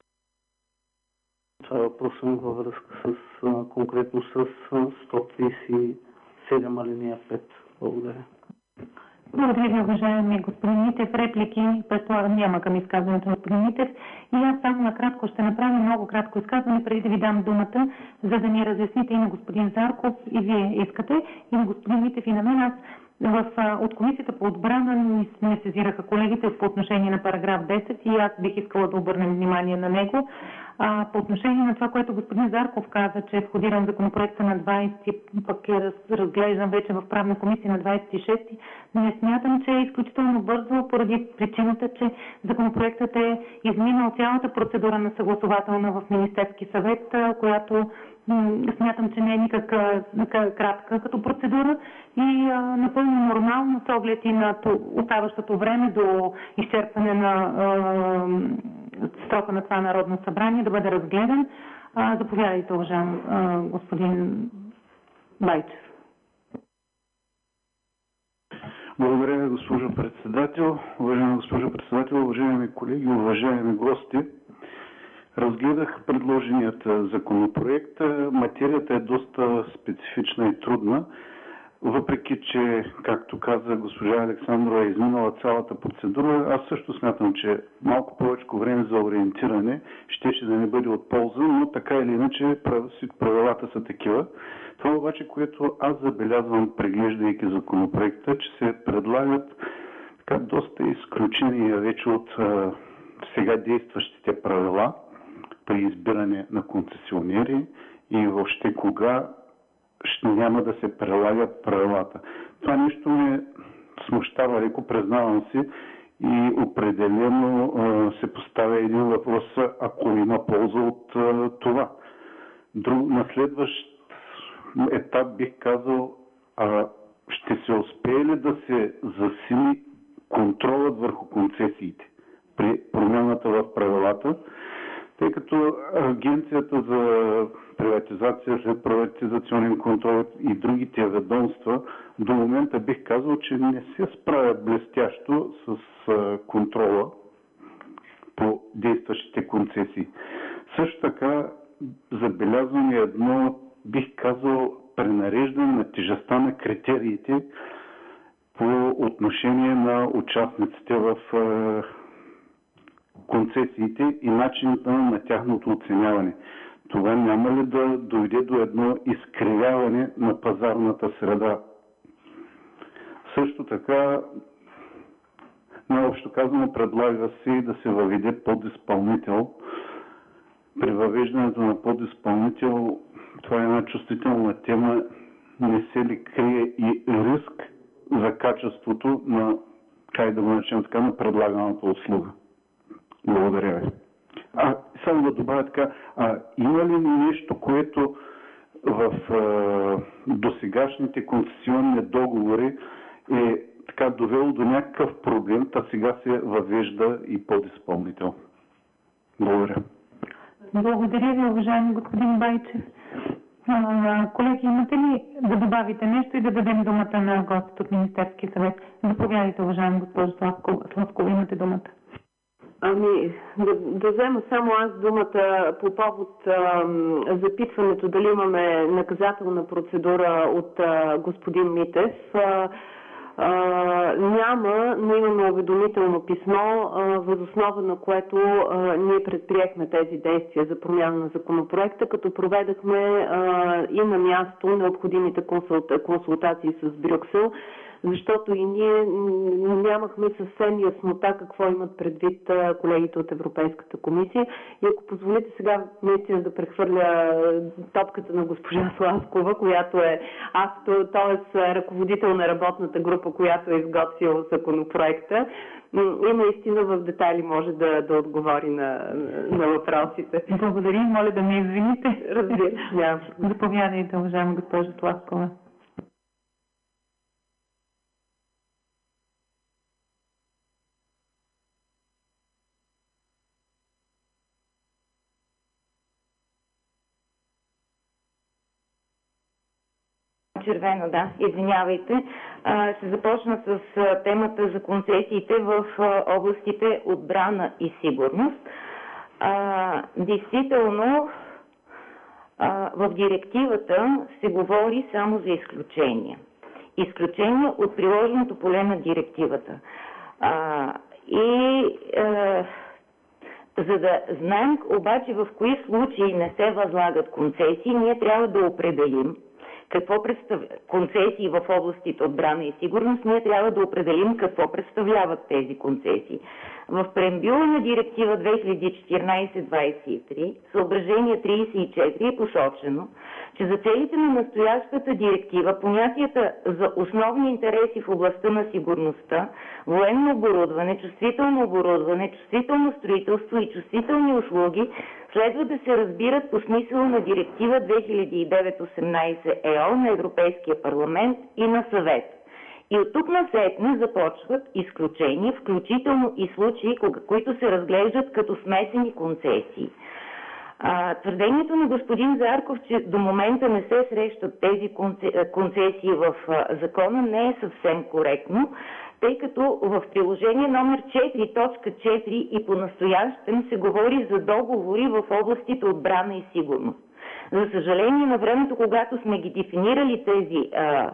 Това е въпросът ми във връзка с, конкретно с сто тридесет и седем алинея пет. Благодаря. Благодаря ви, уважаеми господин Митев. Реплики, предполагам, няма към изказването на господин Митев. И аз само накратко ще направя много кратко изказване, преди да ви дам думата, за да ни разясните и на господин Зарков, и вие искате, и на господин Митев, и на мен. Аз в, от Комисията по отбрана ни не сезираха колегите по отношение на параграф десет и аз бих искала да обърнем внимание на него. А, по отношение на това, което господин Зарков каза, че е входиран законопроекта на двадесети, пък е раз, разглеждан вече в правна комисия на двадесет и шести, не смятам, че е изключително бързо, поради причината, че законопроектът е изминал цялата процедура на съгласователна в Министерски съвет, която смятам, че не е никак кратка като процедура и а, напълно нормално с оглед и на оставащото време до изчерпване на а, срока на това Народно събрание да бъде разгледан. А, заповядайте, уважаем а, господин Байчев. Благодаря, госпожо председател. Уважаема госпожо председател, уважаеми колеги, уважаеми гости. Разгледах предложеният законопроект. Материята е доста специфична и трудна, въпреки че, както каза госпожа Александрова, е изминала цялата процедура. Аз също смятам, че малко повече време за ориентиране щеше да не бъде от полза, но така или иначе правилата са такива. Това обаче, което аз забелязвам, преглеждайки законопроекта, че се предлагат така доста изключения вече от а, сега действащите правила при избиране на концесионери и въобще кога ще няма да се прилагат правилата. Това нещо ме смущава леко, признавам си, и определено а, се поставя един въпрос, ако има полза от а, това. Друг, на следващ етап бих казал, а, ще се успее ли да се засили контролът върху концесиите при промяната в правилата, тъй като Агенцията за приватизация, след приватизационен контрол и другите ведомства до момента бих казал, че не се справят блестящо с контрола по действащите концесии. Също така забелязваме едно, бих казал, пренареждане на тежестта на критериите по отношение на участниците в концесиите и начината на тяхното оценяване. Това няма ли да доведе до едно изкривяване на пазарната среда? Също така, най-общо казано, предлага се да се въведе подизпълнител. При въвеждането на подизпълнител, това е една чувствителна тема, не се ли крие и риск за качеството на, как да го начнем така, на предлаганата услуга? Благодаря ви. А, само да добавя така, а, има ли нещо, което в а, досегашните концесионни договори е така довело до някакъв проблем, та сега се въвежда и подизпълнител? Благодаря. Благодаря ви, уважаеми господин Байчев. А, колеги, имате ли да добавите нещо и да дадем думата на гостите от Министерския съвет? Заповядайте, уважаеми госпожо Славкова, имате думата. Ами, да, да взема само аз думата по повод а, запитването дали имаме наказателна процедура от а, господин Митев. А, а, няма, но имаме уведомително писмо, въз основа на което а, ние предприехме тези действия за промяна на законопроекта, като проведахме а, и на място необходимите консулта, консултации с Брюксел, защото и ние нямахме съвсем яснота какво имат предвид колегите от Европейската комисия. И ако позволите сега наистина да прехвърля топката на госпожа Славкова, която е автор, т.е. ръководител на работната група, която е изготвила законопроекта, и наистина в детайли може да, да отговори на, на въпросите. Благодаря, моля да ме извините. Разбира се, няма. Заповядайте, уважаема госпожа Славкова. Червено, да, извинявайте. А, ще започна с а, темата за концесиите в а, областите отбрана и сигурност. А, действително, а, в директивата се говори само за изключения. Изключения от приложеното поле на директивата. А, и а, за да знаем обаче в кои случаи не се възлагат концесии, ние трябва да определим какво представляват концесии в областите отбрана и сигурност, ние трябва да определим какво представляват тези концесии. В преамбюла на директива две хиляди и четиринадесет двадесет и три, съображение тридесет и четири е посочено, че за целите на настоящата директива понятията за основни интереси в областта на сигурността, военно оборудване, чувствително оборудване, чувствително строителство и чувствителни услуги следва да се разбират по смисъла на Директива две хиляди и девет осемнадесет Е О на Европейския парламент и на Съвета. И от тук насетне започват изключения, включително и случаи, които се разглеждат като смесени концесии. А, твърдението на господин Зарков, че до момента не се срещат тези концесии в а, закона, не е съвсем коректно, тъй като в приложение номер четири точка четири и по настоящем се говори за договори в областите отбрана и сигурност. За съжаление, на времето, когато сме ги дефинирали тези а,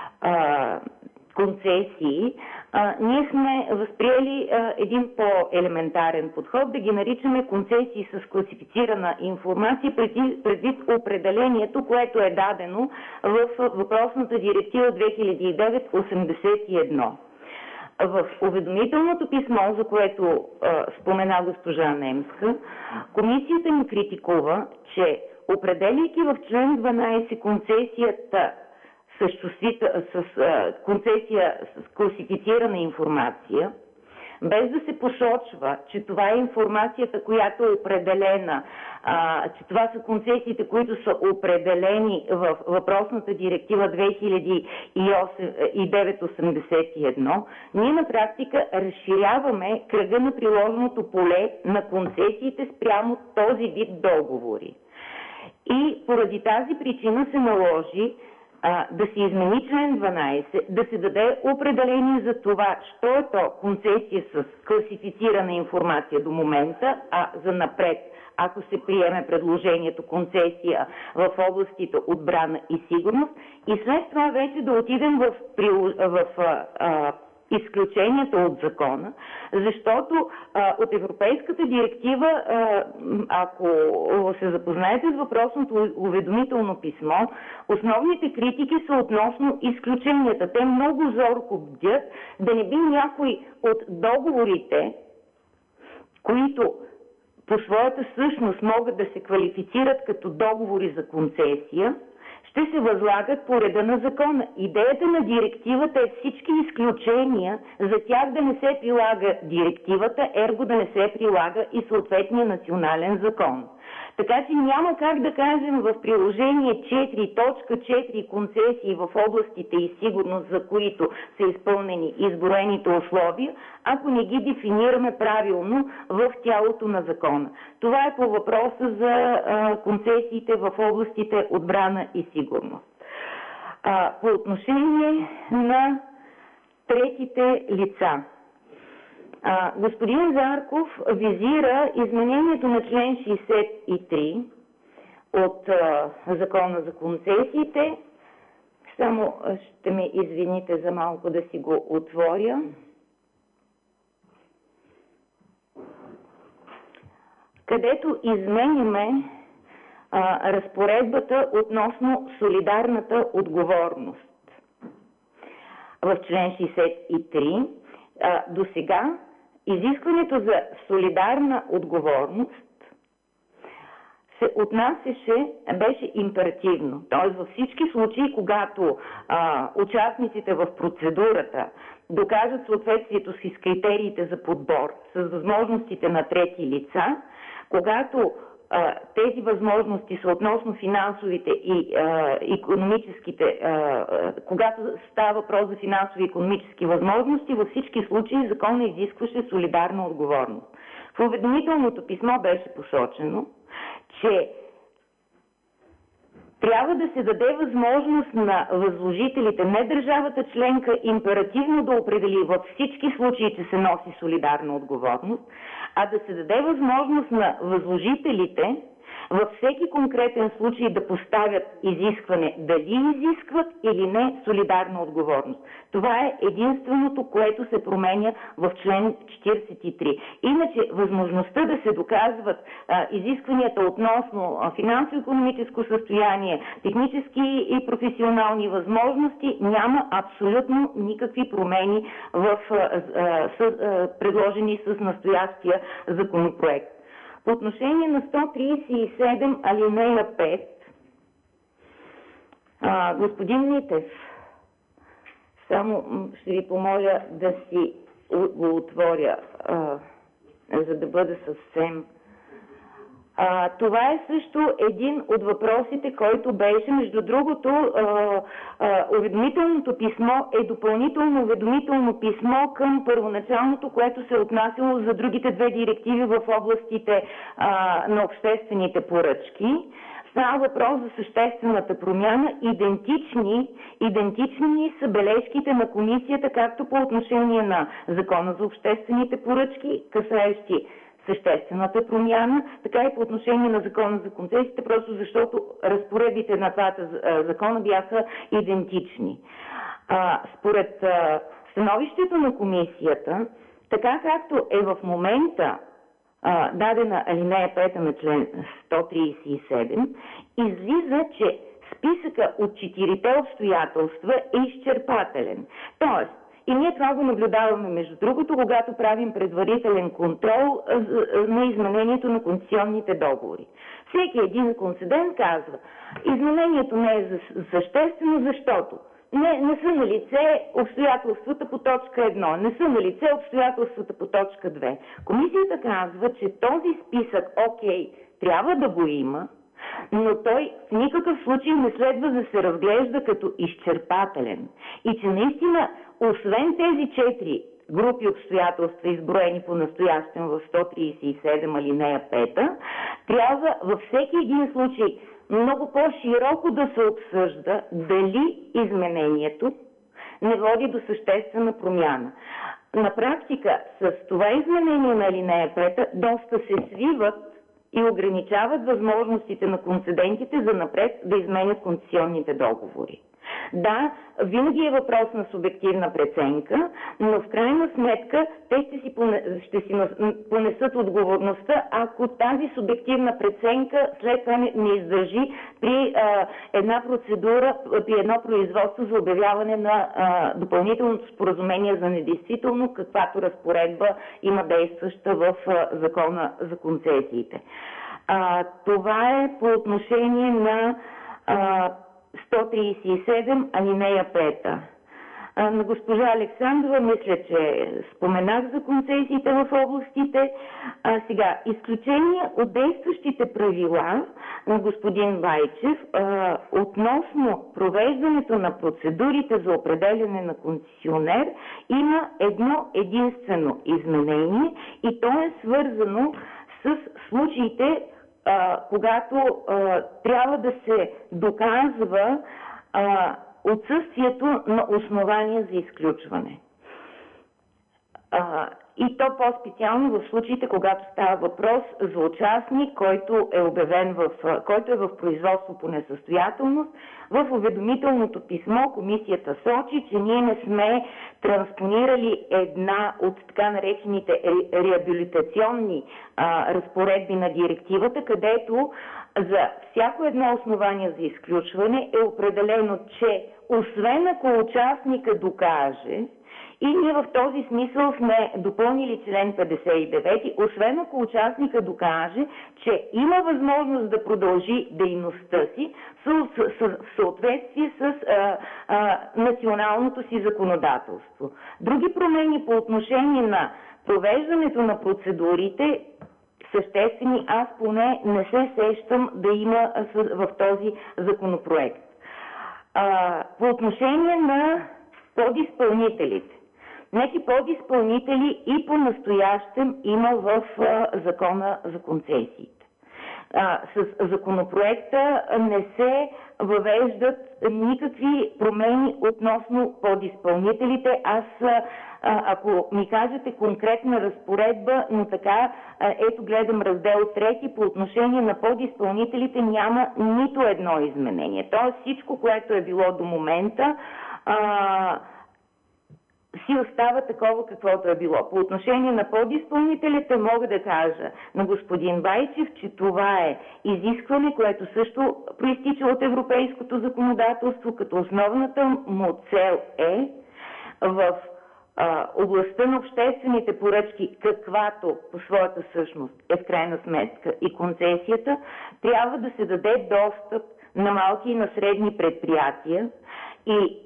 а, концесии, а, ние сме възприели а, един по-елементарен подход, да ги наричаме концесии с класифицирана информация предвид, предвид определението, което е дадено в въпросната директива две хиляди и девет осемдесет и едно. В уведомителното писмо, за което а, спомена госпожа Немска, комисията ни критикува, че определяйки в член дванадесет концесията с, с а, концесия с класифицирана информация, без да се посочва, че това е информацията, която е определена, а, че това са концесиите, които са определени в въпросната директива две хиляди и девет осемдесет и едно, ние на практика разширяваме кръга на приложеното поле на концесиите спрямо този вид договори. И поради тази причина се наложи а, да се измени член дванадесет, да се даде определение за това, що е то концесия с класифицирана информация до момента, а за напред, ако се приеме предложението концесия в областите отбрана и сигурност, и след това вече да отидем в, в а, изключенията от закона, защото а, от Европейската директива, а, ако се запознаете с въпросното уведомително писмо, основните критики са относно изключенията. Те много зорко бдят да не би някой от договорите, които по своята същност могат да се квалифицират като договори за концесия, ще се възлагат по реда на закона. Идеята на директивата е всички изключения, за тях да не се прилага директивата, ерго да не се прилага и съответния национален закон. Така че няма как да кажем в приложение четири точка четири концесии в областите и сигурност, за които са изпълнени изброените условия, ако не ги дефинираме правилно в тялото на закона. Това е по въпроса за а, концесиите в областите отбрана и сигурност. А, по отношение на третите лица. А, господин Зарков визира изменението на член шейсет и три от а, Закона за концесиите. Само ще ме извините за малко да си го отворя. Където изменяме а, разпоредбата относно солидарната отговорност. В член шейсет и три а, до сега изискването за солидарна отговорност се отнасяше, беше императивно. Т.е. във всички случаи, когато а, участниците в процедурата докажат съответствието с критериите за подбор, с възможностите на трети лица, когато а, тези възможности са относно финансовите и а, икономическите, а, когато става въпрос за финансови и икономически възможности, във всички случаи закона изискваше солидарна отговорност. В уведомителното писмо беше посочено, че трябва да се даде възможност на възложителите, не държавата членка, императивно да определи във всички случаи, че се носи солидарна отговорност, а да се даде възможност на възложителите във всеки конкретен случай да поставят изискване дали изискват или не солидарна отговорност. Това е единственото, което се променя в член четиридесет и три. Иначе възможността да се доказват а, изискванията относно финансово-икономическо състояние, технически и професионални възможности няма абсолютно никакви промени в, а, а, с, а, предложени с настоящия законопроект. По отношение на сто тридесет и седем алинея пет, а, господин Митев, само ще ви помоля да си го отворя, а, за да бъда съвсем А, това е също един от въпросите, който беше, между другото, а, а, уведомителното писмо е допълнително уведомително писмо към първоначалното, което се е отнасяло за другите две директиви в областите а, на обществените поръчки. Става въпрос за съществената промяна. Идентични, идентични са бележките на комисията, както по отношение на Закона за обществените поръчки, касаещи съществената промяна, така и по отношение на Закона за концесиите, просто защото разпоредбите на двата закона бяха идентични. А, според а, становището на комисията, така както е в момента а, дадена алинея пета на член сто тридесет и седем, излиза, че списъка от четирите обстоятелства е изчерпателен. Тоест, и ние това го наблюдаваме, между другото, когато правим предварителен контрол на изменението на концесионните договори. Всеки един концедент казва, изменението не е съществено, защото не, не са на лице обстоятелствата по точка едно, не са на лице обстоятелствата по точка две. Комисията казва, че този списък, окей, трябва да го има, но той в никакъв случай не следва да се разглежда като изчерпателен. И че наистина, освен тези четири групи обстоятелства, изброени по настоящем в сто тридесет и седем алинея пета, трябва във всеки един случай много по-широко да се обсъжда дали изменението не води до съществена промяна. На практика с това изменение на алинея пета доста се свиват и ограничават възможностите на концедентите за напред да изменят концесионните договори. Да, винаги е въпрос на субективна преценка, но в крайна сметка те ще си, ще си понесат отговорността, ако тази субективна преценка след това не, не издържи при а, една процедура, при едно производство за обявяване на а, допълнителното споразумение за недействително, каквато разпоредба има действаща в а, Закона за концесиите. А, това е по отношение на а, сто тридесет и седем алинея пета. На госпожа Александрова мисля, че споменах за концесиите в областите. А, сега, изключение от действащите правила на господин Байчев а, относно провеждането на процедурите за определяне на концесионер има едно единствено изменение и то е свързано с случаите, Uh, когато uh, трябва да се доказва uh, отсъствието на основания за изключване. Uh, и то по-специално в случаите, когато става въпрос за участник, който е обявен в, който е в производство по несъстоятелност. В уведомителното писмо комисията сочи, че ние не сме транспонирали една от така наречените реабилитационни а, разпоредби на директивата, където за всяко едно основание за изключване е определено, че освен ако участника докаже, и ние в този смисъл сме допълнили член петдесет и девети, освен ако участника докаже, че има възможност да продължи дейността си в съответствие с а, а, националното си законодателство. Други промени по отношение на провеждането на процедурите съществени, аз поне не се сещам да има в този законопроект. А, по отношение на подизпълнителите. Неки подизпълнители и по-настоящем има в а, Закона за концесиите. А, с законопроекта не се въвеждат никакви промени относно подизпълнителите. Аз, а, ако ми кажете конкретна разпоредба, но така, а, ето гледам раздел трети, по отношение на подизпълнителите няма нито едно изменение. Тоест всичко, което е било до момента, а, си остава такова, каквото е било. По отношение на подизпълнителите мога да кажа на господин Байчев, че това е изискване, което също проистича от европейското законодателство, като основната му цел е в а, областта на обществените поръчки, каквато по своята същност е в крайна сметка и концесията, трябва да се даде достъп на малки и на средни предприятия и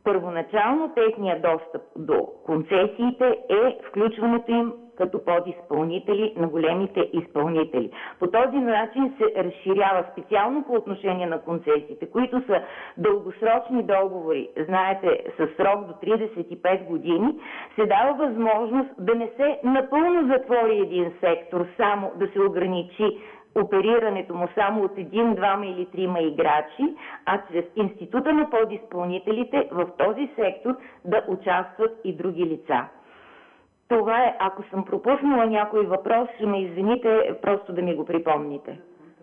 първоначално техният достъп до концесиите е включването им като подизпълнители на големите изпълнители. По този начин се разширява специално по отношение на концесиите, които са дългосрочни договори, знаете, със срок до тридесет и пет години, се дава възможност да не се напълно затвори един сектор, само да се ограничи оперирането му само от един, двама или трима играчи, а чрез института на подизпълнителите в този сектор да участват и други лица. Това е, ако съм пропуснала някой въпрос, ще ме извините, просто да ми го припомните.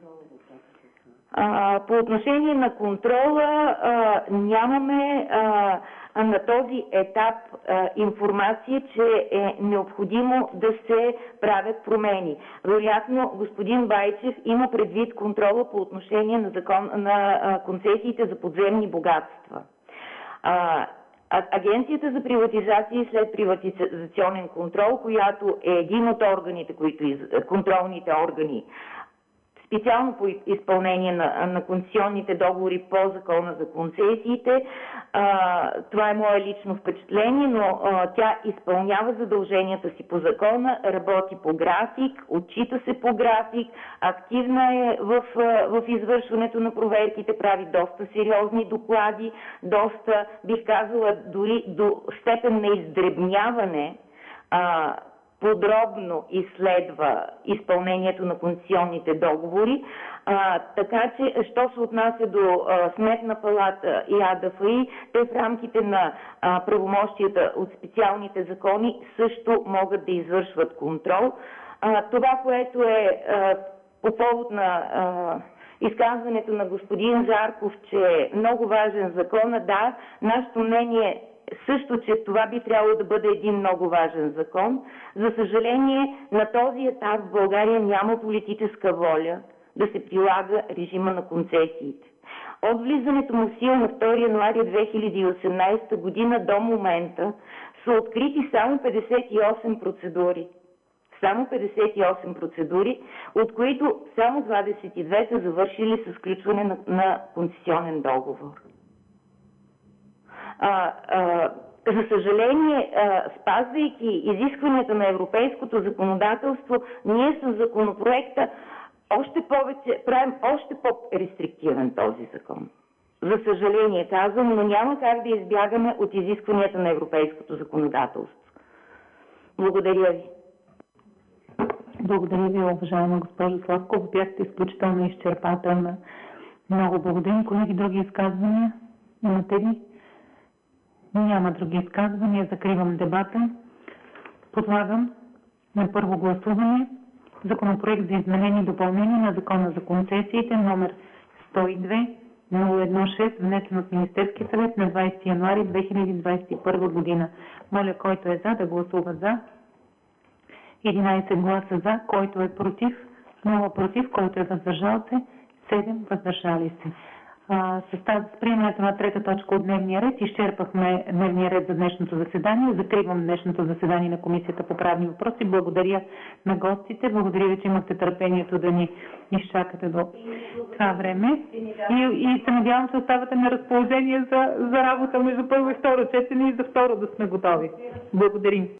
А, по отношение на контрола, а, нямаме а, на този етап а, информация, че е необходимо да се правят промени. Вероятно, господин Байчев има предвид контрола по отношение на, закон, на а, концесиите за подземни богатства. А, Агенцията за приватизация и следприватизационен контрол, която е един от органите, които из... контролните органи, специално по изпълнение на, на концесионните договори по закона за концесиите. А, това е мое лично впечатление, но а, тя изпълнява задълженията си по закона, работи по график, отчита се по график, активна е в, в извършването на проверките, прави доста сериозни доклади, доста, бих казала, дори до степен на издребняване, а, подробно изследва изпълнението на концесионните договори, а, така че, що се отнася до а, Сметна палата и А Д Ф И, те в рамките на а, правомощията от специалните закони също могат да извършват контрол. А, това, което е а, по повод на а, изказването на господин Зарков, че е много важен закон, да, нашето мнение също, че това би трябвало да бъде един много важен закон. За съжаление, на този етап в България няма политическа воля да се прилага режима на концесиите. От влизането му в сила на втори януари две хиляди и осемнадесета година до момента са открити само петдесет и осем процедури. Само петдесет и осем процедури, от които само двадесет и две са завършили с включване на, на концесионен договор. А, а, за съжаление, а, спазвайки изискванията на европейското законодателство, ние с законопроекта още повече, правим още по-рестриктивен този закон. За съжаление казвам, но няма как да избягаме от изискванията на европейското законодателство. Благодаря ви. Благодаря ви, уважаема госпожа Славкова. Бяхте изключително изчерпателна. Много благодарим. Колеги, други изказвания? Имате ли? Няма други изказвания. Закривам дебата. Подлагам на първо гласуване Законопроект за изменение и допълнение на Закона за концесиите, номер сто и две нула едно шест, внесен от Министерския съвет на двадесети януари две хиляди двадесет и първа година. Моля, който е за, да гласува за. единадесет гласа за, който е против, нула против, който е въздържал се, седем въздържали се. А, с тази приемането на трета точка от дневния ред изчерпахме дневния ред за днешното заседание. Закривам днешното заседание на Комисията по правни въпроси. Благодаря на гостите. Благодаря ви, че имахте търпението да ни изчакате до това време. И, и се надявам, че оставате на разположение за, за работа между първо и второ четене и за второ да сме готови. Благодарим.